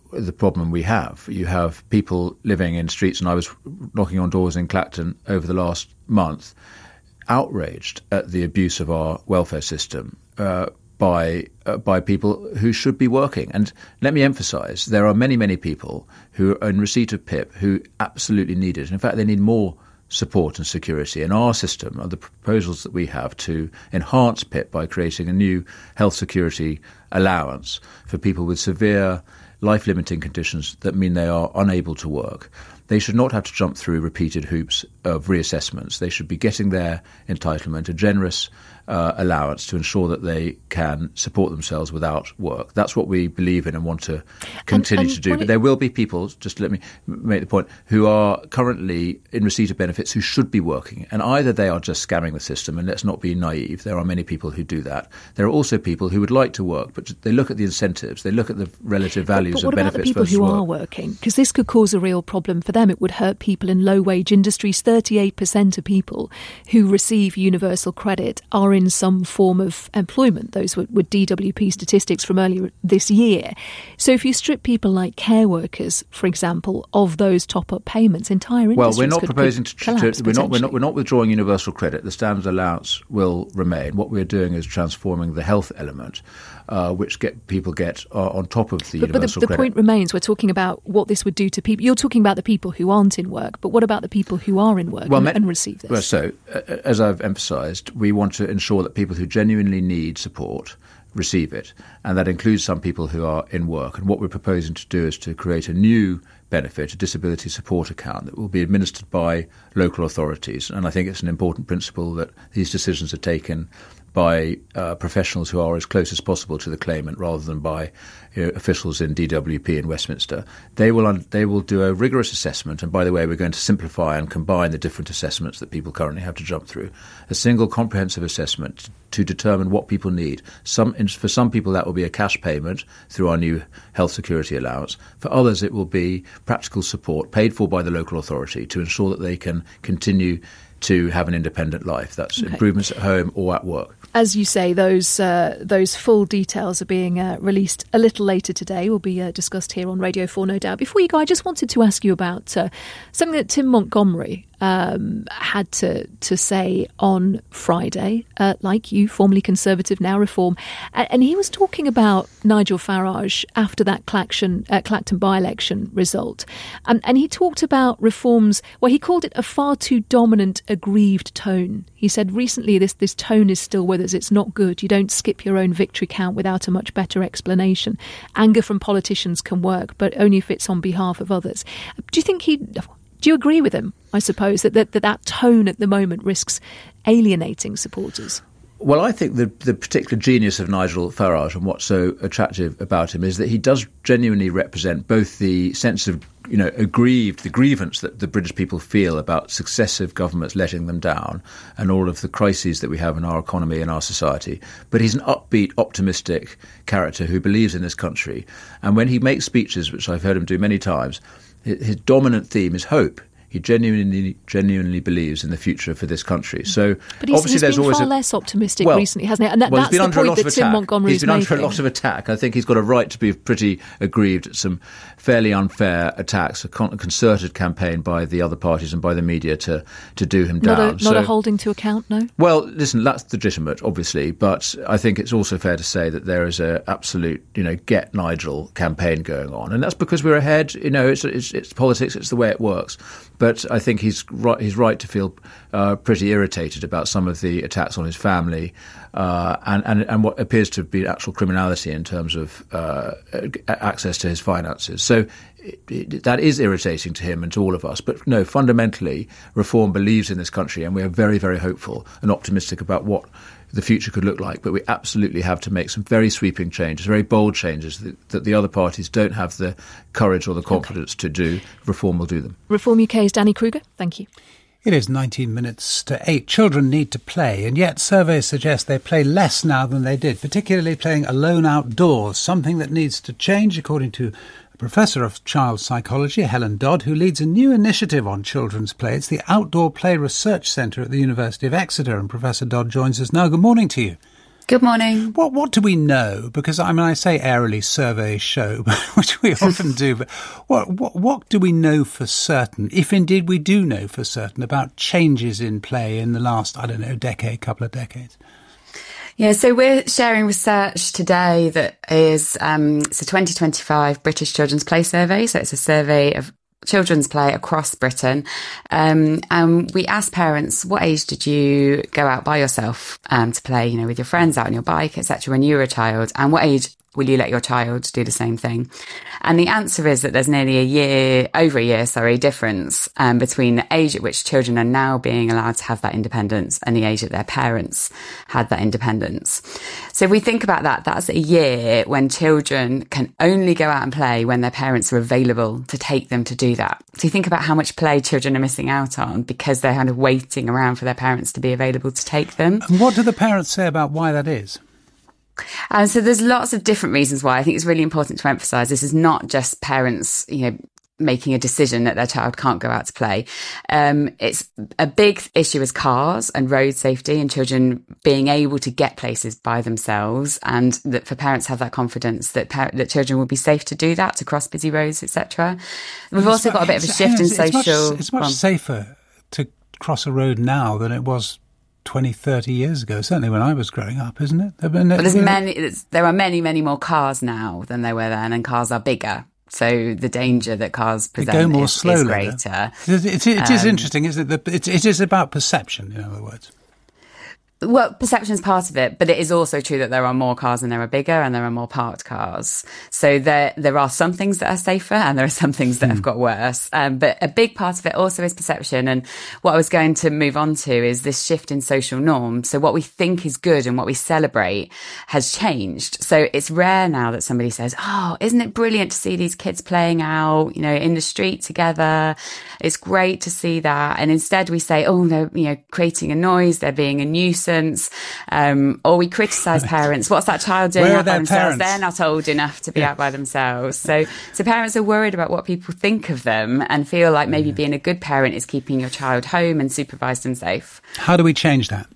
the problem we have. You have people living in streets, and I was knocking on doors in Clacton over the last month, outraged at the abuse of our welfare system uh, by uh, by people who should be working. And let me emphasise, there are many, many people who are in receipt of P I P who absolutely need it. In fact, they need more support and security. And our system, are the proposals that we have to enhance P I P by creating a new health security allowance for people with severe life-limiting conditions that mean they are unable to work. They should not have to jump through repeated hoops of reassessments. They should be getting their entitlement, a generous uh, allowance to ensure that they can support themselves without work. That's what we believe in and want to continue and, and to do. But there will be people, just let me make the point, who are currently in receipt of benefits who should be working. And either they are just scamming the system, and let's not be naive. There are many people who do that. There are also people who would like to work, but they look at the incentives, they look at the relative values but, but of benefits versus work. What about the people who are working? Because this could cause a real problem for them. It would hurt people in low-wage industries. thirty-eight percent of people who receive universal credit are in some form of employment. Those were, were D W P statistics from earlier this year. So if you strip people like care workers, for example, of those top-up payments, entire industries well, we're not could, proposing could to, collapse, to we're not we're not we're not withdrawing universal credit. The standard allowance will remain. What we're doing is transforming the health element, uh, which get people get uh, on top of the but, universal but the, the credit. point remains, we're talking about what this would do to people. You're talking about the people who aren't in work, but what about the people who are in work well, and, and receive this? Well, so, uh, as I've emphasised, we want to ensure that people who genuinely need support receive it, and that includes some people who are in work. And what we're proposing to do is to create a new benefit, a disability support account that will be administered by local authorities. And I think it's an important principle that these decisions are taken by uh, professionals who are as close as possible to the claimant rather than by you know, officials in D W P in Westminster. They will un- they will do a rigorous assessment, and by the way, we're going to simplify and combine the different assessments that people currently have to jump through. A single comprehensive assessment to determine what people need. Some for some people that will be a cash payment through our new health security allowance. For others it will be practical support paid for by the local authority to ensure that they can continue to have an independent life. That's okay. Improvements at home or at work. As you say, those uh, those full details are being uh, released a little later today. Will be uh, discussed here on Radio four, no doubt. Before you go, I just wanted to ask you about uh, something that Tim Montgomery um, had to, to say on Friday, uh, like you, formerly Conservative, now Reform. And he was talking about Nigel Farage after that Clacton, uh, Clacton by-election result. And, and he talked about Reform's, well, he called it a far too dominant, aggrieved tone. He said recently this, this tone is still with us. It's not good. You don't skip your own victory count without a much better explanation. Anger from politicians can work, but only if it's on behalf of others. Do you think he... Do you agree with him, I suppose, that that, that that tone at the moment risks alienating supporters? Well, I think the, the particular genius of Nigel Farage and what's so attractive about him is that he does genuinely represent both the sense of, you know, aggrieved, the grievance that the British people feel about successive governments letting them down and all of the crises that we have in our economy and our society. But he's an upbeat, optimistic character who believes in this country. And when he makes speeches, which I've heard him do many times, his dominant theme is hope. He genuinely, genuinely believes in the future for this country. So, but he's, obviously, he's there's been always far a, less optimistic well, recently, hasn't he? And that, well, that's the point that Tim Montgomery is making. He's been under a lot of attack. I think he's got a right to be pretty aggrieved at some fairly unfair attacks, a con- concerted campaign by the other parties and by the media to, to do him not down. A, not so, a holding to account, no? Well, listen, that's legitimate, obviously, but I think it's also fair to say that there is an absolute, you know, get Nigel campaign going on, and that's because we're ahead. You know, it's it's, it's politics. It's the way it works. But I think he's right, he's right to feel uh, pretty irritated about some of the attacks on his family uh, and, and, and what appears to be actual criminality in terms of uh, access to his finances. So it, it, that is irritating to him and to all of us. But no, fundamentally, Reform believes in this country, and we are very, very hopeful and optimistic about what the future could look like. But we absolutely have to make some very sweeping changes, very bold changes that, that the other parties don't have the courage or the confidence okay. to do. Reform will do them. Reform U K's Danny Kruger, thank you. It is nineteen minutes to eight. Children need to play, and yet surveys suggest they play less now than they did, particularly playing alone outdoors, something that needs to change, according to Professor of Child Psychology, Helen Dodd, who leads a new initiative on children's play. It's the Outdoor Play Research Centre at the University of Exeter, and Professor Dodd joins us now. Good morning to you. Good morning. What what do we know? Because I mean, I say airily surveys show, which we often do. But what what what do we know for certain, if indeed we do know for certain, about changes in play in the last, I don't know, decade, couple of decades? Yeah, so we're sharing research today that is um, it's a twenty twenty-five British Children's Play Survey. So it's a survey of children's play across Britain. Um, and we asked parents, what age did you go out by yourself um, to play, you know, with your friends, out on your bike, et cetera, when you were a child? And what age will you let your child do the same thing? And the answer is that there's nearly a year, over a year, sorry, difference um, between the age at which children are now being allowed to have that independence and the age that their parents had that independence. So if we think about that, that's a year when children can only go out and play when their parents are available to take them to do that. So you think about how much play children are missing out on because they're kind of waiting around for their parents to be available to take them. And what do the parents say about why that is? And so there's lots of different reasons why. I think it's really important to emphasise this is not just parents, you know, making a decision that their child can't go out to play. Um, it's a big issue is cars and road safety and children being able to get places by themselves, and that for parents to have that confidence that par- that children will be safe to do that, to cross busy roads, et cetera. We've It's also not, got a bit of a shift in it's social... Much, it's much safer to cross a road now than it was twenty, thirty years ago, certainly when I was growing up, isn't it? But there's many, there are many, many more cars now than there were then, and cars are bigger. So the danger that cars present they go more is, slowly, is greater. It, it, it is um, interesting, isn't it? It, it is about perception, in other words. Well, perception is part of it, but it is also true that there are more cars and there are bigger and there are more parked cars. So there there are some things that are safer and there are some things that mm. have got worse. Um, but a big part of it also is perception. And what I was going to move on to is this shift in social norms. So what we think is good and what we celebrate has changed. So it's rare now that somebody says, oh, isn't it brilliant to see these kids playing out, you know, in the street together? It's great to see that. And instead we say, oh, they're, you know, creating a noise, they're being a nuisance. Um, or we criticise parents. What's that child doing Where out by themselves? Parents? They're not old enough to be yeah. out by themselves. So, so parents are worried about what people think of them and feel like maybe being a good parent is keeping your child home and supervised and safe. How do we change that?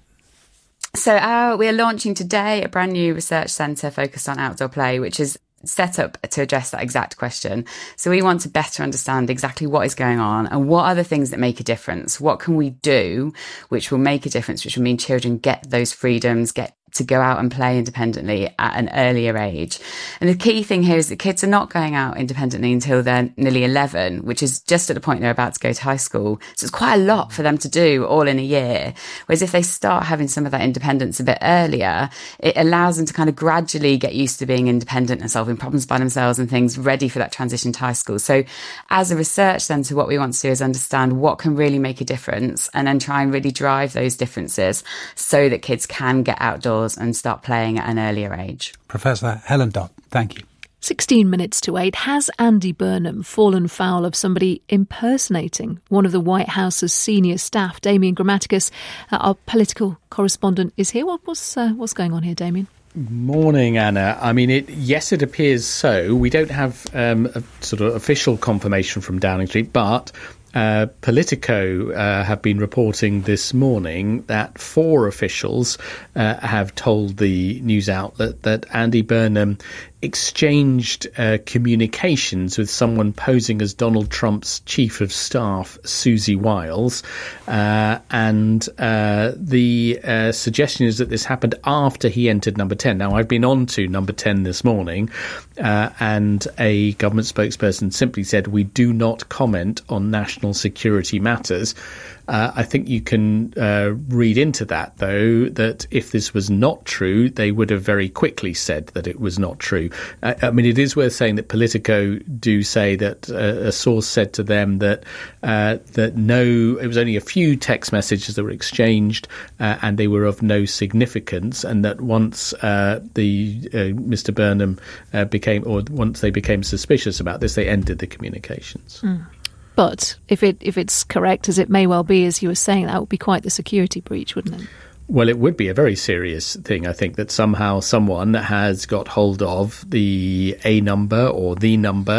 So our, we are launching today a brand new research centre focused on outdoor play, which is set up to address that exact question. So we want to better understand exactly what is going on and what are the things that make a difference. What can we do which will make a difference, which will mean children get those freedoms, get to go out and play independently at an earlier age. And the key thing here is that kids are not going out independently until they're nearly eleven, which is just at the point they're about to go to high school. So it's quite a lot for them to do all in a year. Whereas if they start having some of that independence a bit earlier, it allows them to kind of gradually get used to being independent and solving problems by themselves and things, ready for that transition to high school. So as a research centre, what we want to do is understand what can really make a difference and then try and really drive those differences so that kids can get outdoors and start playing at an earlier age. Professor Helen Dodd, thank you. sixteen minutes to eight. Has Andy Burnham fallen foul of somebody impersonating one of the White House's senior staff? Damien Grammaticus, uh, our political correspondent, is here. What, what's, uh, what's going on here, Damien? Morning, Anna. I mean, it, yes, it appears so. We don't have um, a sort of official confirmation from Downing Street, but Uh, Politico uh, have been reporting this morning that four officials uh, have told the news outlet that Andy Burnham exchanged uh, communications with someone posing as Donald Trump's chief of staff, Susie Wiles. Uh, and uh, the uh, suggestion is that this happened after he entered number ten. Now, I've been on to number ten this morning, uh, and a government spokesperson simply said, we do not comment on national security matters. Uh, I think you can uh, read into that, though, that if this was not true, they would have very quickly said that it was not true. Uh, I mean, it is worth saying that Politico do say that uh, a source said to them that uh, that no, it was only a few text messages that were exchanged uh, and they were of no significance, and that once uh, the uh, Mister Burnham uh, became, or once they became suspicious about this, they ended the communications. Mm. But if it if it's correct, as it may well be, as you were saying, that would be quite the security breach, wouldn't it? Well, it would be a very serious thing, I think, that somehow someone has got hold of the A number or the number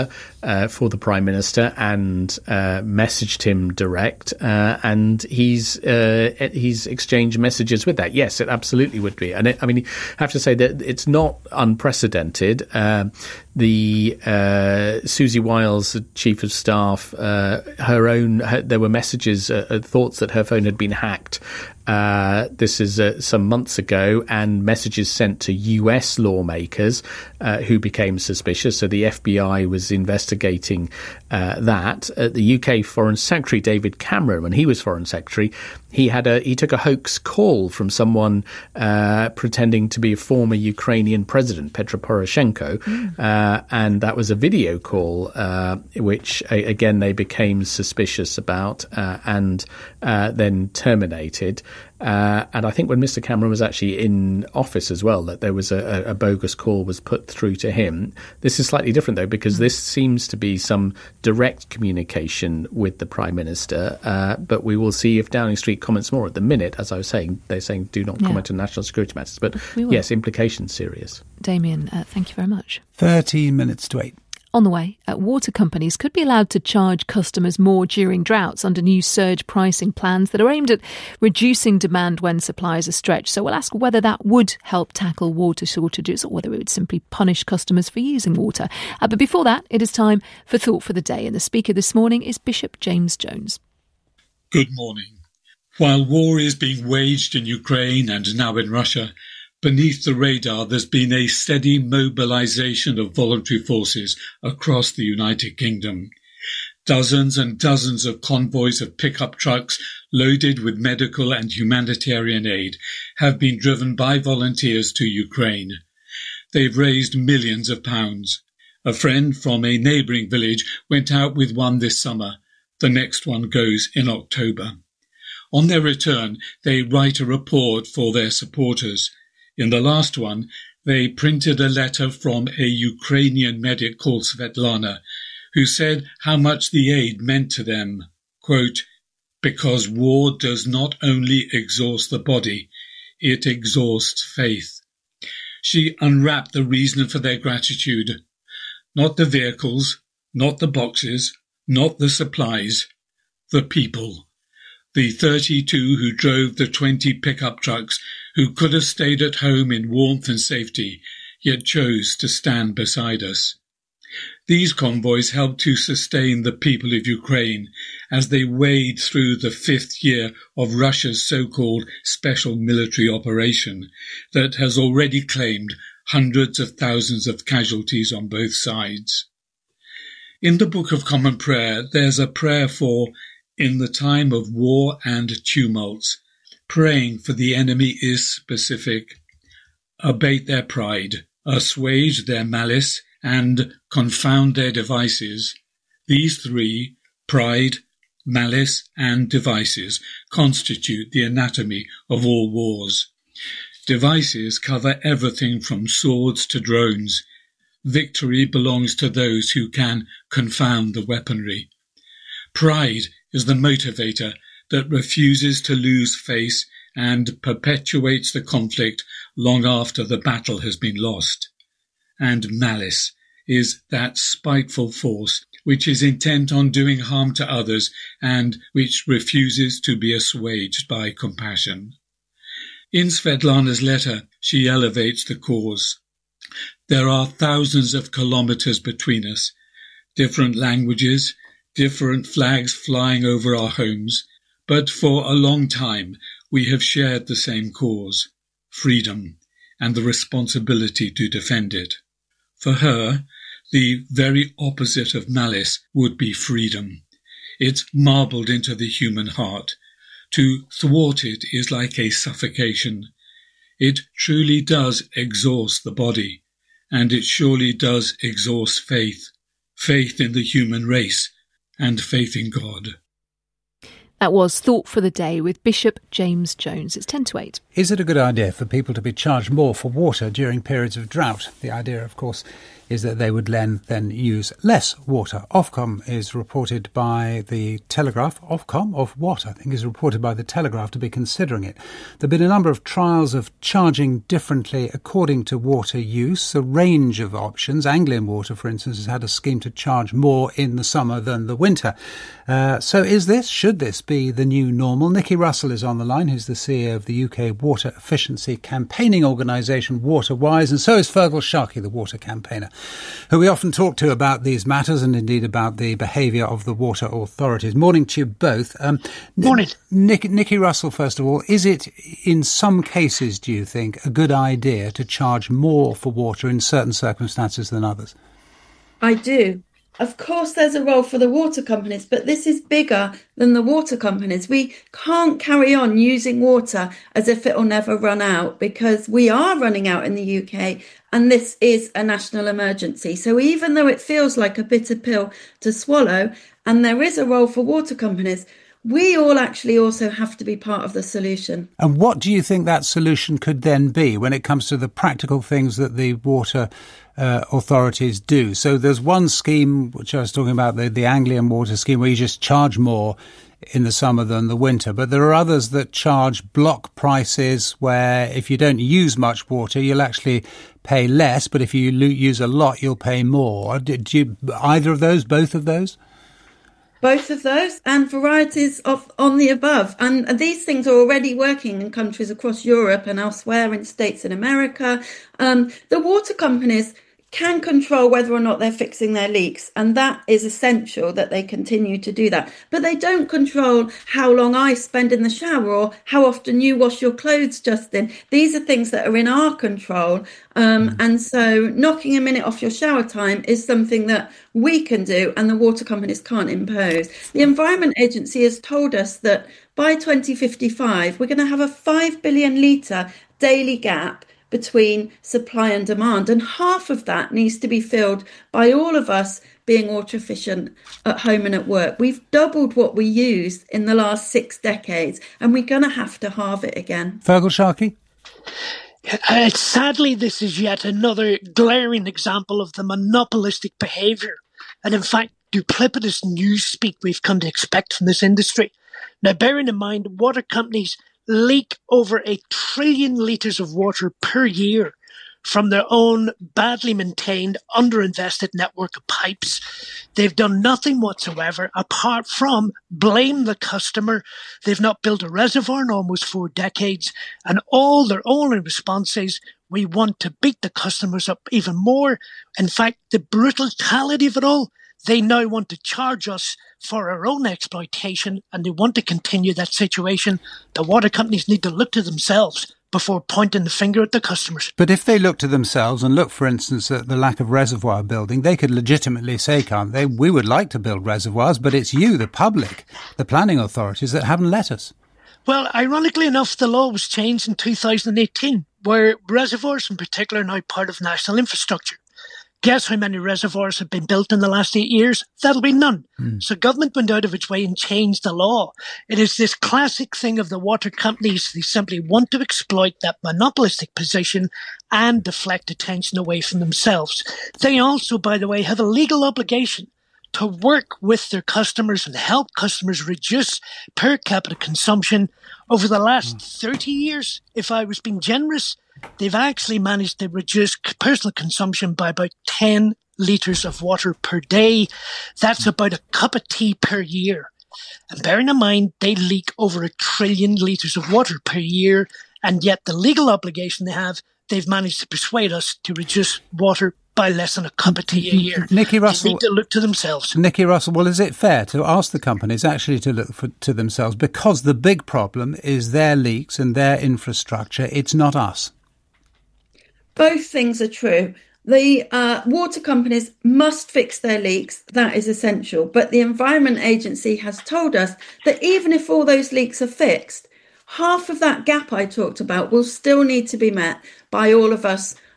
uh, for the Prime Minister and uh, messaged him direct, uh, and he's uh, he's exchanged messages with that. Yes, it absolutely would be. And it, I mean, I have to say that it's not unprecedented. Uh, the uh, Susie Wiles, the Chief of Staff, uh, her own, her, there were messages, uh, thoughts that her phone had been hacked. Uh, this is uh, some months ago, and messages sent to U S lawmakers uh, who became suspicious. So the F B I was investigating uh, that. Uh, the U K Foreign Secretary David Cameron, when he was Foreign Secretary, he had a he took a hoax call from someone uh, pretending to be a former Ukrainian president, Petro Poroshenko, mm. uh, and that was a video call, uh, which a, again they became suspicious about uh, and uh, then terminated. Uh, and I think when Mister Cameron was actually in office as well, that there was a, a bogus call was put through to him. This is slightly different, though, because this seems to be some direct communication with the Prime Minister. Uh, but we will see if Downing Street comments more. At the minute, as I was saying, they're saying do not yeah. comment on national security matters. But yes, implications serious. Damien, uh, thank you very much. thirteen minutes to eight. On the way, uh, water companies could be allowed to charge customers more during droughts under new surge pricing plans that are aimed at reducing demand when supplies are stretched. So we'll ask whether that would help tackle water shortages or whether it would simply punish customers for using water. Uh, but before that, it is time for Thought for the Day. And the speaker this morning is Bishop James Jones. Good morning. While war is being waged in Ukraine and now in Russia, beneath the radar, there's been a steady mobilisation of voluntary forces across the United Kingdom. Dozens and dozens of convoys of pickup trucks loaded with medical and humanitarian aid have been driven by volunteers to Ukraine. They've raised millions of pounds. A friend from a neighbouring village went out with one this summer. The next one goes in October. On their return, they write a report for their supporters. In the last one, they printed a letter from a Ukrainian medic called Svetlana, who said how much the aid meant to them. Quote, because war does not only exhaust the body, it exhausts faith. She unwrapped the reason for their gratitude. Not the vehicles, not the boxes, not the supplies, the people. The thirty-two who drove the twenty pickup trucks, who could have stayed at home in warmth and safety, yet chose to stand beside us. These convoys helped to sustain the people of Ukraine as they wade through the fifth year of Russia's so-called special military operation that has already claimed hundreds of thousands of casualties on both sides. In the Book of Common Prayer, there's a prayer for in the time of war and tumults. Praying for the enemy is specific. Abate their pride, assuage their malice, and confound their devices. These three, pride, malice, and devices, constitute the anatomy of all wars. Devices cover everything from swords to drones. Victory belongs to those who can confound the weaponry. Pride is the motivator that refuses to lose face and perpetuates the conflict long after the battle has been lost. And malice is that spiteful force which is intent on doing harm to others and which refuses to be assuaged by compassion. In Svetlana's letter, she elevates the cause. There are thousands of kilometers between us, different languages, different flags flying over our homes, but for a long time we have shared the same cause, freedom, and the responsibility to defend it. For her, the very opposite of malice would be freedom. It's marbled into the human heart. To thwart it is like a suffocation. It truly does exhaust the body, and it surely does exhaust faith, faith in the human race, and faith in God. That was Thought for the Day with Bishop James Jones. It's ten to eight. Is it a good idea for people to be charged more for water during periods of drought? The idea, of course, is that they would then, then use less water. Ofcom is reported by the Telegraph. Ofcom of what, I think, is reported by the Telegraph to be considering it. There have been a number of trials of charging differently according to water use, a range of options. Anglian Water, for instance, has had a scheme to charge more in the summer than the winter. Uh, so is this, should this be the new normal? Nicky Russell is on the line, who's the C E O of the U K water efficiency campaigning organisation WaterWise, and so is Fergal Sharkey, the water campaigner, who we often talk to about these matters and indeed about the behaviour of the water authorities. Morning to you both. Um, Morning. Nick, Nicky Russell, first of all, is it in some cases, do you think, a good idea to charge more for water in certain circumstances than others? I do. Of course, there's a role for the water companies, but this is bigger than the water companies. We can't carry on using water as if it will never run out, because we are running out in the U K and this is a national emergency. So even though it feels like a bitter pill to swallow, and there is a role for water companies, we all actually also have to be part of the solution. And what do you think that solution could then be when it comes to the practical things that the water uh, authorities do? So there's one scheme, which I was talking about, the, the Anglian Water scheme, where you just charge more in the summer than the winter. But there are others that charge block prices where if you don't use much water, you'll actually pay less. But if you lo- use a lot, you'll pay more. Do, do you, either of those, both of those? Both of those, and varieties of on the above. And these things are already working in countries across Europe and elsewhere, in states in America. Um, the water companies can control whether or not they're fixing their leaks, and that is essential that they continue to do that. But they don't control how long I spend in the shower or how often you wash your clothes, Justin. These are things that are in our control. Um, mm. And so knocking a minute off your shower time is something that we can do and the water companies can't impose. The Environment Agency has told us that by twenty fifty-five, we're going to have a five billion litre daily gap between supply and demand, and half of that needs to be filled by all of us being water efficient at home and at work. We've doubled what we used in the last six decades, and we're going to have to halve it again. Fergal Sharkey? Uh, sadly, this is yet another glaring example of the monopolistic behaviour, and in fact, duplicitous newspeak we've come to expect from this industry. Now, bearing in mind, water companies leak over a trillion litres of water per year from their own badly maintained, underinvested network of pipes. They've done nothing whatsoever apart from blame the customer. They've not built a reservoir in almost four decades, and all their only response is, we want to beat the customers up even more. In fact, the brutality of it all, they now want to charge us for our own exploitation, and they want to continue that situation. The water companies need to look to themselves before pointing the finger at the customers. But if they look to themselves and look, for instance, at the lack of reservoir building, they could legitimately say, can't they, we would like to build reservoirs, but it's you, the public, the planning authorities, that haven't let us. Well, ironically enough, the law was changed in two thousand eighteen, where reservoirs in particular are now part of national infrastructure. Guess how many reservoirs have been built in the last eight years? That'll be none. Mm. So government went out of its way and changed the law. It is this classic thing of the water companies. They simply want to exploit that monopolistic position and deflect attention away from themselves. They also, by the way, have a legal obligation to work with their customers and help customers reduce per capita consumption. Over the last mm. thirty years, if I was being generous, they've actually managed to reduce personal consumption by about ten litres of water per day. That's about a cup of tea per year. And bearing in mind, they leak over a trillion litres of water per year, and yet the legal obligation they have, they've managed to persuade us to reduce water by less than a cup of tea a year. Nicky Russell, they need to look to themselves. Nicky Russell, well, is it fair to ask the companies actually to look for, to themselves? Because the big problem is their leaks and their infrastructure. It's not us. Both things are true. The uh, water companies must fix their leaks. That is essential. But the Environment Agency has told us that even if all those leaks are fixed, half of that gap I talked about will still need to be met by all of us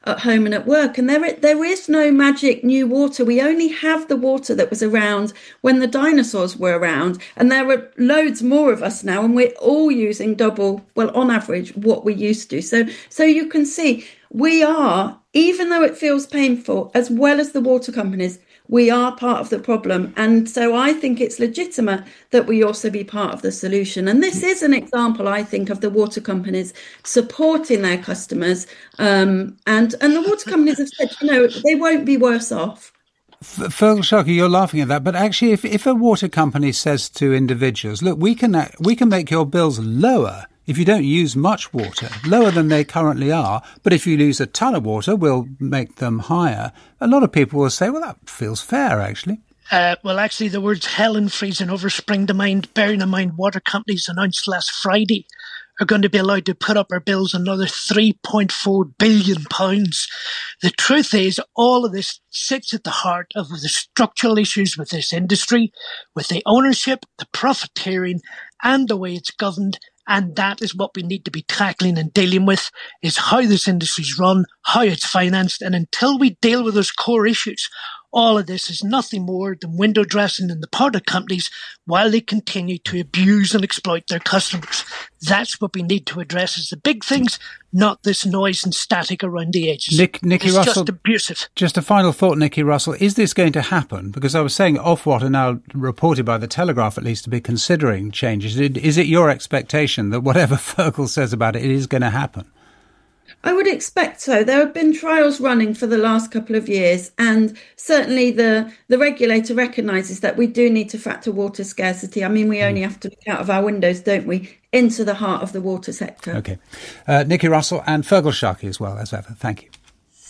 at home and at work. And there, there is no magic new water. We only have the water that was around when the dinosaurs were around. And there are loads more of us now, and we're all using double, well, on average, what we used to. So, so you can see we are, even though it feels painful, as well as the water companies, we are part of the problem. And so I think it's legitimate that we also be part of the solution. And this is an example, I think, of the water companies supporting their customers. Um, and, and the water companies have said, you know, they won't be worse off. Fergal Sharkey, you're laughing at that, but actually, if, if a water company says to individuals, look, we can we can make your bills lower if you don't use much water, lower than they currently are, but if you use a ton of water, we'll make them higher. A lot of people will say, well, that feels fair, actually. Uh, well, actually, the words hell and freezing over spring to mind, bearing in mind water companies announced last Friday are going to be allowed to put up our bills another three point four billion pounds. The truth is, all of this sits at the heart of the structural issues with this industry, with the ownership, the profiteering, and the way it's governed. And that is what we need to be tackling and dealing with, is how this industry's run, how it's financed. And until we deal with those core issues, all of this is nothing more than window dressing in the part of companies while they continue to abuse and exploit their customers. That's what we need to address is the big things, not this noise and static around the edges. Nick, Nicky it's Russell, just abusive. Just a final thought, Nicky Russell. Is this going to happen? Because I was saying Ofwat are now reported by the Telegraph at least to be considering changes. Is it your expectation that whatever Fergal says about it, it is going to happen? I would expect so. There have been trials running for the last couple of years, and certainly the, the regulator recognises that we do need to factor water scarcity. I mean, we only have to look out of our windows, don't we, into the heart of the water sector. OK. Uh, Nicky Russell and Fergal Sharkey as well, as ever. Thank you.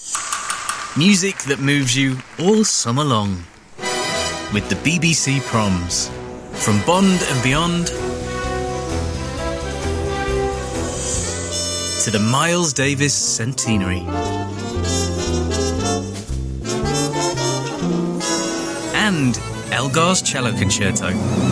Music that moves you all summer long with the B B C Proms. From Bond and beyond to the Miles Davis Centenary. And Elgar's Cello Concerto.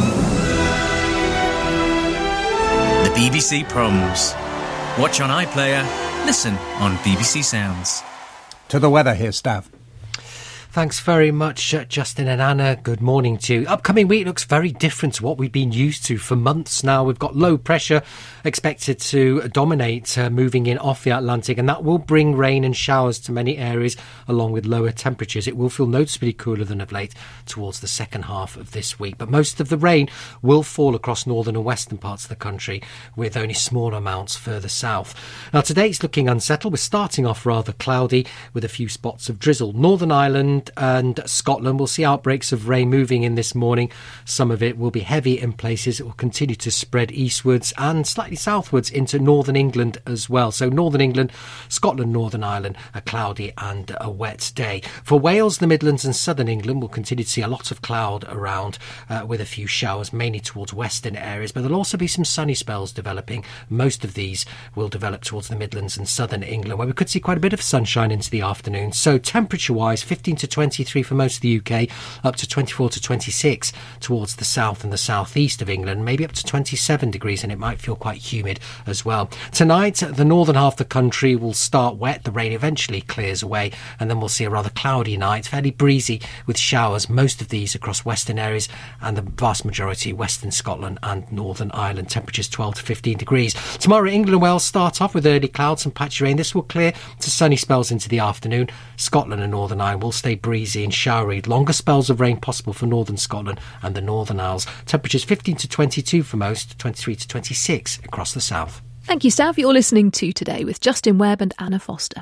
The B B C Proms. Watch on iPlayer, listen on B B C Sounds. To the weather here, Stav. Thanks very much, uh, Justin and Anna. Good morning to you. Upcoming week looks very different to what we've been used to for months now. We've got low pressure expected to dominate, uh, moving in off the Atlantic, and that will bring rain and showers to many areas, along with lower temperatures. It will feel noticeably cooler than of late towards the second half of this week. But most of the rain will fall across northern and western parts of the country, with only small amounts further south. Now, today it's looking unsettled. We're starting off rather cloudy with a few spots of drizzle. Northern Ireland and Scotland will see outbreaks of rain moving in this morning. Some of it will be heavy in places. It will continue to spread eastwards and slightly southwards into northern England as well. So northern England, Scotland, Northern Ireland, a cloudy and a wet day. For Wales, the Midlands and southern England will continue to see a lot of cloud around, uh, with a few showers mainly towards western areas, but there'll also be some sunny spells developing. Most of these will develop towards the Midlands and southern England, where we could see quite a bit of sunshine into the afternoon. So temperature wise, fifteen to twenty-three for most of the U K, up to twenty-four to twenty-six towards the south and the southeast of England, maybe up to twenty-seven degrees, and it might feel quite humid as well. Tonight, the northern half of the country will start wet. The rain eventually clears away, and then we'll see a rather cloudy night, fairly breezy with showers, most of these across western areas and the vast majority western Scotland and Northern Ireland. Temperatures twelve to fifteen degrees. Tomorrow, England and Wales start off with early clouds and patchy rain. This will clear to sunny spells into the afternoon. Scotland and Northern Ireland will stay breezy and showery. Longer spells of rain possible for northern Scotland and the Northern Isles. Temperatures fifteen to twenty-two for most, twenty-three to twenty-six across the south. Thank you, Stav. You're listening to Today with Justin Webb and Anna Foster.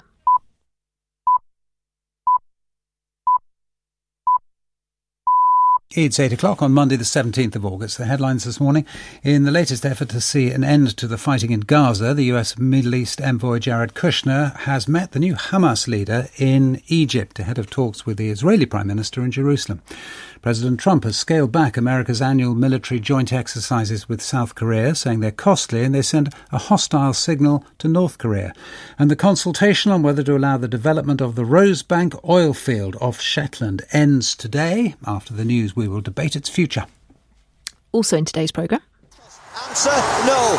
It's eight o'clock on Monday the seventeenth of August. The headlines this morning. In the latest effort to see an end to the fighting in Gaza, the U S Middle East envoy Jared Kushner has met the new Hamas leader in Egypt ahead of talks with the Israeli Prime Minister in Jerusalem. President Trump has scaled back America's annual military joint exercises with South Korea, saying they're costly and they send a hostile signal to North Korea. And the consultation on whether to allow the development of the Rosebank oil field off Shetland ends today. After the news, we will debate its future. Also in today's programme. Answer, no.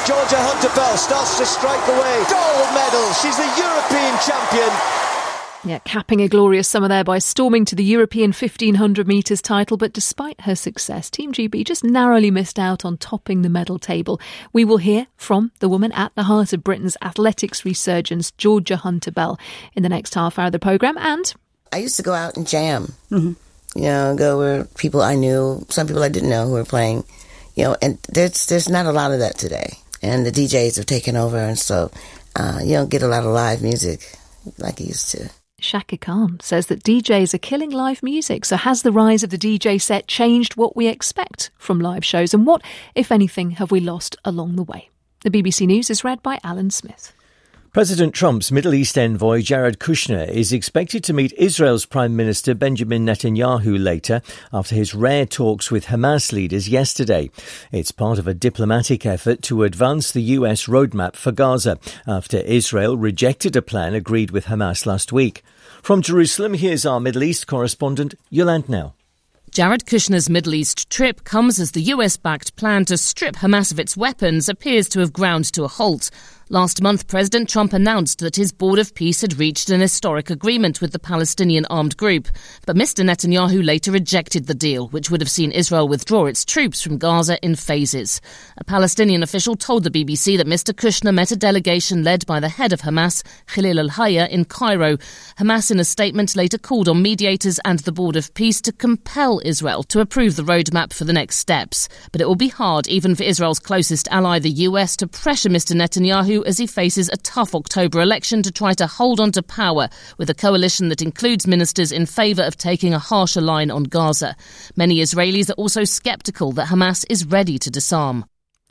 Georgia Hunter-Bell starts to strike away. Gold medal. She's the European champion. Yeah, capping a glorious summer there by storming to the European fifteen hundred metres title. But despite her success, Team G B just narrowly missed out on topping the medal table. We will hear from the woman at the heart of Britain's athletics resurgence, Georgia Hunter-Bell, in the next half hour of the programme. And I used to go out and jam, mm-hmm. you know, go where people I knew, some people I didn't know who were playing, you know, and there's there's not a lot of that today. And the D Js have taken over, and so uh, you don't get a lot of live music like you used to. Shaka Khan says that D Js are killing live music. So has the rise of the D J set changed what we expect from live shows? And what, if anything, have we lost along the way? The B B C News is read by Alan Smith. President Trump's Middle East envoy Jared Kushner is expected to meet Israel's Prime Minister Benjamin Netanyahu later after his rare talks with Hamas leaders yesterday. It's part of a diplomatic effort to advance the U S roadmap for Gaza after Israel rejected a plan agreed with Hamas last week. From Jerusalem, here's our Middle East correspondent, Yolande Nell. Jared Kushner's Middle East trip comes as the U S-backed plan to strip Hamas of its weapons appears to have ground to a halt. Last month, President Trump announced that his Board of Peace had reached an historic agreement with the Palestinian armed group. But Mister Netanyahu later rejected the deal, which would have seen Israel withdraw its troops from Gaza in phases. A Palestinian official told the B B C that Mister Kushner met a delegation led by the head of Hamas, Khalil al-Hayya, in Cairo. Hamas, in a statement, later called on mediators and the Board of Peace to compel Israel to approve the roadmap for the next steps. But it will be hard, even for Israel's closest ally, the U S, to pressure Mister Netanyahu as he faces a tough October election to try to hold on to power with a coalition that includes ministers in favour of taking a harsher line on Gaza. Many Israelis are also sceptical that Hamas is ready to disarm.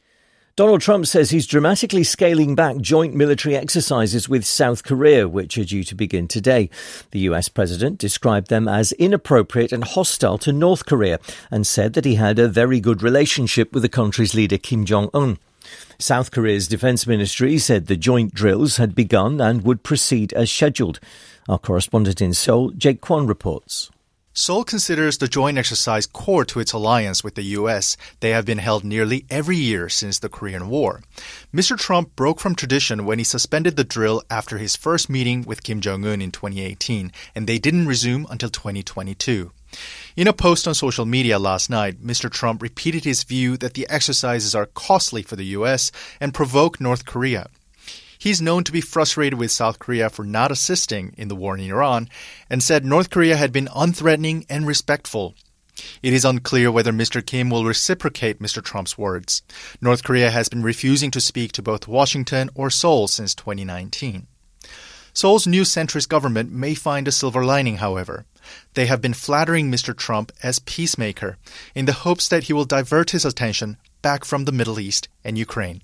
Donald Trump says he's dramatically scaling back joint military exercises with South Korea, which are due to begin today. The U S president described them as inappropriate and hostile to North Korea and said that he had a very good relationship with the country's leader Kim Jong-un. South Korea's defence ministry said the joint drills had begun and would proceed as scheduled. Our correspondent in Seoul, Jake Kwon, reports. Seoul considers the joint exercise core to its alliance with the U S. They have been held nearly every year since the Korean War. Mister Trump broke from tradition when he suspended the drill after his first meeting with Kim Jong-un in twenty eighteen, and they didn't resume until twenty twenty-two. In a post on social media last night, Mister Trump repeated his view that the exercises are costly for the U S and provoke North Korea. He's known to be frustrated with South Korea for not assisting in the war in Iran and said North Korea had been unthreatening and respectful. It is unclear whether Mister Kim will reciprocate Mister Trump's words. North Korea has been refusing to speak to both Washington or Seoul since twenty nineteen. Seoul's new centrist government may find a silver lining, however. They have been flattering Mister Trump as peacemaker in the hopes that he will divert his attention back from the Middle East and Ukraine.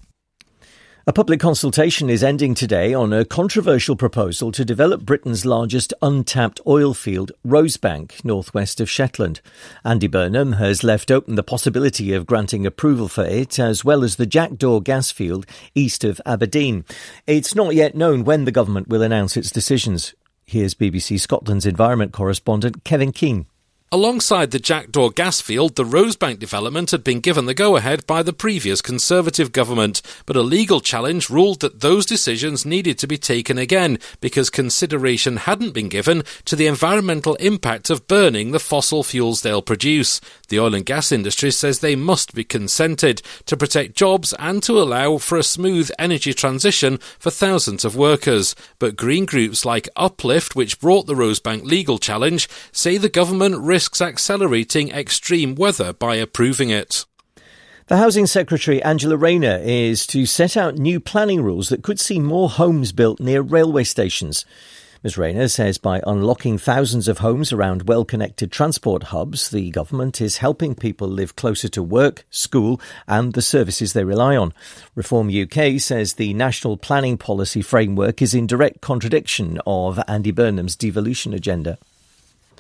A public consultation is ending today on a controversial proposal to develop Britain's largest untapped oil field, Rosebank, northwest of Shetland. Andy Burnham has left open the possibility of granting approval for it, as well as the Jackdaw gas field east of Aberdeen. It's not yet known when the government will announce its decisions. Here's B B C Scotland's environment correspondent Kevin Keane. Alongside the Jackdaw gas field, the Rosebank development had been given the go-ahead by the previous Conservative government, but a legal challenge ruled that those decisions needed to be taken again because consideration hadn't been given to the environmental impact of burning the fossil fuels they'll produce. The oil and gas industry says they must be consented to protect jobs and to allow for a smooth energy transition for thousands of workers. But green groups like Uplift, which brought the Rosebank legal challenge, say the government risks accelerating extreme weather by approving it. The Housing Secretary, Angela Rayner, is to set out new planning rules that could see more homes built near railway stations. Miz Rayner says by unlocking thousands of homes around well-connected transport hubs, the government is helping people live closer to work, school and the services they rely on. Reform U K says the national planning policy framework is in direct contradiction of Andy Burnham's devolution agenda.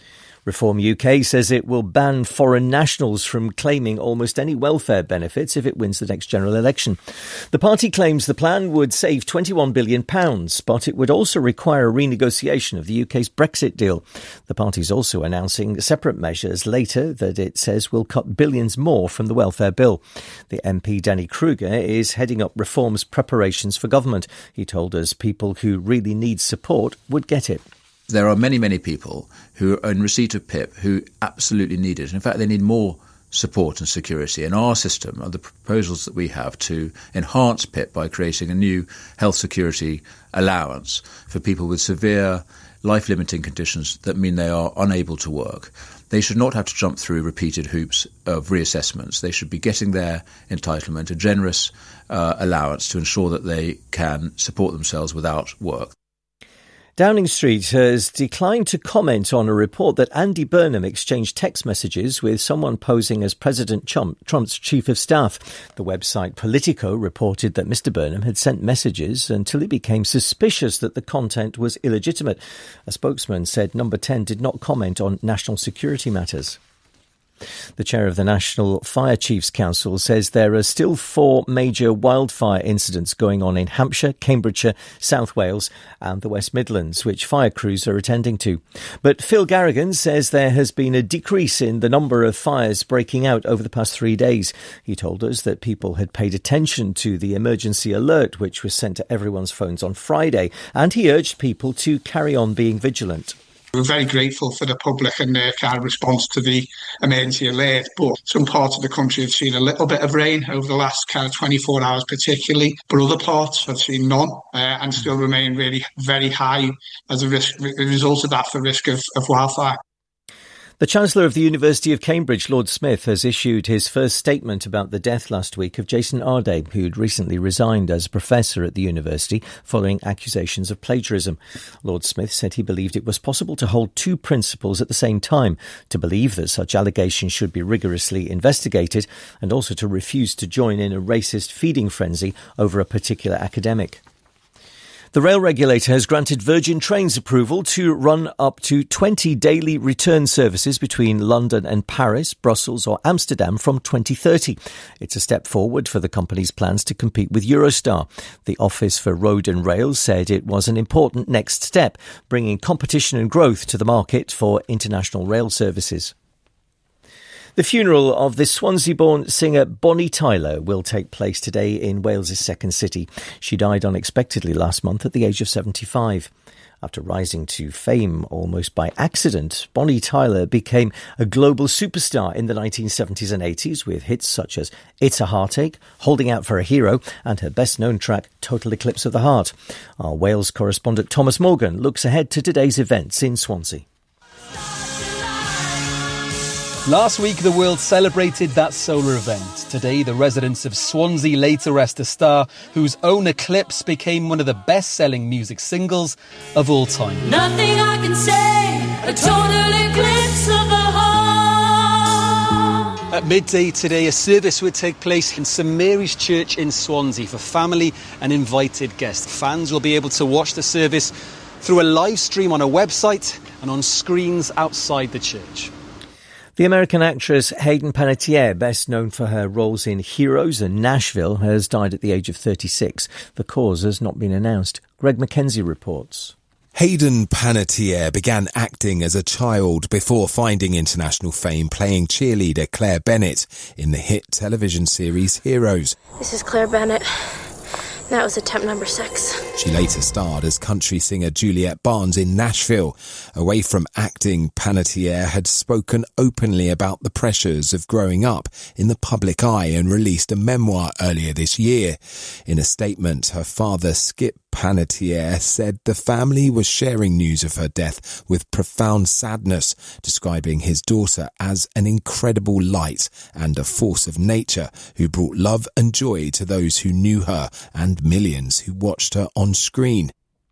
Reform U K says it will ban foreign nationals from claiming almost any welfare benefits if it wins the next general election. The party claims the plan would save twenty-one billion pounds, but it would also require a renegotiation of the U K's Brexit deal. The party's also announcing separate measures later that it says will cut billions more from the welfare bill. The M P Danny Kruger is heading up Reform's preparations for government. He told us people who really need support would get it. There are many, many people who are in receipt of P I P who absolutely need it. In fact, they need more support and security. And our system are the proposals that we have to enhance P I P by creating a new health security allowance for people with severe life-limiting conditions that mean they are unable to work. They should not have to jump through repeated hoops of reassessments. They should be getting their entitlement, a generous uh, allowance to ensure that they can support themselves without work. Downing Street has declined to comment on a report that Andy Burnham exchanged text messages with someone posing as President Trump, Trump's chief of staff. The website Politico reported that Mister Burnham had sent messages until it became suspicious that the content was illegitimate. A spokesman said Number ten did not comment on national security matters. The chair of the National Fire Chiefs Council says there are still four major wildfire incidents going on in Hampshire, Cambridgeshire, South Wales and the West Midlands, which fire crews are attending to. But Phil Garrigan says there has been a decrease in the number of fires breaking out over the past three days. He told us that people had paid attention to the emergency alert, which was sent to everyone's phones on Friday, and he urged people to carry on being vigilant. We're very grateful for the public and their kind of response to the emergency alert, but some parts of the country have seen a little bit of rain over the last kind of twenty-four hours particularly, but other parts have seen none uh, and still remain really very high as a risk, a result of that for risk of, of wildfire. The Chancellor of the University of Cambridge, Lord Smith, has issued his first statement about the death last week of Jason Arday, who'd recently resigned as a professor at the university following accusations of plagiarism. Lord Smith said he believed it was possible to hold two principles at the same time, to believe that such allegations should be rigorously investigated, and also to refuse to join in a racist feeding frenzy over a particular academic. The rail regulator has granted Virgin Trains approval to run up to twenty daily return services between London and Paris, Brussels or Amsterdam from twenty thirty. It's a step forward for the company's plans to compete with Eurostar. The Office for Road and Rail said it was an important next step, bringing competition and growth to the market for international rail services. The funeral of the Swansea-born singer Bonnie Tyler will take place today in Wales's second city. She died unexpectedly last month at the age of seventy-five. After rising to fame almost by accident, Bonnie Tyler became a global superstar in the nineteen seventies and eighties with hits such as It's a Heartache, Holding Out for a Hero and her best-known track, Total Eclipse of the Heart. Our Wales correspondent Thomas Morgan looks ahead to today's events in Swansea. Last week, the world celebrated that solar event. Today, the residents of Swansea lay to rest a star whose own Eclipse became one of the best-selling music singles of all time. Nothing I can say, a total eclipse of the heart. At midday today, a service would take place in St Mary's Church in Swansea for family and invited guests. Fans will be able to watch the service through a live stream on a website and on screens outside the church. The American actress Hayden Panettiere, best known for her roles in Heroes and Nashville, has died at the age of thirty-six. The cause has not been announced. Greg Mackenzie reports. Hayden Panettiere began acting as a child before finding international fame playing cheerleader Claire Bennett in the hit television series Heroes. This is Claire Bennett. That was attempt number six. She later starred as country singer Juliet Barnes in Nashville. Away from acting, Panettiere had spoken openly about the pressures of growing up in the public eye and released a memoir earlier this year. In a statement, her father, Skip Panettiere, said the family was sharing news of her death with profound sadness, describing his daughter as an incredible light and a force of nature who brought love and joy to those who knew her and millions who watched her on screen.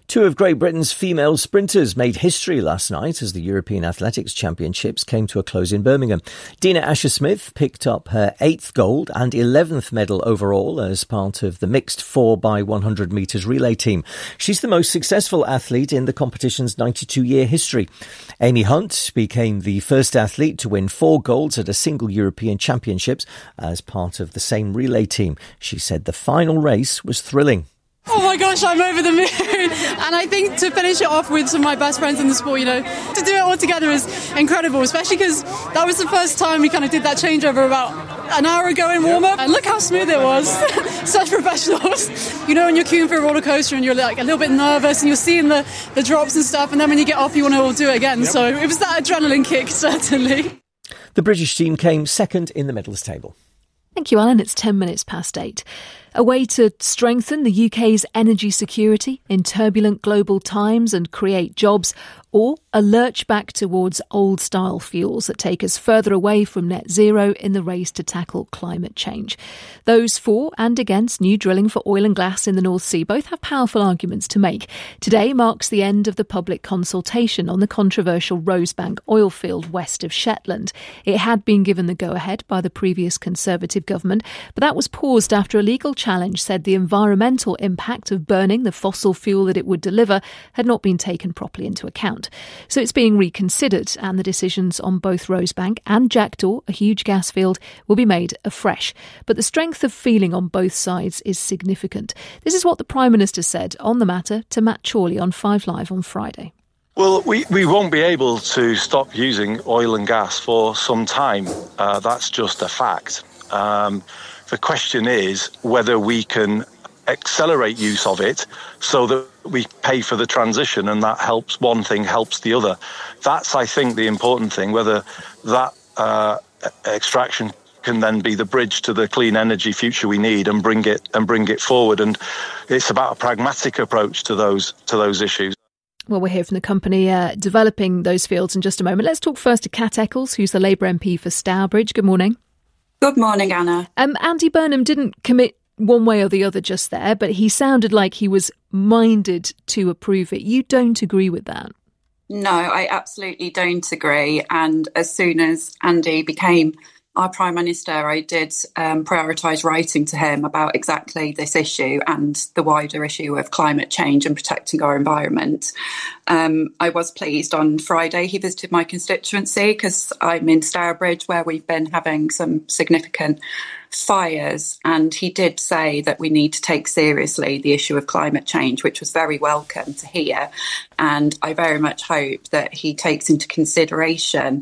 Two of Great Britain's female sprinters made history last night as the European Athletics Championships came to a close in Birmingham. Dina Asher-Smith picked up her eighth gold and eleventh medal overall as part of the mixed four by one hundred metres relay team. She's the most successful athlete in the competition's ninety-two-year history. Amy Hunt became the first athlete to win four golds at a single European Championships as part of the same relay team. She said the final race was thrilling. Oh my gosh, I'm over the moon. And I think to finish it off with some of my best friends in the sport, you know, to do it all together is incredible, especially because that was the first time we kind of did that changeover about an hour ago in warm-up. And look how smooth it was. Such professionals. You know, when you're queuing for a roller coaster and you're like a little bit nervous and you're seeing the, the drops and stuff, and then when you get off, you want to all do it again. Yep. So it was that adrenaline kick, certainly. The British team came second in the medals table. Thank you, Alan. It's ten minutes past eight. A way to strengthen the U K's energy security in turbulent global times and create jobs, or a lurch back towards old-style fuels that take us further away from net zero in the race to tackle climate change. Those for and against new drilling for oil and gas in the North Sea both have powerful arguments to make. Today marks the end of the public consultation on the controversial Rosebank oil field west of Shetland. It had been given the go-ahead by the previous Conservative government, but that was paused after a legal challenge said the environmental impact of burning the fossil fuel that it would deliver had not been taken properly into account. So it's being reconsidered, and the decisions on both Rosebank and Jackdaw, a huge gas field, will be made afresh. But the strength of feeling on both sides is significant. This is what the Prime Minister said on the matter to Matt Chorley on Five Live on Friday. Well, we, we won't be able to stop using oil and gas for some time. Uh, that's just a fact. Um, the question is whether we can accelerate use of it so that we pay for the transition, and that helps one thing, helps the other. That's, I think, the important thing, whether that uh, extraction can then be the bridge to the clean energy future we need and bring it and bring it forward. And it's about a pragmatic approach to those to those issues. Well, we'll hear from the company uh, developing those fields in just a moment. Let's talk first to Kat Eccles, who's the Labour M P for Stourbridge. Good morning. Good morning, Anna. Um, Andy Burnham didn't commit one way or the other just there, but he sounded like he was minded to approve it. You don't agree with that? No, I absolutely don't agree. And as soon as Andy became our Prime Minister, I did um, prioritise writing to him about exactly this issue and the wider issue of climate change and protecting our environment. Um, I was pleased on Friday he visited my constituency because I'm in Stourbridge, where we've been having some significant fires, and he did say that we need to take seriously the issue of climate change, which was very welcome to hear. And I very much hope that he takes into consideration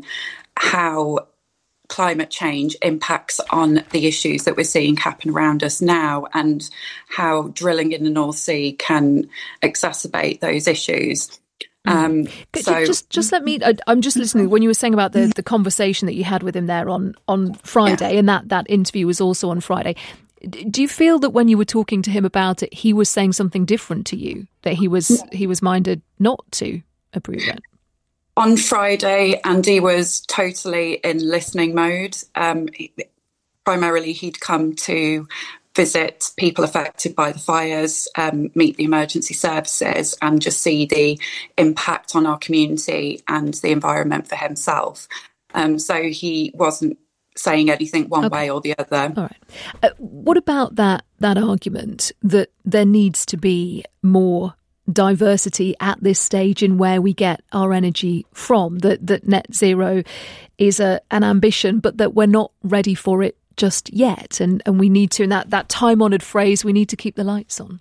how climate change impacts on the issues that we're seeing happen around us now, and how drilling in the North Sea can exacerbate those issues. Um, so just, just let me. I, I'm just listening when you were saying about the, the conversation that you had with him there on on Friday, yeah. and that that interview was also on Friday. Do you feel that when you were talking to him about it, he was saying something different to you? That he was he was minded not to approve it? On Friday, Andy was totally in listening mode. Um, primarily, he'd come to visit people affected by the fires, um, meet the emergency services, and just see the impact on our community and the environment for himself. Um, so he wasn't saying anything one okay. way or the other. All right. Uh, what about that that argument that there needs to be more diversity at this stage in where we get our energy from, that that net zero is a an ambition, but that we're not ready for it just yet, and and we need to, in that that time-honoured phrase, we need to keep the lights on?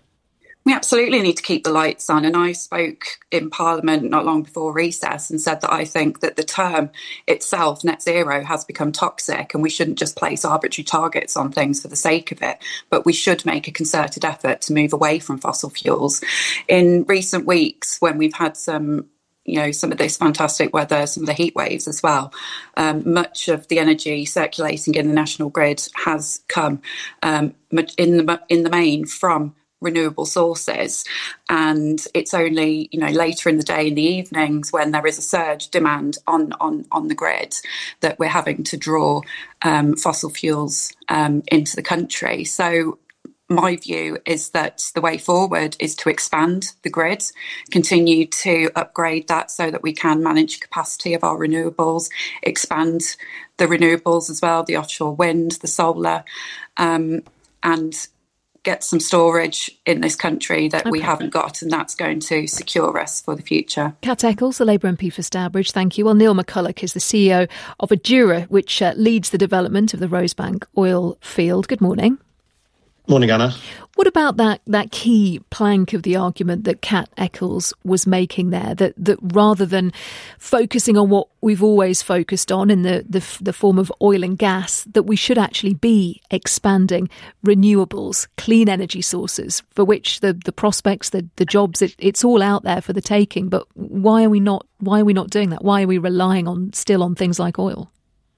We absolutely need to keep the lights on. And I spoke in Parliament not long before recess and said that I think that the term itself, net zero, has become toxic, and we shouldn't just place arbitrary targets on things for the sake of it, but we should make a concerted effort to move away from fossil fuels. In recent weeks, when we've had some you know, some of this fantastic weather, some of the heat waves as well. Um, much of the energy circulating in the national grid has come um, in the in the main from renewable sources, and it's only you know later in the day, in the evenings, when there is a surge demand on on on the grid, that we're having to draw um, fossil fuels um, into the country. So my view is that the way forward is to expand the grid, continue to upgrade that so that we can manage capacity of our renewables, expand the renewables as well, the offshore wind, the solar, um, and get some storage in this country that okay. we haven't got, and that's going to secure us for the future. Kat Eccles, the Labour M P for Stourbridge, thank you. Well, Neil McCulloch is the C E O of Adura, which uh, leads the development of the Rosebank oil field. Good morning. Morning, Anna. What about that, that key plank of the argument that Kat Eccles was making there, that, that rather than focusing on what we've always focused on in the, the, the form of oil and gas, that we should actually be expanding renewables, clean energy sources, for which the, the prospects, the, the jobs, it, it's all out there for the taking. But why are we not, why are we not doing that? Why are we relying on still on things like oil?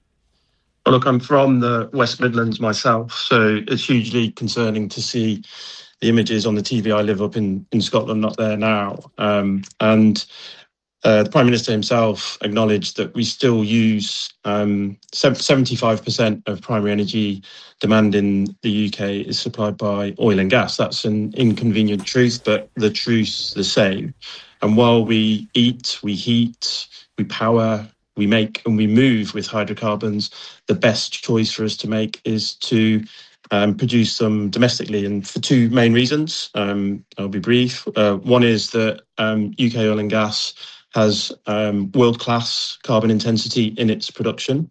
Well, look, I'm from the West Midlands myself, so it's hugely concerning to see the images on the T V. I live up in, in Scotland, not there now. Um, and uh, the Prime Minister himself acknowledged that we still use um, seventy-five percent of primary energy demand in the U K is supplied by oil and gas. That's an inconvenient truth, but the truth's the same. And while we eat, we heat, we power, we make and we move with hydrocarbons, the best choice for us to make is to um, produce them domestically, and for two main reasons. Um, I'll be brief. Uh, one is that um, U K oil and gas has um, world-class carbon intensity in its production.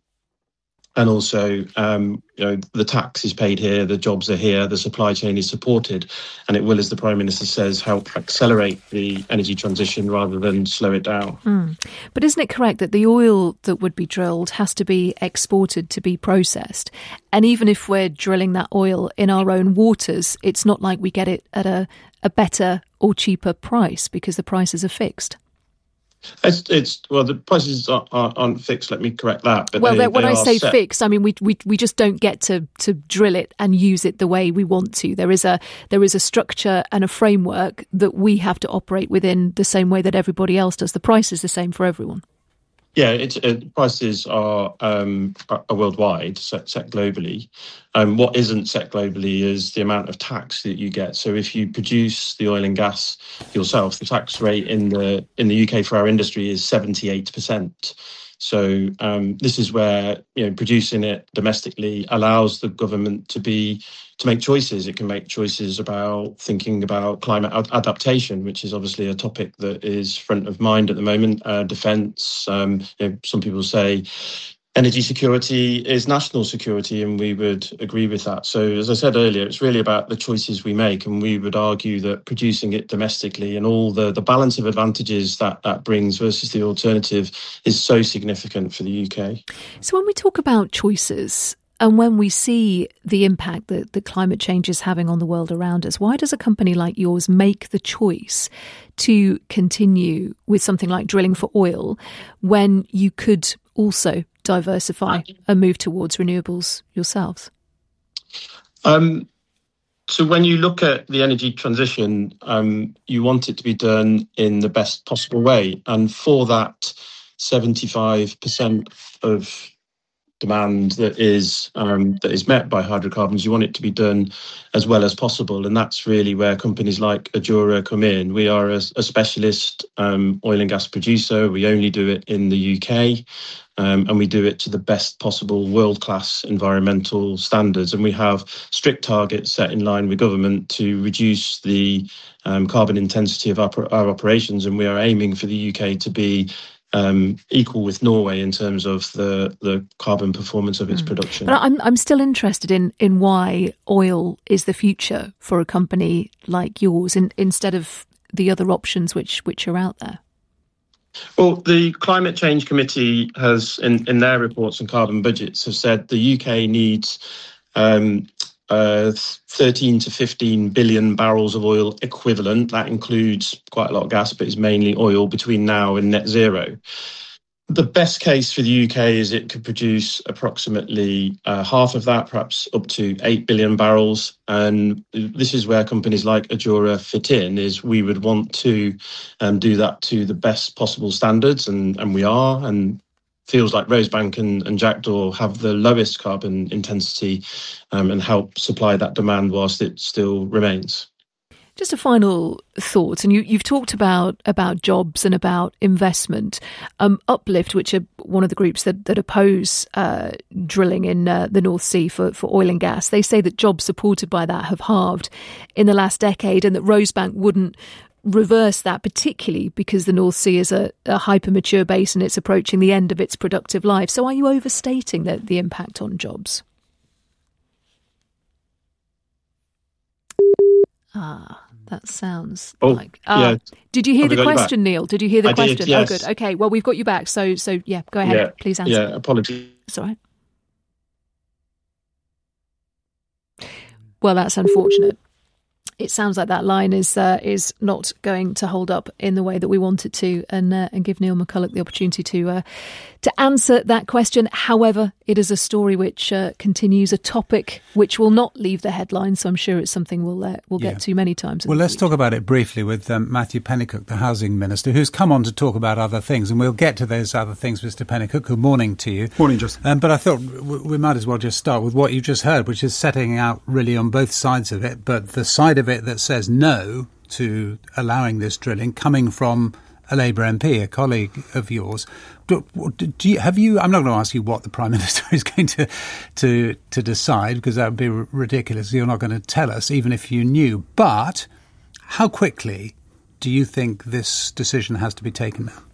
And also, um, you know, the tax is paid here, the jobs are here, the supply chain is supported, and it will, as the Prime Minister says, help accelerate the energy transition rather than slow it down. Mm. But isn't it correct that the oil that would be drilled has to be exported to be processed? And even if we're drilling that oil in our own waters, it's not like we get it at a, a better or cheaper price because the prices are fixed. It's, it's well, the prices are, are, aren't fixed. Let me correct that. But well, they, when they I say set. fixed, I mean we we we just don't get to, to drill it and use it the way we want to. There is a there is a structure and a framework that we have to operate within the same way that everybody else does. The price is the same for everyone. Yeah, it's, it, prices are, um, are worldwide, set, set globally. Um, what isn't set globally is the amount of tax that you get. So if you produce the oil and gas yourself, the tax rate in the in the U K for our industry is seventy-eight percent. So um, this is where, you know, producing it domestically allows the government to be to make choices. It can make choices about thinking about climate ad- adaptation, which is obviously a topic that is front of mind at the moment. Uh, defence. Um, you know, some people say energy security is national security, and we would agree with that. So, as I said earlier, it's really about the choices we make, and we would argue that producing it domestically and all the, the balance of advantages that that brings versus the alternative is so significant for the U K. So when we talk about choices and when we see the impact that the climate change is having on the world around us, why does a company like yours make the choice to continue with something like drilling for oil when you could also diversify and move towards renewables yourselves? Um, so when you look at the energy transition, um, you want it to be done in the best possible way. And for that, seventy-five percent of demand that is um, that is met by hydrocarbons, you want it to be done as well as possible. And that's really where companies like Adura come in. We are a, a specialist um, oil and gas producer. We only do it in the U K. Um, and we do it to the best possible world-class environmental standards. And we have strict targets set in line with government to reduce the um, carbon intensity of our, our operations. And we are aiming for the U K to be um, equal with Norway in terms of the, the carbon performance of its mm. production. But I'm I'm still interested in, in why oil is the future for a company like yours in, instead of the other options which which are out there. Well, the Climate Change Committee has, in, in their reports on carbon budgets, have said the U K needs um, uh, thirteen to fifteen billion barrels of oil equivalent. That includes quite a lot of gas, but it's mainly oil between now and net zero. The best case for the U K is it could produce approximately uh, half of that, perhaps up to eight billion barrels. And this is where companies like Adura fit in, is we would want to um, do that to the best possible standards, and, and we are. And feels like Rosebank and, and Jackdaw have the lowest carbon intensity um, and help supply that demand whilst it still remains. Just a final thought, and you, you've talked about about jobs and about investment. Um, Uplift, which are one of the groups that, that oppose uh, drilling in uh, the North Sea for, for oil and gas, they say that jobs supported by that have halved in the last decade, and that Rosebank wouldn't reverse that, particularly because the North Sea is a, a hyper-mature basin. It's approaching the end of its productive life. So are you overstating the, the impact on jobs? Ah, that sounds oh, like... Uh, yeah. Did you hear Have the question, Neil? Did you hear the I question? Did, yes. Oh, good. Okay, well, we've got you back. So, so yeah, go ahead. Yeah. Please answer. Yeah, apologies. It's all right. Well, that's unfortunate. It sounds like that line is uh, is not going to hold up in the way that we want it to, and uh, and give Neil McCulloch the opportunity to uh, to answer that question. However, it is a story which uh, continues, a topic which will not leave the headlines. So I'm sure it's something we'll uh, we'll yeah. get to many times. Well, let's talk about it briefly with um, Matthew Pennycook, the Housing Minister, who's come on to talk about other things, and we'll get to those other things, Mister Pennycook. Good morning to you. Morning, Justin. Um, but I thought w- we might as well just start with what you just heard, which is setting out really on both sides of it, but the side of it that says no to allowing this drilling coming from a Labour M P, a colleague of yours. Do, do you, have you? I'm not going to ask you what the Prime Minister is going to to to decide, because that would be r- ridiculous. You're not going to tell us, even if you knew. But how quickly do you think this decision has to be taken now?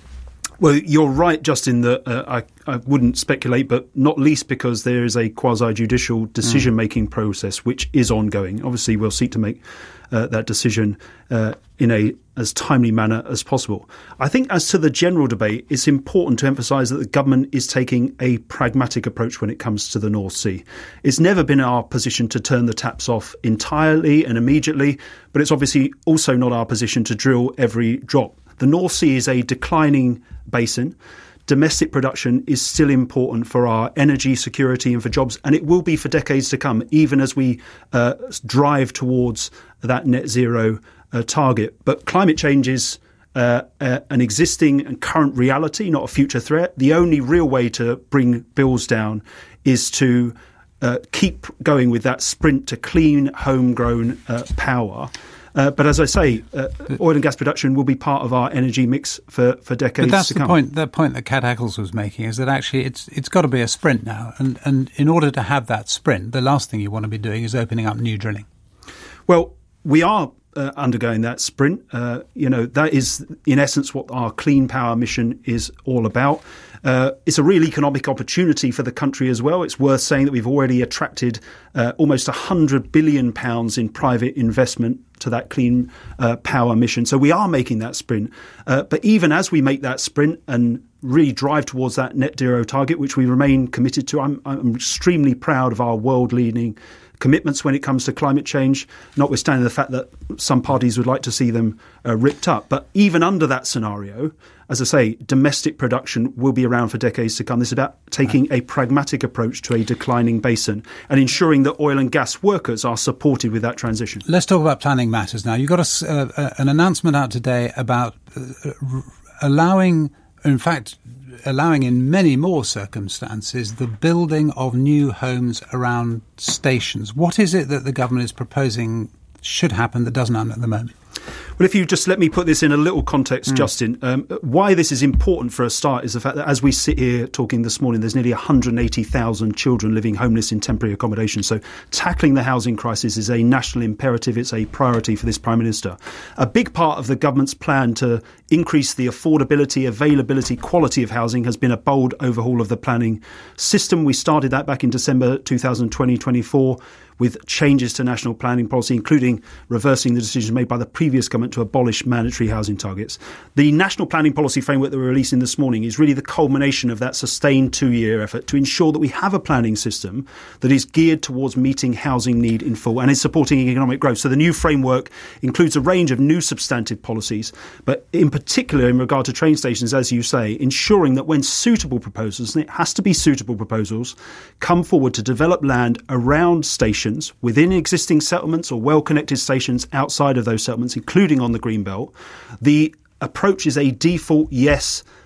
Well, you're right, Justin, that uh, I, I wouldn't speculate, but not least because there is a quasi-judicial decision-making mm. process which is ongoing. Obviously, we'll seek to make uh, that decision uh, in a as timely manner as possible. I think as to the general debate, it's important to emphasise that the government is taking a pragmatic approach when it comes to the North Sea. It's never been our position to turn the taps off entirely and immediately, but it's obviously also not our position to drill every drop. The North Sea is a declining basin. Domestic production is still important for our energy security and for jobs, and it will be for decades to come, even as we uh, drive towards that net zero uh, target. But climate change is uh, uh, an existing and current reality, not a future threat. The only real way to bring bills down is to uh, keep going with that sprint to clean, homegrown uh, power. Uh, but as I say, uh, oil and gas production will be part of our energy mix for, for decades to come. But that's the point. The point that Kat Eccles was making is that actually it's it's got to be a sprint now, and and in order to have that sprint, the last thing you want to be doing is opening up new drilling. Well, we are uh, undergoing that sprint. Uh, you know, that is in essence what our clean power mission is all about. Uh, it's a real economic opportunity for the country as well. It's worth saying that we've already attracted uh, almost one hundred billion pounds in private investment to that clean uh, power mission. So we are making that sprint. Uh, but even as we make that sprint and really drive towards that net zero target, which we remain committed to, I'm, I'm extremely proud of our world-leading commitments when it comes to climate change, notwithstanding the fact that some parties would like to see them uh, ripped up. But even under that scenario, as I say, domestic production will be around for decades to come. This is about taking a pragmatic approach to a declining basin and ensuring that oil and gas workers are supported with that transition. Let's talk about planning matters now. You've got a, uh, an announcement out today about uh, allowing, in fact, allowing in many more circumstances the building of new homes around stations. What is it that the government is proposing should happen that doesn't happen at the moment? Well, if you just let me put this in a little context, mm. Justin, um, why this is important for a start is the fact that as we sit here talking this morning, there's nearly one hundred eighty thousand children living homeless in temporary accommodation. So tackling the housing crisis is a national imperative. It's a priority for this Prime Minister. A big part of the government's plan to increase the affordability, availability, quality of housing has been a bold overhaul of the planning system. We started that back in December two thousand twenty twenty-four with changes to national planning policy, including reversing the decision made by the previous government to abolish mandatory housing targets. The national planning policy framework that we're releasing this morning is really the culmination of that sustained two-year effort to ensure that we have a planning system that is geared towards meeting housing need in full and is supporting economic growth. So the new framework includes a range of new substantive policies, but in particular in regard to train stations, as you say, ensuring that when suitable proposals, and it has to be suitable proposals, come forward to develop land around stations within existing settlements or well-connected stations outside of those settlements, including on the Greenbelt, the approach is a default yes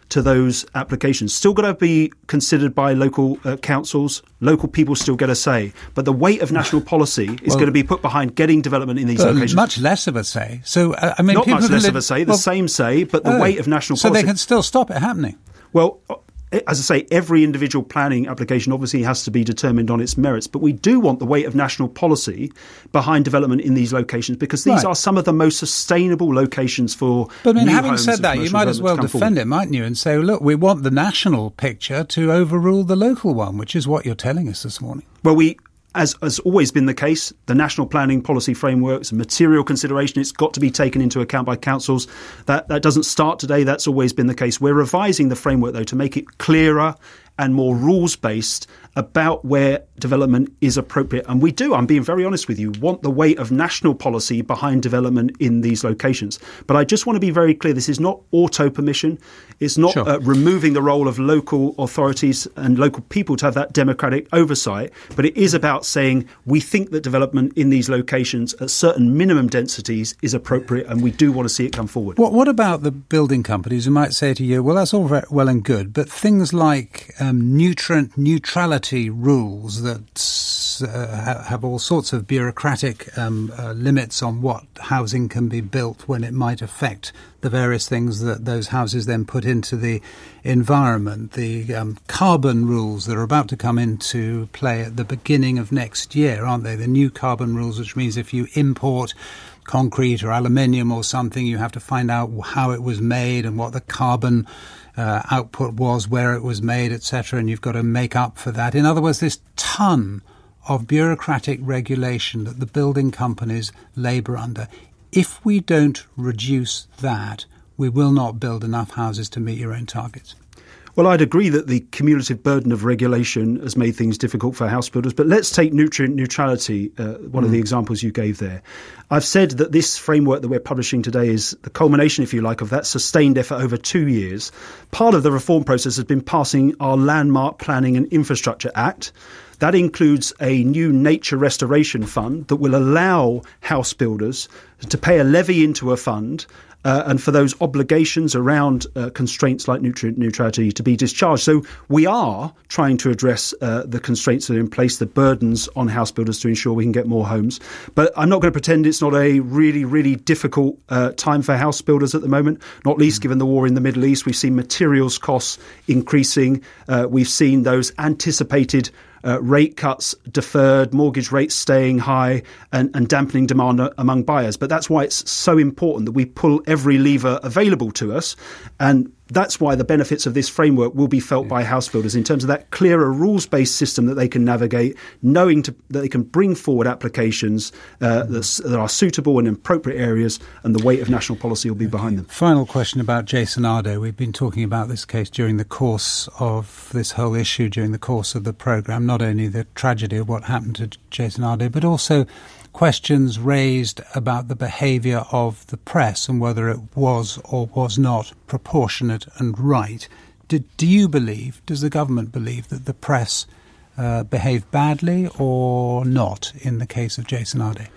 to those applications. Still got to be considered by local uh, councils. Local people still get a say. But the weight of national policy is well, going to be put behind getting development in these but locations. Much less of a say. So, uh, I mean, Not people much less live, of a say, the well, same say, but the oh, weight of national so policy. So they can still stop it happening? Well, as I say, every individual planning application obviously has to be determined on its merits, but we do want the weight of national policy behind development in these locations, because these right. are some of the most sustainable locations for But I mean, new having homes said and that, you commercial might as well development to come defend forward. it, mightn't you, and say, look, we want the national picture to overrule the local one, which is what you're telling us this morning. Well, we... As has always been the case, the national planning policy frameworks, material consideration, it's got to be taken into account by councils. That that doesn't start today. That's always been the case. We're revising the framework, though, to make it clearer and more rules-based about where development is appropriate. And we do, I'm being very honest with you, want the weight of national policy behind development in these locations. But I just want to be very clear, this is not auto-permission. It's not Sure. uh, removing the role of local authorities and local people to have that democratic oversight. But it is about saying we think that development in these locations at certain minimum densities is appropriate, and we do want to see it come forward. What, what about the building companies who might say to you, well, that's all very well and good, but things like um, nutrient neutrality rules that uh, have all sorts of bureaucratic um, uh, limits on what housing can be built when it might affect the various things that those houses then put into the environment, the um, carbon rules that are about to come into play at the beginning of next year, aren't they? The new carbon rules, which means if you import concrete or aluminium or something, you have to find out how it was made and what the carbon uh, output was, where it was made, et cetera, and you've got to make up for that. In other words, this ton of bureaucratic regulation that the building companies labour under. If we don't reduce that, we will not build enough houses to meet your own targets. Well, I'd agree that the cumulative burden of regulation has made things difficult for house builders. But let's take nutrient neutrality, uh, one mm. of the examples you gave there. I've said that this framework that we're publishing today is the culmination, if you like, of that sustained effort over two years. Part of the reform process has been passing our Landmark Planning and Infrastructure Act. That includes a new nature restoration fund that will allow house builders to pay a levy into a fund Uh, and for those obligations around uh, constraints like nutrient neutrality to be discharged. So we are trying to address uh, the constraints that are in place, the burdens on house builders to ensure we can get more homes. But I'm not going to pretend it's not a really, really difficult uh, time for house builders at the moment, not least given the war in the Middle East. We've seen materials costs increasing. Uh, we've seen those anticipated Uh, rate cuts deferred, mortgage rates staying high and, and dampening demand among buyers. But that's why it's so important that we pull every lever available to us. And that's why the benefits of this framework will be felt by house builders in terms of that clearer rules-based system that they can navigate, knowing to, that they can bring forward applications uh, that, that are suitable in appropriate areas, and the weight of national policy will be behind them. Final question about Jason Ardo. We've been talking about this case during the course of this whole issue, during the course of the programme, not only the tragedy of what happened to Jason Ardo, but also questions raised about the behaviour of the press and whether it was or was not proportionate and right. Did, do you believe, does the government believe that the press uh, behaved badly or not in the case of Jason Ardo?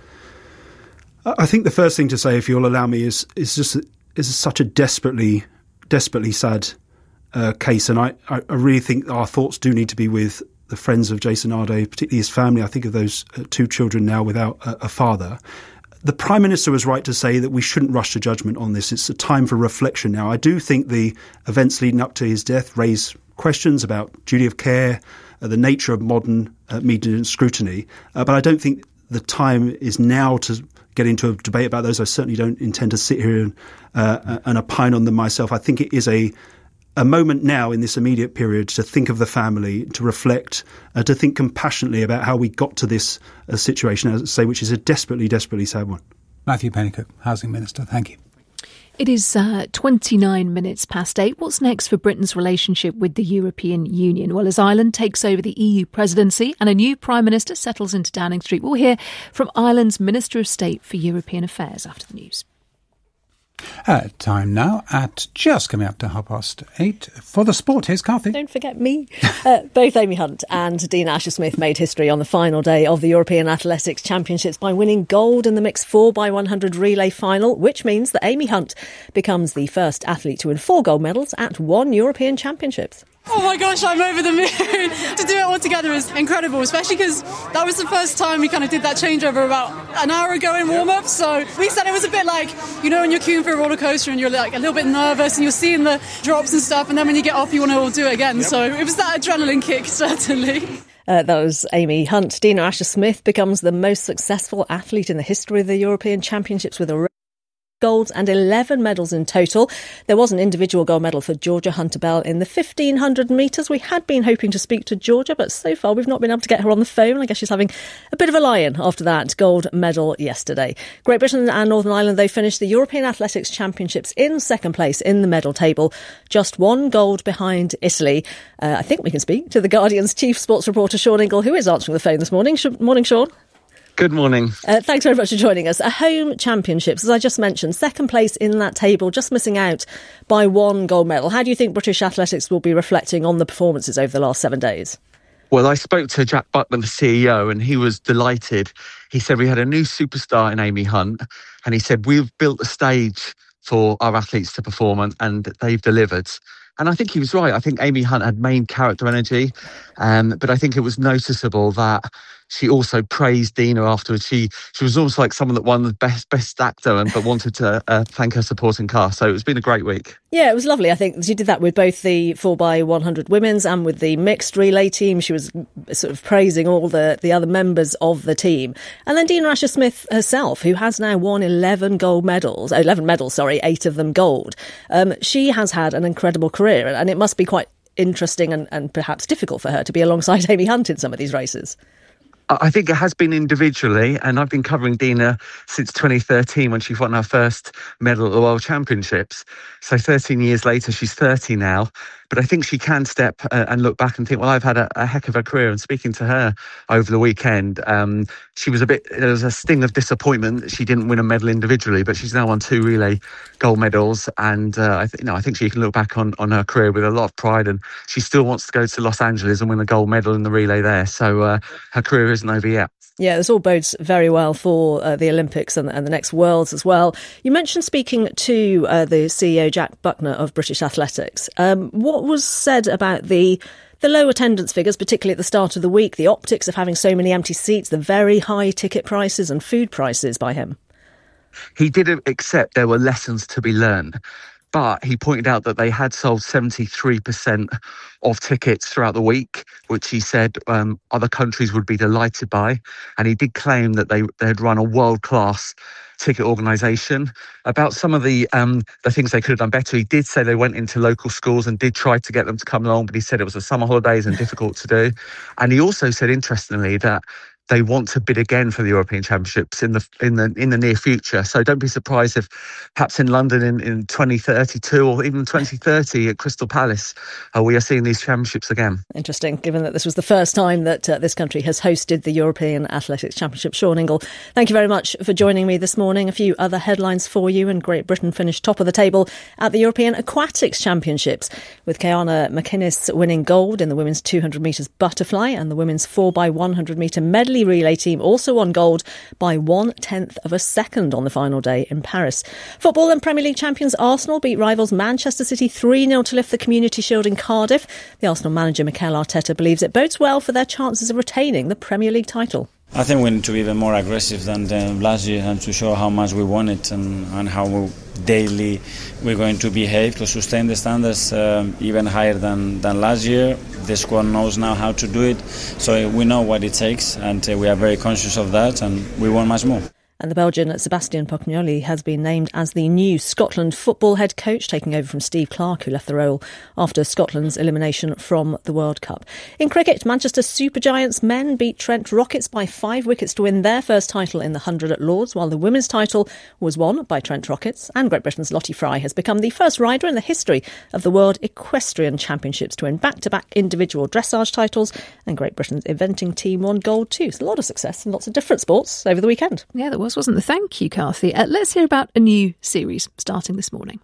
I think the first thing to say, if you'll allow me, is is just is such a desperately, desperately sad uh, case, and I, I really think our thoughts do need to be with the friends of Jason Ardo, particularly his family. I think of those uh, two children now without a, a father. The Prime Minister was right to say that we shouldn't rush to judgment on this. It's a time for reflection now. I do think the events leading up to his death raise questions about duty of care, uh, the nature of modern uh, media scrutiny, uh, but I don't think the time is now to get into a debate about those. I certainly don't intend to sit here and, uh, and opine on them myself. I think it is a a moment now in this immediate period to think of the family, to reflect, uh, to think compassionately about how we got to this uh, situation, as I say, which is a desperately, desperately sad one. Matthew Pennycook, Housing Minister, thank you. It is uh, twenty-nine minutes past eight. What's next for Britain's relationship with the European Union? Well, as Ireland takes over the E U presidency and a new Prime Minister settles into Downing Street, we'll hear from Ireland's Minister of State for European Affairs after the news. Uh, time now at just coming up to half past eight for the sport. Here's Carthy. Don't forget me. uh, both Amy Hunt and Dina Asher-Smith made history on the final day of the European Athletics Championships by winning gold in the mixed four by one hundred relay final, which means that Amy Hunt becomes the first athlete to win four gold medals at one European Championships. Oh my gosh, I'm over the moon. To do it all together is incredible, especially because that was the first time we kind of did that changeover about an hour ago in warm-up. So we said it was a bit like, you know, when you're queuing for a roller coaster and you're like a little bit nervous and you're seeing the drops and stuff, and then when you get off, you want to do it again. Yep. So it was that adrenaline kick, certainly. Uh, that was Amy Hunt. Dina Asher-Smith becomes the most successful athlete in the history of the European Championships with a golds and eleven medals in total. There was an individual gold medal for Georgia Hunter-Bell in the fifteen hundred metres. We had been hoping to speak to Georgia, but so far we've not been able to get her on the phone. I guess she's having a bit of a lie-in after that gold medal yesterday. Great Britain and Northern Ireland, they finished the European Athletics Championships in second place in the medal table, just one gold behind Italy. Uh, I think we can speak to The Guardian's chief sports reporter, Sean Ingle, who is answering the phone this morning. Sh- morning, Sean. Good morning. Uh, thanks very much for joining us. A home championships, as I just mentioned, second place in that table, just missing out by one gold medal. How do you think British athletics will be reflecting on the performances over the last seven days? Well, I spoke to Jack Buckner, the C E O, and he was delighted. He said we had a new superstar in Amy Hunt, and he said we've built a stage for our athletes to perform, and, and they've delivered. And I think he was right. I think Amy Hunt had main character energy, um, but I think it was noticeable that she also praised Dina afterwards. She she was almost like someone that won the best best actor, and but wanted to uh, thank her supporting cast. So it's been a great week. Yeah, it was lovely. I think she did that with both the four by one hundred women's and with the mixed relay team. She was sort of praising all the, the other members of the team. And then Dina Asher-Smith herself, who has now won eleven gold medals, eleven medals, sorry, eight of them gold. Um, she has had an incredible career, and it must be quite interesting and, and perhaps difficult for her to be alongside Amy Hunt in some of these races. I think it has been individually, and I've been covering Dina since twenty thirteen when she won her first medal at the World Championships. So thirteen years later, she's thirty now. But I think she can step uh, and look back and think, well, I've had a, a heck of a career. And speaking to her over the weekend, um, she was a bit, there was a sting of disappointment that she didn't win a medal individually, but she's now won two relay gold medals. And uh, I, th- you know, I think she can look back on, on her career with a lot of pride. And she still wants to go to Los Angeles and win a gold medal in the relay there. So uh, her career isn't over yet. Yeah, this all bodes very well for uh, the Olympics and, and the next Worlds as well. You mentioned speaking to uh, the C E O, Jack Buckner, of British Athletics. Um, what was said about the the low attendance figures, particularly at the start of the week, the optics of having so many empty seats, the very high ticket prices and food prices by him? He did accept there were lessons to be learned. But he pointed out that they had sold seventy-three percent of tickets throughout the week, which he said um, other countries would be delighted by. And he did claim that they they had run a world-class ticket organisation. About some of the um, the things they could have done better, he did say they went into local schools and did try to get them to come along, but he said it was the summer holidays and difficult to do. And he also said, interestingly, that they want to bid again for the European Championships in the in the in the near future. So don't be surprised if perhaps in London in, in twenty thirty-two or even twenty thirty at Crystal Palace, uh, we are seeing these championships again. Interesting, given that this was the first time that uh, this country has hosted the European Athletics Championship. Sean Ingle, thank you very much for joining me this morning. A few other headlines for you. And Great Britain finished top of the table at the European Aquatics Championships, with Kayana McInnes winning gold in the women's two hundred metres butterfly, and the women's four by one hundred metre medley relay team also won gold by one-tenth of a second on the final day in Paris. Football and Premier League champions Arsenal beat rivals Manchester City three nil to lift the Community Shield in Cardiff. The Arsenal manager Mikel Arteta believes it bodes well for their chances of retaining the Premier League title. I think we need to be even more aggressive than the last year and to show how much we want it and, and how we, daily we're going to behave to sustain the standards um, even higher than, than last year. The squad knows now how to do it, so we know what it takes, and uh, we are very conscious of that, and we want much more. And the Belgian Sebastian Pognoli has been named as the new Scotland football head coach, taking over from Steve Clarke, who left the role after Scotland's elimination from the World Cup. In cricket, Manchester Supergiants men beat Trent Rockets by five wickets to win their first title in the hundred at Lords, while the women's title was won by Trent Rockets. And Great Britain's Lottie Fry has become the first rider in the history of the World Equestrian Championships to win back-to-back individual dressage titles. And Great Britain's eventing team won gold too. So a lot of success in lots of different sports over the weekend. Yeah, there was. was, wasn't it? Thank you, Carthy. Uh, let's hear about a new series starting this morning.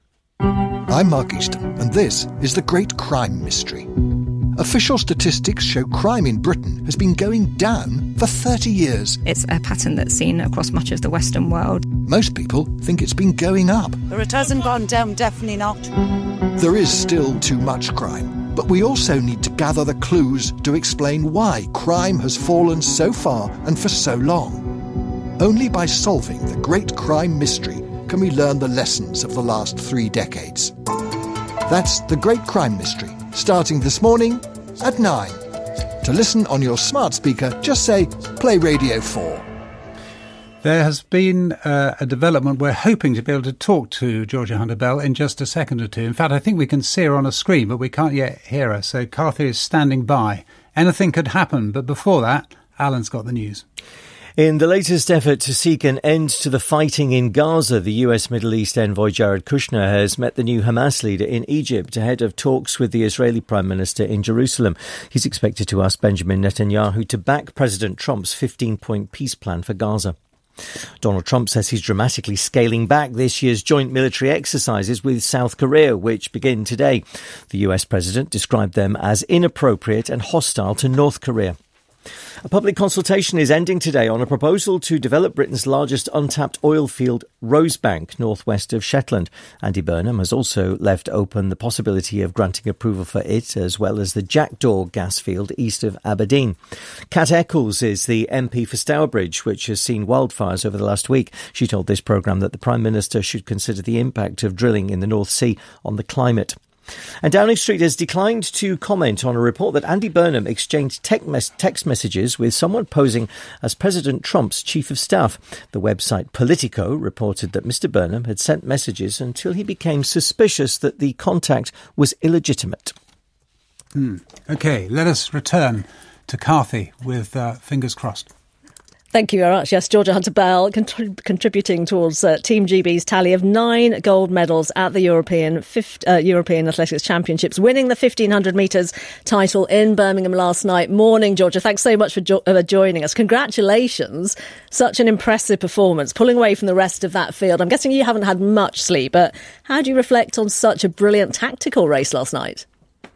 I'm Mark Easton, and this is The Great Crime Mystery. Official statistics show crime in Britain has been going down for thirty years. It's a pattern that's seen across much of the Western world. Most people think it's been going up. But it hasn't gone down, definitely not. There is still too much crime, but we also need to gather the clues to explain why crime has fallen so far and for so long. Only by solving the great crime mystery can we learn the lessons of the last three decades. That's The Great Crime Mystery, starting this morning at nine. To listen on your smart speaker, just say Play Radio four. There has been uh, a development. We're hoping to be able to talk to Georgia Hunter-Bell in just a second or two. In fact, I think we can see her on a screen, but we can't yet hear her. So Carthy is standing by. Anything could happen, but before that, Alan's got the news. In the latest effort to seek an end to the fighting in Gaza, the U S Middle East envoy Jared Kushner has met the new Hamas leader in Egypt ahead of talks with the Israeli Prime Minister in Jerusalem. He's expected to ask Benjamin Netanyahu to back President Trump's fifteen-point peace plan for Gaza. Donald Trump says he's dramatically scaling back this year's joint military exercises with South Korea, which begin today. The U S president described them as inappropriate and hostile to North Korea. A public consultation is ending today on a proposal to develop Britain's largest untapped oil field, Rosebank, northwest of Shetland. Andy Burnham has also left open the possibility of granting approval for it, as well as the Jackdaw gas field east of Aberdeen. Kat Eccles is the M P for Stourbridge, which has seen wildfires over the last week. She told this programme that the Prime Minister should consider the impact of drilling in the North Sea on the climate. And Downing Street has declined to comment on a report that Andy Burnham exchanged text messages with someone posing as President Trump's chief of staff. The website Politico reported that Mister Burnham had sent messages until he became suspicious that the contact was illegitimate. Hmm. OK, let us return to Carthy with uh, fingers crossed. Thank you very much. Yes, Georgia Hunter-Bell contrib- contributing towards uh, Team G B's tally of nine gold medals at the European fifth, uh, European Athletics Championships, winning the fifteen hundred metres title in Birmingham last night. Morning, Georgia. Thanks so much for jo- uh, joining us. Congratulations. Such an impressive performance, pulling away from the rest of that field. I'm guessing you haven't had much sleep, but how do you reflect on such a brilliant tactical race last night?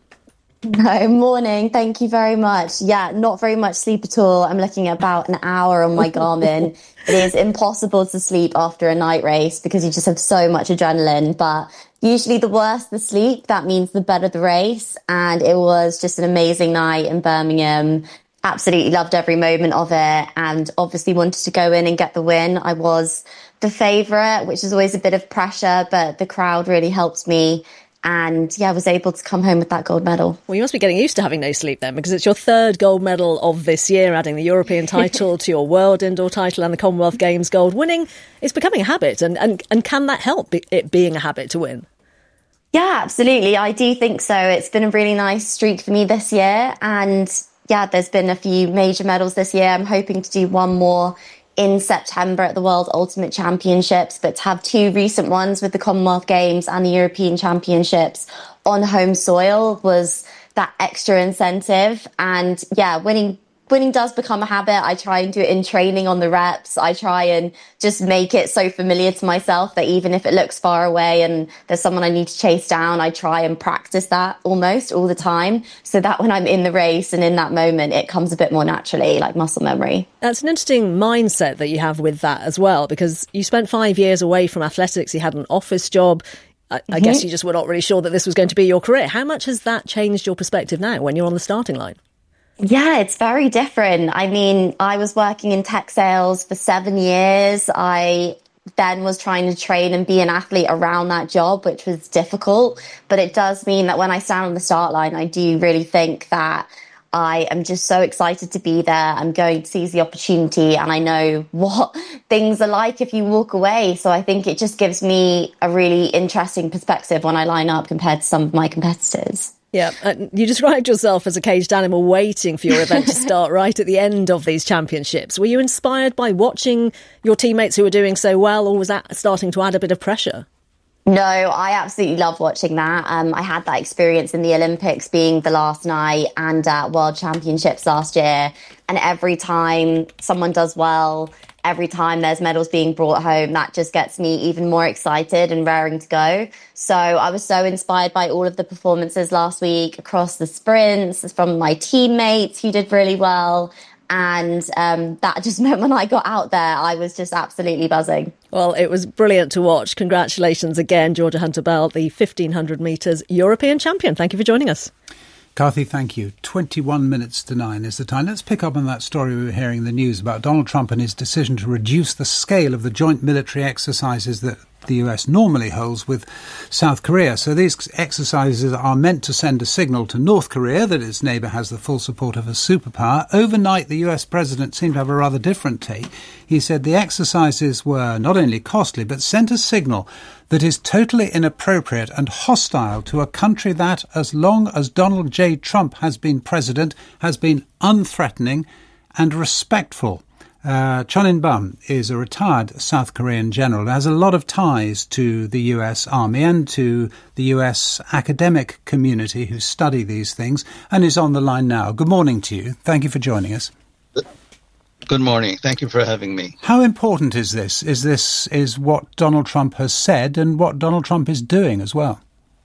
No, morning. Thank you very much. Yeah, not very much sleep at all. I'm looking at about an hour on my Garmin. It is impossible to sleep after a night race because you just have so much adrenaline. But usually the worse the sleep, that means the better the race. And it was just an amazing night in Birmingham. Absolutely loved every moment of it and obviously wanted to go in and get the win. I was the favourite, which is always a bit of pressure, but the crowd really helped me. And, yeah, I was able to come home with that gold medal. Well, you must be getting used to having no sleep then, because it's your third gold medal of this year, adding the European title to your World Indoor title and the Commonwealth Games gold. Winning is becoming a habit, and, and, and can that help it being a habit to win? Yeah, absolutely. I do think so. It's been a really nice streak for me this year. And, yeah, there's been a few major medals this year. I'm hoping to do one more in September at the World Ultimate Championships, but to have two recent ones with the Commonwealth Games and the European Championships on home soil was that extra incentive. And yeah, winning winning does become a habit. I try and do it in training on the reps. I try and just make it so familiar to myself that even if it looks far away and there's someone I need to chase down, I try and practice that almost all the time so that when I'm in the race and in that moment, it comes a bit more naturally, like muscle memory. That's an interesting mindset that you have with that as well, because you spent five years away from athletics. You had an office job. I, mm-hmm. I guess you just were not really sure that this was going to be your career. How much has that changed your perspective now when you're on the starting line? Yeah, it's very different. I mean, I was working in tech sales for seven years. I then was trying to train and be an athlete around that job, which was difficult. But it does mean that when I stand on the start line, I do really think that I am just so excited to be there. I'm going to seize the opportunity and I know what things are like if you walk away. So I think it just gives me a really interesting perspective when I line up compared to some of my competitors. Yeah, uh, you described yourself as a caged animal waiting for your event to start right at the end of these championships. Were you inspired by watching your teammates who were doing so well, or was that starting to add a bit of pressure? No, I absolutely love watching that. Um, I had that experience in the Olympics being the last night and at World Championships last year. And every time someone does well, every time there's medals being brought home, that just gets me even more excited and raring to go. So I was so inspired by all of the performances last week across the sprints from my teammates who did really well. And um, that just meant when I got out there, I was just absolutely buzzing. Well, it was brilliant to watch. Congratulations again, Georgia Hunter-Bell, the fifteen hundred metres European champion. Thank you for joining us. Kathy, thank you. twenty-one minutes to nine is the time. Let's pick up on that story we were hearing in the news about Donald Trump and his decision to reduce the scale of the joint military exercises that the U S normally holds with South Korea. So these exercises are meant to send a signal to North Korea that its neighbour has the full support of a superpower. Overnight, the U S president seemed to have a rather different take. He said the exercises were not only costly, but sent a signal that is totally inappropriate and hostile to a country that, as long as Donald J. Trump has been president, has been unthreatening and respectful. Uh, Chun In-bum is a retired South Korean general who has a lot of ties to the U S Army and to the U S academic community who study these things, and is on the line now. Good morning to you. Thank you for joining us. Good morning. Thank you for having me. How important is this? Is this is what Donald Trump has said and what Donald Trump is doing as well?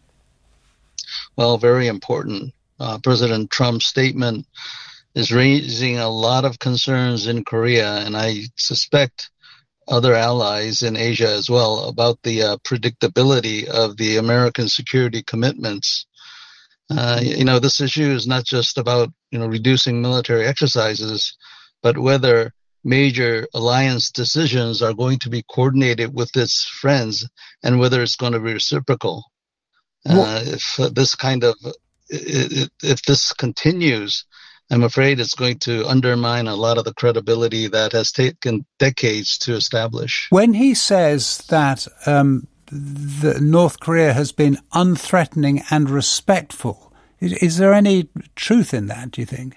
Well, very important. Uh, President Trump's statement is raising a lot of concerns in Korea, and I suspect other allies in Asia as well, about the uh, predictability of the American security commitments. Uh, you know, this issue is not just about, you know, reducing military exercises, but whether major alliance decisions are going to be coordinated with its friends and whether it's going to be reciprocal. Uh, if uh, this kind of, if, if this continues, I'm afraid it's going to undermine a lot of the credibility that has taken decades to establish. When he says that um, the North Korea has been unthreatening and respectful, is, is there any truth in that, do you think?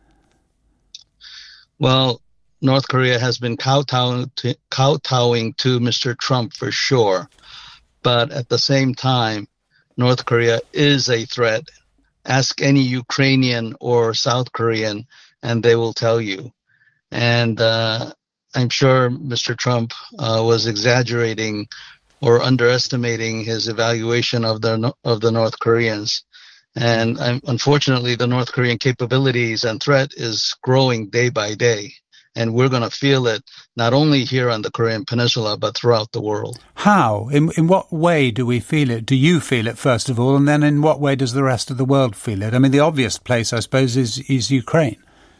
Well, North Korea has been kowtowing to, kowtowing to Mister Trump for sure. But at the same time, North Korea is a threat. Ask any Ukrainian or South Korean, and they will tell you. And uh, I'm sure Mister Trump uh, was exaggerating or underestimating his evaluation of the of the North Koreans. And um, unfortunately, the North Korean capabilities and threat is growing day by day. And we're going to feel it not only here on the Korean Peninsula, but throughout the world. How? In in what way do we feel it? Do you feel it, first of all? And then in what way does the rest of the world feel it? I mean, the obvious place, I suppose, is, is Ukraine.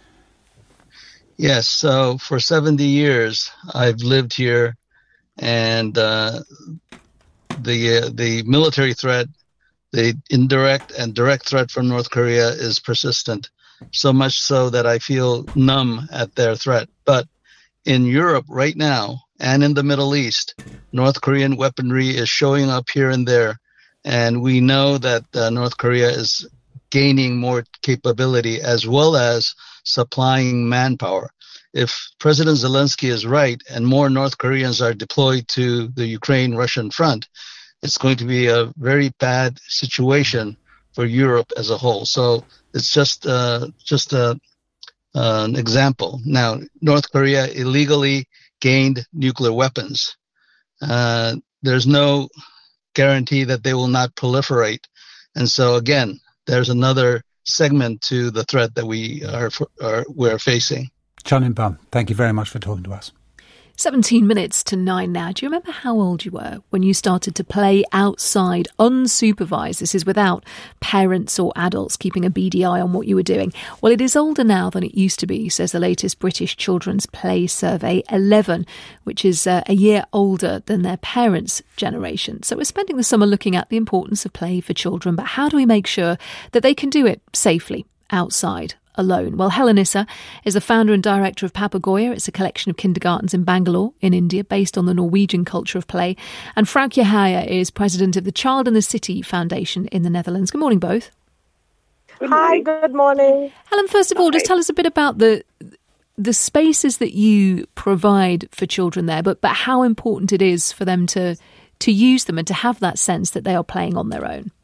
Yes. So for seventy years, I've lived here. And uh, the uh, the military threat, the indirect and direct threat from North Korea is persistent. So much so that I feel numb at their threat. But in Europe right now and in the Middle East, North Korean weaponry is showing up here and there. And we know that uh, North Korea is gaining more capability as well as supplying manpower. If President Zelensky is right and more North Koreans are deployed to the Ukraine-Russian front, it's going to be a very bad situation for Europe as a whole. So it's just uh, just a, uh, an example. Now, North Korea illegally gained nuclear weapons. Uh, there's no guarantee that they will not proliferate. And so, again, there's another segment to the threat that we are, are we're facing. Chun In-bum, thank you very much for talking to us. seventeen minutes to nine now. Do you remember how old you were when you started to play outside, unsupervised? This is without parents or adults keeping a beady eye on what you were doing. Well, it is older now than it used to be, says the latest British Children's Play Survey. eleven, which is uh, a year older than their parents' generation. So we're spending the summer looking at the importance of play for children, but how do we make sure that they can do it safely outside? Alone. Well, Helen Issa is the founder and director of Papagoya. It's a collection of kindergartens in Bangalore, in India, based on the Norwegian culture of play. And Frank Yahaya is president of the Child in the City Foundation in the Netherlands. Good morning, both. Good Hi, good morning. Helen, first of all, Hi. just tell us a bit about the the spaces that you provide for children there, but, but how important it is for them to to use them and to have that sense that they are playing on their own?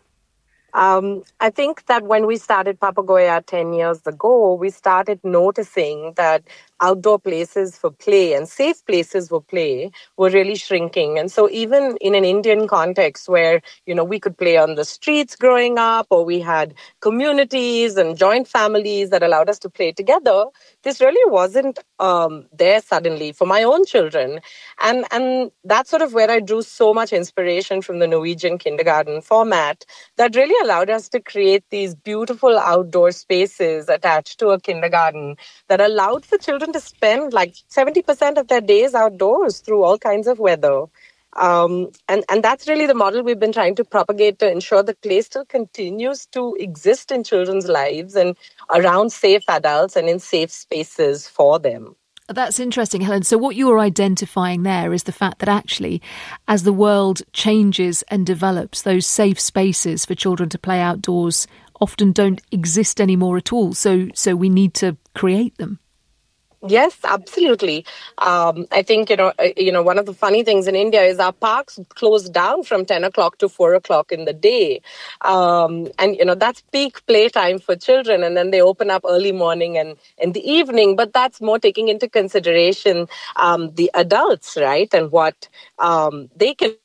Um, I think that when we started Papagoya ten years ago, we started noticing that outdoor places for play and safe places for play were really shrinking. And so even in an Indian context where, you know, we could play on the streets growing up, or we had communities and joint families that allowed us to play together, this really wasn't um, there suddenly for my own children. And, and that's sort of where I drew so much inspiration from the Norwegian kindergarten format that really allowed us to create these beautiful outdoor spaces attached to a kindergarten that allowed for children to spend like seventy percent of their days outdoors through all kinds of weather. Um, and, and that's really the model we've been trying to propagate to ensure that play still continues to exist in children's lives and around safe adults and in safe spaces for them. That's interesting, Helen. So what you are identifying there is the fact that actually, as the world changes and develops, those safe spaces for children to play outdoors often don't exist anymore at all. So, so we need to create them. Yes, absolutely. Um, I think, you know, uh, you know, one of the funny things in India is our parks close down from ten o'clock to four o'clock in the day. Um, and, you know, that's peak playtime for children. And then they open up early morning and in the evening. But that's more taking into consideration um, the adults, right? And what um, they can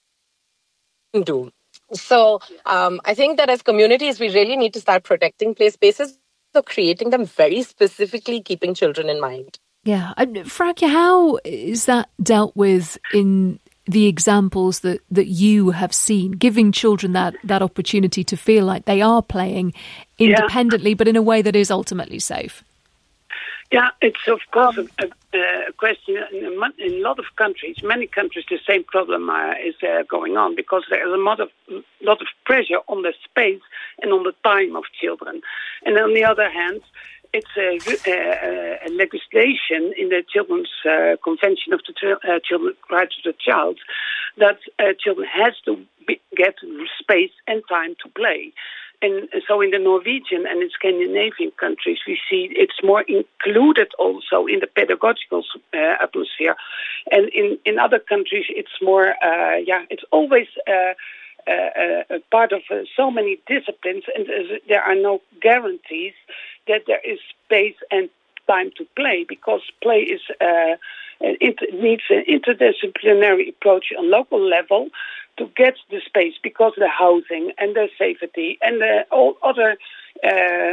do. So um, I think that as communities, we really need to start protecting play spaces, so creating them very specifically, keeping children in mind. Yeah. Frauke, how is that dealt with in the examples that, that you have seen, giving children that, that opportunity to feel like they are playing independently, yeah. but in a way that is ultimately safe? Yeah, it's of course a, a, a question in a, in a lot of countries, many countries, the same problem uh, is uh, going on because there is a lot of, lot of pressure on the space and on the time of children. And on the other hand, it's a, a, a legislation in the Children's uh, Convention of the uh, Children, Rights of the Child that uh, children has to be, get space and time to play. And so in the Norwegian and in Scandinavian countries, we see it's more included also in the pedagogical uh, atmosphere. And in, in other countries, it's more, uh, yeah, it's always uh, uh, a part of uh, so many disciplines, and there are no guarantees that there is space and time to play, because play is uh, it needs an interdisciplinary approach on local level to get the space, because the housing and the safety and the, all other uh,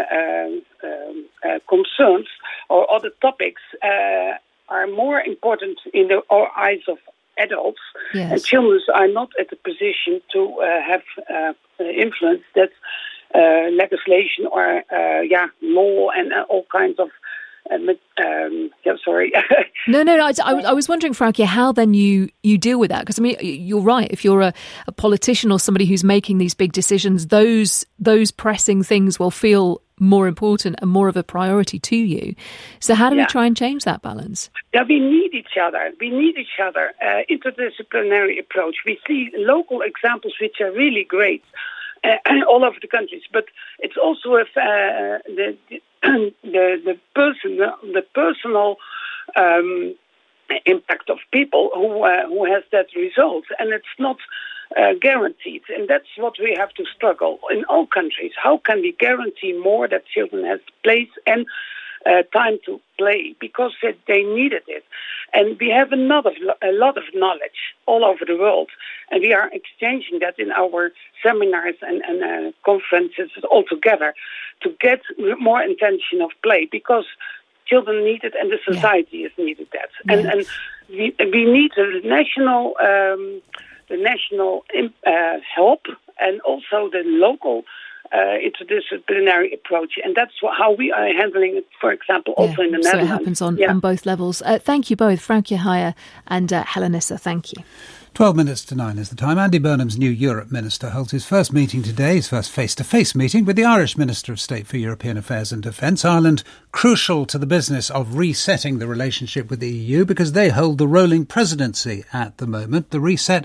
uh, um, uh, concerns or other topics uh, are more important in the eyes of adults. Yes. And children are not at the position to uh, have uh, influence that uh, legislation or uh, yeah law and uh, all kinds of Um, um, yeah, sorry. no, no, no. I, I was wondering, Frauke, how then you, you deal with that? Because I mean, you're right. If you're a, a politician or somebody who's making these big decisions, those those pressing things will feel more important and more of a priority to you. So how do yeah. we try and change that balance? Yeah, we need each other. We need each other. Uh, interdisciplinary approach. We see local examples which are really great. Uh, all over the countries, but it's also if, uh, the, the the person the personal um, impact of people who uh, who has that result, and it's not uh, guaranteed, and that's what we have to struggle in all countries. How can we guarantee more that children have place and uh, time to play, because they needed it? And we have another, a lot of knowledge all over the world, and we are exchanging that in our seminars and, and uh, conferences all together to get more intention of play, because children need it and the society yeah. has needed that. Yeah. And, and we, we need the national, um, the national uh, help, and also the local Uh, interdisciplinary approach, and that's what, how we are handling it, for example, also yeah, in the so Netherlands. So it happens on, yeah. on both levels. Uh, thank you both, Frauke Heyer and uh, Helen Issa. Thank you. Twelve minutes to nine is the time. Andy Burnham's new Europe Minister holds his first meeting today, his first face-to-face meeting with the Irish Minister of State for European Affairs and Defence. Ireland crucial to the business of resetting the relationship with the E U because they hold the rolling presidency at the moment. The reset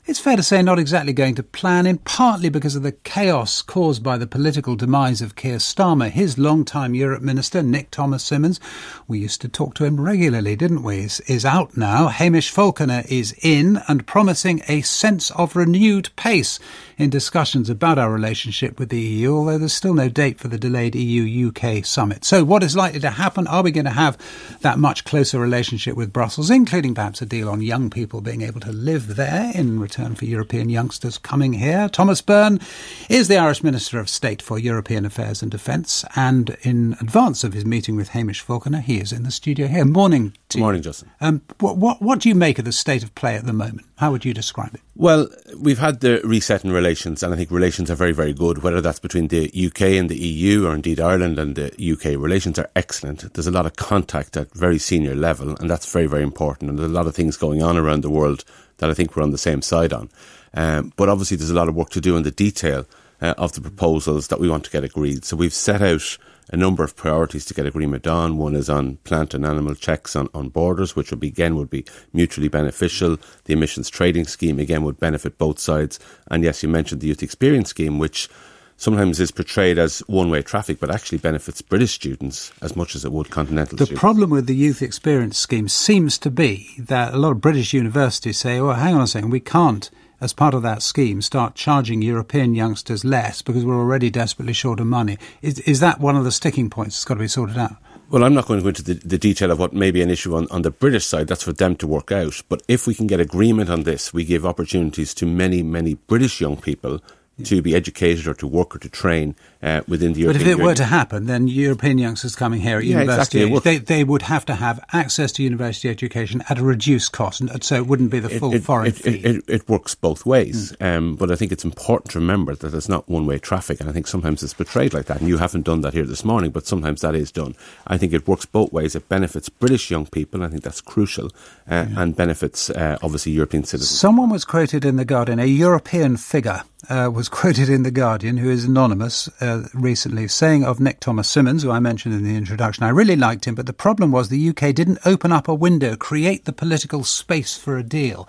it's fair to say, not exactly going to plan, in partly because of the chaos caused by the political demise of Keir Starmer. His longtime Europe minister, Nick Thomas-Symonds, we used to talk to him regularly, didn't we, is, is out now. Hamish Falconer is in and promising a sense of renewed pace in discussions about our relationship with the E U, although there's still no date for the delayed E U U K summit. So what is likely to happen? Are we going to have that much closer relationship with Brussels, including perhaps a deal on young people being able to live there in return for European youngsters coming here? Thomas Byrne is the Irish Minister of State for European Affairs and Defence, and in advance of his meeting with Hamish Falconer, he is in the studio here. Morning to you. Morning, Justin. Um, what, what, what do you make of the state of play at the moment? How would you describe it? Well, we've had the reset in relations, and I think relations are very, very good, whether that's between the U K and the E U or indeed Ireland and the U K. Relations are excellent. There's a lot of contact at very senior level, and that's very, very important. And there's a lot of things going on around the world that I think we're on the same side on. Um, but obviously there's a lot of work to do in the detail uh, of the proposals that we want to get agreed. So we've set out a number of priorities to get agreement on. One is on plant and animal checks on, on borders, which would be, again, would be mutually beneficial. The emissions trading scheme, again, would benefit both sides. And yes, you mentioned the youth experience scheme, which sometimes is portrayed as one-way traffic, but actually benefits British students as much as it would continental the students. The problem with the youth experience scheme seems to be that a lot of British universities say, well, hang on a second, we can't, as part of that scheme, start charging European youngsters less because we're already desperately short of money. Is, is that one of the sticking points that's got to be sorted out? Well, I'm not going to go into the, the detail of what may be an issue on, on the British side. That's for them to work out. But if we can get agreement on this, we give opportunities to many, many British young people to be educated or to work or to train uh, within the European Union. But if it Union. were to happen, then European youngsters coming here at yeah, university, exactly. they, they would have to have access to university education at a reduced cost, and so it wouldn't be the full it, it, foreign it, fee. It, it, it works both ways, mm. um, but I think it's important to remember that it's not one-way traffic, and I think sometimes it's portrayed like that, and you haven't done that here this morning, but sometimes that is done. I think it works both ways. It benefits British young people, I think that's crucial, uh, yeah. and benefits, uh, obviously, European citizens. Someone was quoted in The Guardian, a European figure, Uh, was quoted in The Guardian, who is anonymous, uh, recently, saying of Nick Thomas-Symonds, who I mentioned in the introduction, I really liked him, but the problem was the U K didn't open up a window, create the political space for a deal.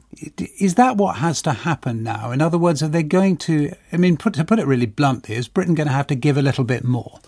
Is that what has to happen now? In other words, are they going to, I mean, put, to put it really bluntly, is Britain going to have to give a little bit more?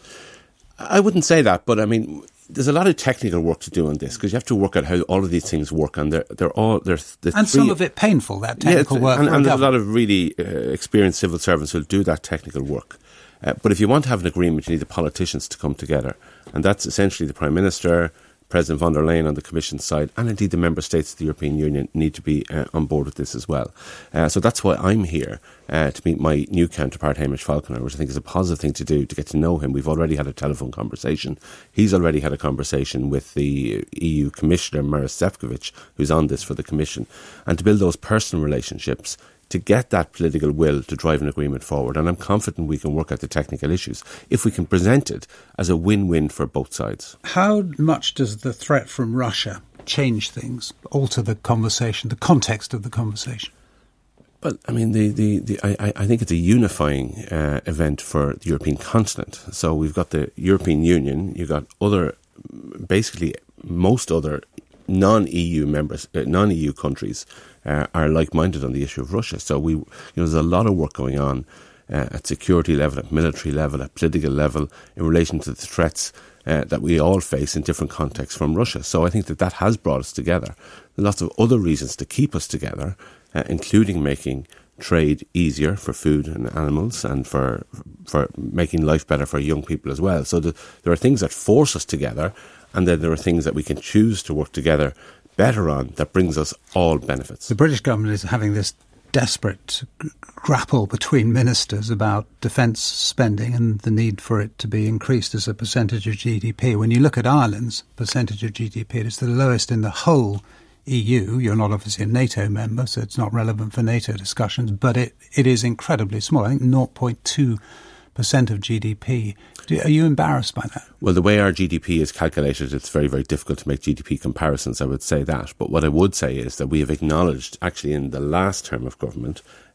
I wouldn't say that, but I mean, there's a lot of technical work to do on this because you have to work out how all of these things work, and they're they're all they're, they're and three, some of it painful. That technical yeah, work, and, and there's government. a lot of really uh, experienced civil servants who'll do that technical work. Uh, but if you want to have an agreement, you need the politicians to come together, and that's essentially the Prime Minister, President von der Leyen on the Commission side, and indeed the Member States of the European Union need to be uh, on board with this as well. Uh, so that's why I'm here uh, to meet my new counterpart, Hamish Falconer, which I think is a positive thing to do, to get to know him. We've already had a telephone conversation. He's already had a conversation with the E U Commissioner, Maroš Šefčovič, who's on this for the Commission, and to build those personal relationships to get that political will to drive an agreement forward. And I'm confident we can work out the technical issues if we can present it as a win-win for both sides. How much does the threat from Russia change things, alter the conversation, the context of the conversation? Well, I mean, the, the, the I, I think it's a unifying uh, event for the European continent. So we've got the European Union, you've got other, basically most other non-E U members, uh, non-E U countries uh, are like-minded on the issue of Russia. So we, you know, there's a lot of work going on uh, at security level, at military level, at political level in relation to the threats uh, that we all face in different contexts from Russia. So I think that that has brought us together. There are lots of other reasons to keep us together, uh, including making trade easier for food and animals and for for making life better for young people as well. So the, there are things that force us together, and then there are things that we can choose to work together better on that brings us all benefits. The British government is having this desperate g- grapple between ministers about defence spending and the need for it to be increased as a percentage of G D P. When you look at Ireland's percentage of G D P, it's the lowest in the whole E U. You're not obviously a NATO member, so it's not relevant for NATO discussions, but it, it is incredibly small. I think zero point two percent of G D P. Do, are you embarrassed by that? Well, the way our G D P is calculated, it's very, very difficult to make G D P comparisons, I would say that. But what I would say is that we have acknowledged, actually in the last term of government,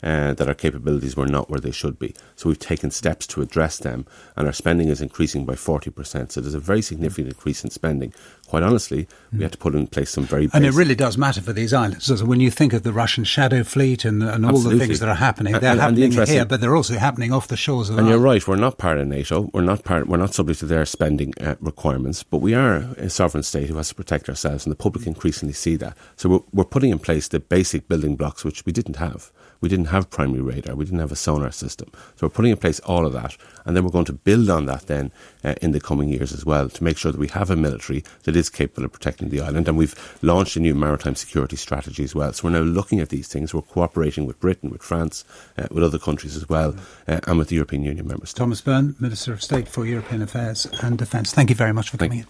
uh, that our capabilities were not where they should be. So we've taken steps to address them, and our spending is increasing by forty percent. So there's a very significant increase in spending. Quite honestly, we had to put in place some very basic... And it really does matter for these islands. So when you think of the Russian shadow fleet and, and all Absolutely. the things that are happening, they're and, and happening the here, but they're also happening off the shores of And the you're island. right, we're not part of NATO, we're not part, we're not subject to their spending uh, requirements, but we are a sovereign state who has to protect ourselves, and the public increasingly see that. So we're, we're putting in place the basic building blocks which we didn't have. We didn't have primary radar, we didn't have a sonar system. So we're putting in place all of that, and then we're going to build on that then uh, in the coming years as well, to make sure that we have a military that is capable of protecting the island. And we've launched a new maritime security strategy as well. So we're now looking at these things. We're cooperating with Britain, with France, uh, with other countries as well, uh, and with the European Union member states. Thomas Byrne, Minister of State for European Affairs and Defence. Thank you very much for coming in.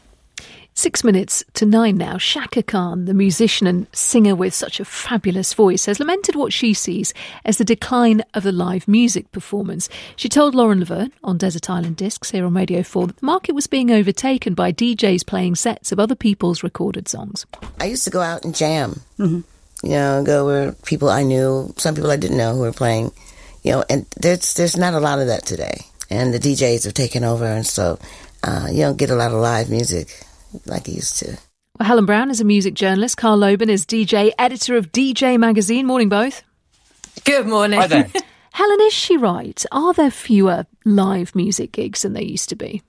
Six minutes to nine now. Chaka Khan, the musician and singer with such a fabulous voice, has lamented what she sees as the decline of the live music performance. She told Lauren Laverne on Desert Island Discs here on Radio four that the market was being overtaken by D Js playing sets of other people's recorded songs. I used to go out and jam, mm-hmm. you know, go where people I knew, some people I didn't know who were playing, you know, and there's there's not a lot of that today. And the D Js have taken over, and so uh, you don't get a lot of live music like he used to. Well, Helen Brown is a music journalist. Carl Loban is D J, editor of D J Magazine. Morning, both. Good morning. Hi there. Helen, is she right? Are there fewer live music gigs than there used to be?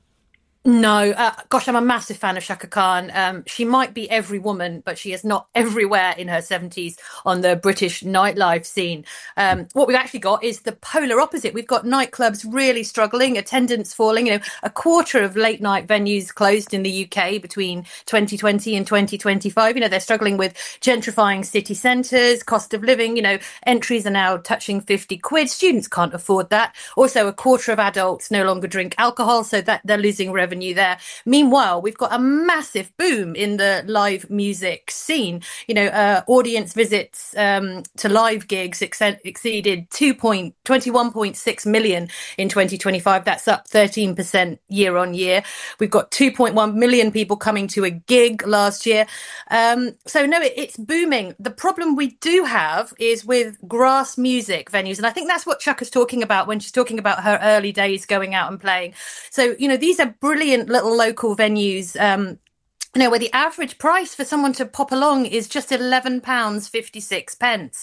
No, uh, gosh, I'm a massive fan of Chaka Khan. Um, she might be every woman, but she is not everywhere in her seventies on the British nightlife scene. Um, what we've actually got is the polar opposite. We've got nightclubs really struggling, attendance falling. You know, a quarter of late night venues closed in the U K between twenty twenty and twenty twenty-five. You know, they're struggling with gentrifying city centres, cost of living. You know, entries are now touching fifty quid. Students can't afford that. Also, a quarter of adults no longer drink alcohol, so that they're losing revenue there. Meanwhile, we've got a massive boom in the live music scene. You know, uh, audience visits um, to live gigs ex- exceeded twenty-one point six million in twenty twenty-five. That's up thirteen percent year on year. We've got two point one million people coming to a gig last year. Um, so no, it, it's booming. The problem we do have is with grass music venues. And I think that's what Chaka's talking about when she's talking about her early days going out and playing. So, you know, these are brilliant little local venues, um, you know, where the average price for someone to pop along is just eleven pounds fifty-six.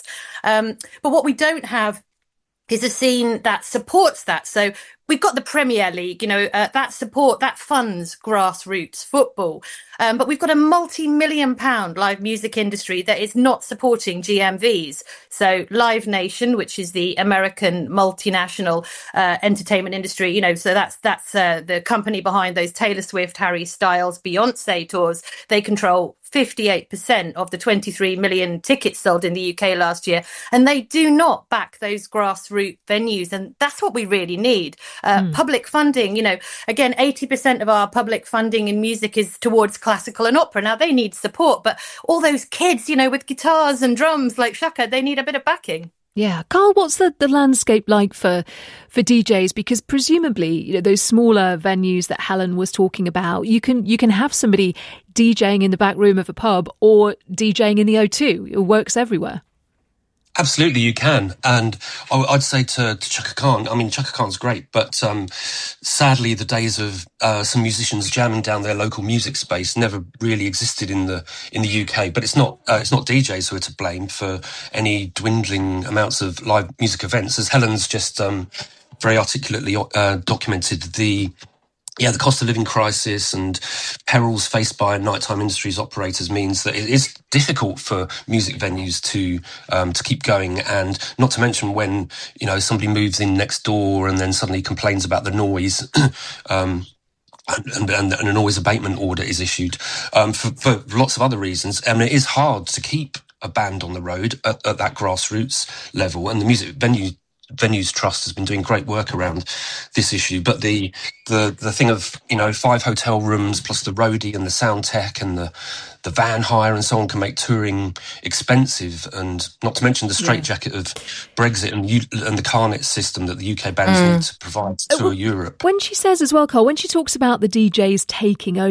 Um, but what we don't have is a scene that supports that. So we've got the Premier League, you know, uh, that support, that funds grassroots football. Um, but we've got a multi-million pound live music industry that is not supporting G M Vs. So Live Nation, which is the American multinational uh, entertainment industry, you know, so that's that's uh, the company behind those Taylor Swift, Harry Styles, Beyonce tours. They control fifty-eight percent of the twenty-three million tickets sold in the U K last year. And they do not back those grassroots venues. And that's what we really need. Uh, mm. Public funding, you know, again, eighty percent of our public funding in music is towards classical and opera. Now, they need support, but all those kids, you know, with guitars and drums like Chaka, they need a bit of backing. Yeah. Carl, what's the, the landscape like for for D Js? Because presumably, you know, those smaller venues that Helen was talking about, you can you can have somebody DJing in the back room of a pub or DJing in the O two. It works everywhere. Absolutely, you can. And I'd say to, to Chaka Khan, I mean, Chaka Khan's great, but um, sadly, the days of uh, some musicians jamming down their local music space never really existed in the in the U K. But it's not uh, it's not D Js who are to blame for any dwindling amounts of live music events. As Helen's just um, very articulately uh, documented, the Yeah, the cost of living crisis and perils faced by nighttime industries operators means that it is difficult for music venues to um, to keep going, and not to mention when, you know, somebody moves in next door and then suddenly complains about the noise. um, And, and, and a noise abatement order is issued um, for, for lots of other reasons. I mean, it is hard to keep a band on the road at, at that grassroots level, and the music venue Venues Trust has been doing great work around this issue. But the the the thing of, you know, five hotel rooms plus the roadie and the sound tech and the the van hire and so on can make touring expensive, and not to mention the straitjacket yeah. of Brexit and, U- and the Carnet system that the U K bands mm. need to provide to uh, well, Europe. When she says as well, Carl, when she talks about the D Js taking over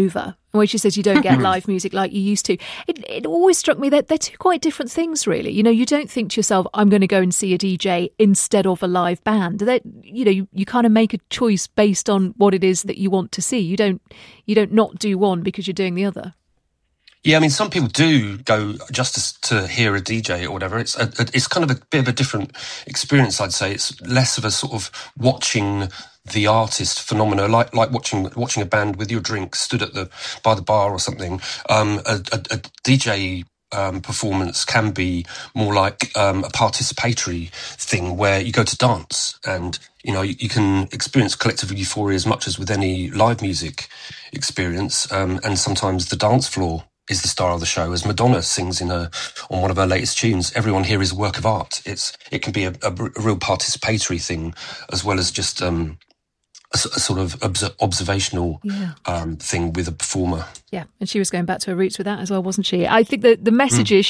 Where she says you don't get live music like you used to. It, it always struck me that they're two quite different things, really. You know, you don't think to yourself, I'm going to go and see a D J instead of a live band. That, you know, you, you kind of make a choice based on what it is that you want to see. You don't, you don't not do one because you're doing the other. Yeah, I mean, some people do go just to, to hear a D J or whatever. It's a, it's kind of a bit of a different experience, I'd say. It's less of a sort of watching the artist phenomena, like like watching watching a band with your drink stood at the by the bar or something. Um, a, a, a D J um, performance can be more like um, a participatory thing where you go to dance, and you know you, you can experience collective euphoria as much as with any live music experience. Um, and sometimes the dance floor is the star of the show, as Madonna sings in a on one of her latest tunes. Everyone here is a work of art. It's it can be a, a, a real participatory thing as well as just um, a, a sort of obs- observational yeah. um, thing with a performer. Yeah, and she was going back to her roots with that as well, wasn't she? I think that the message mm. is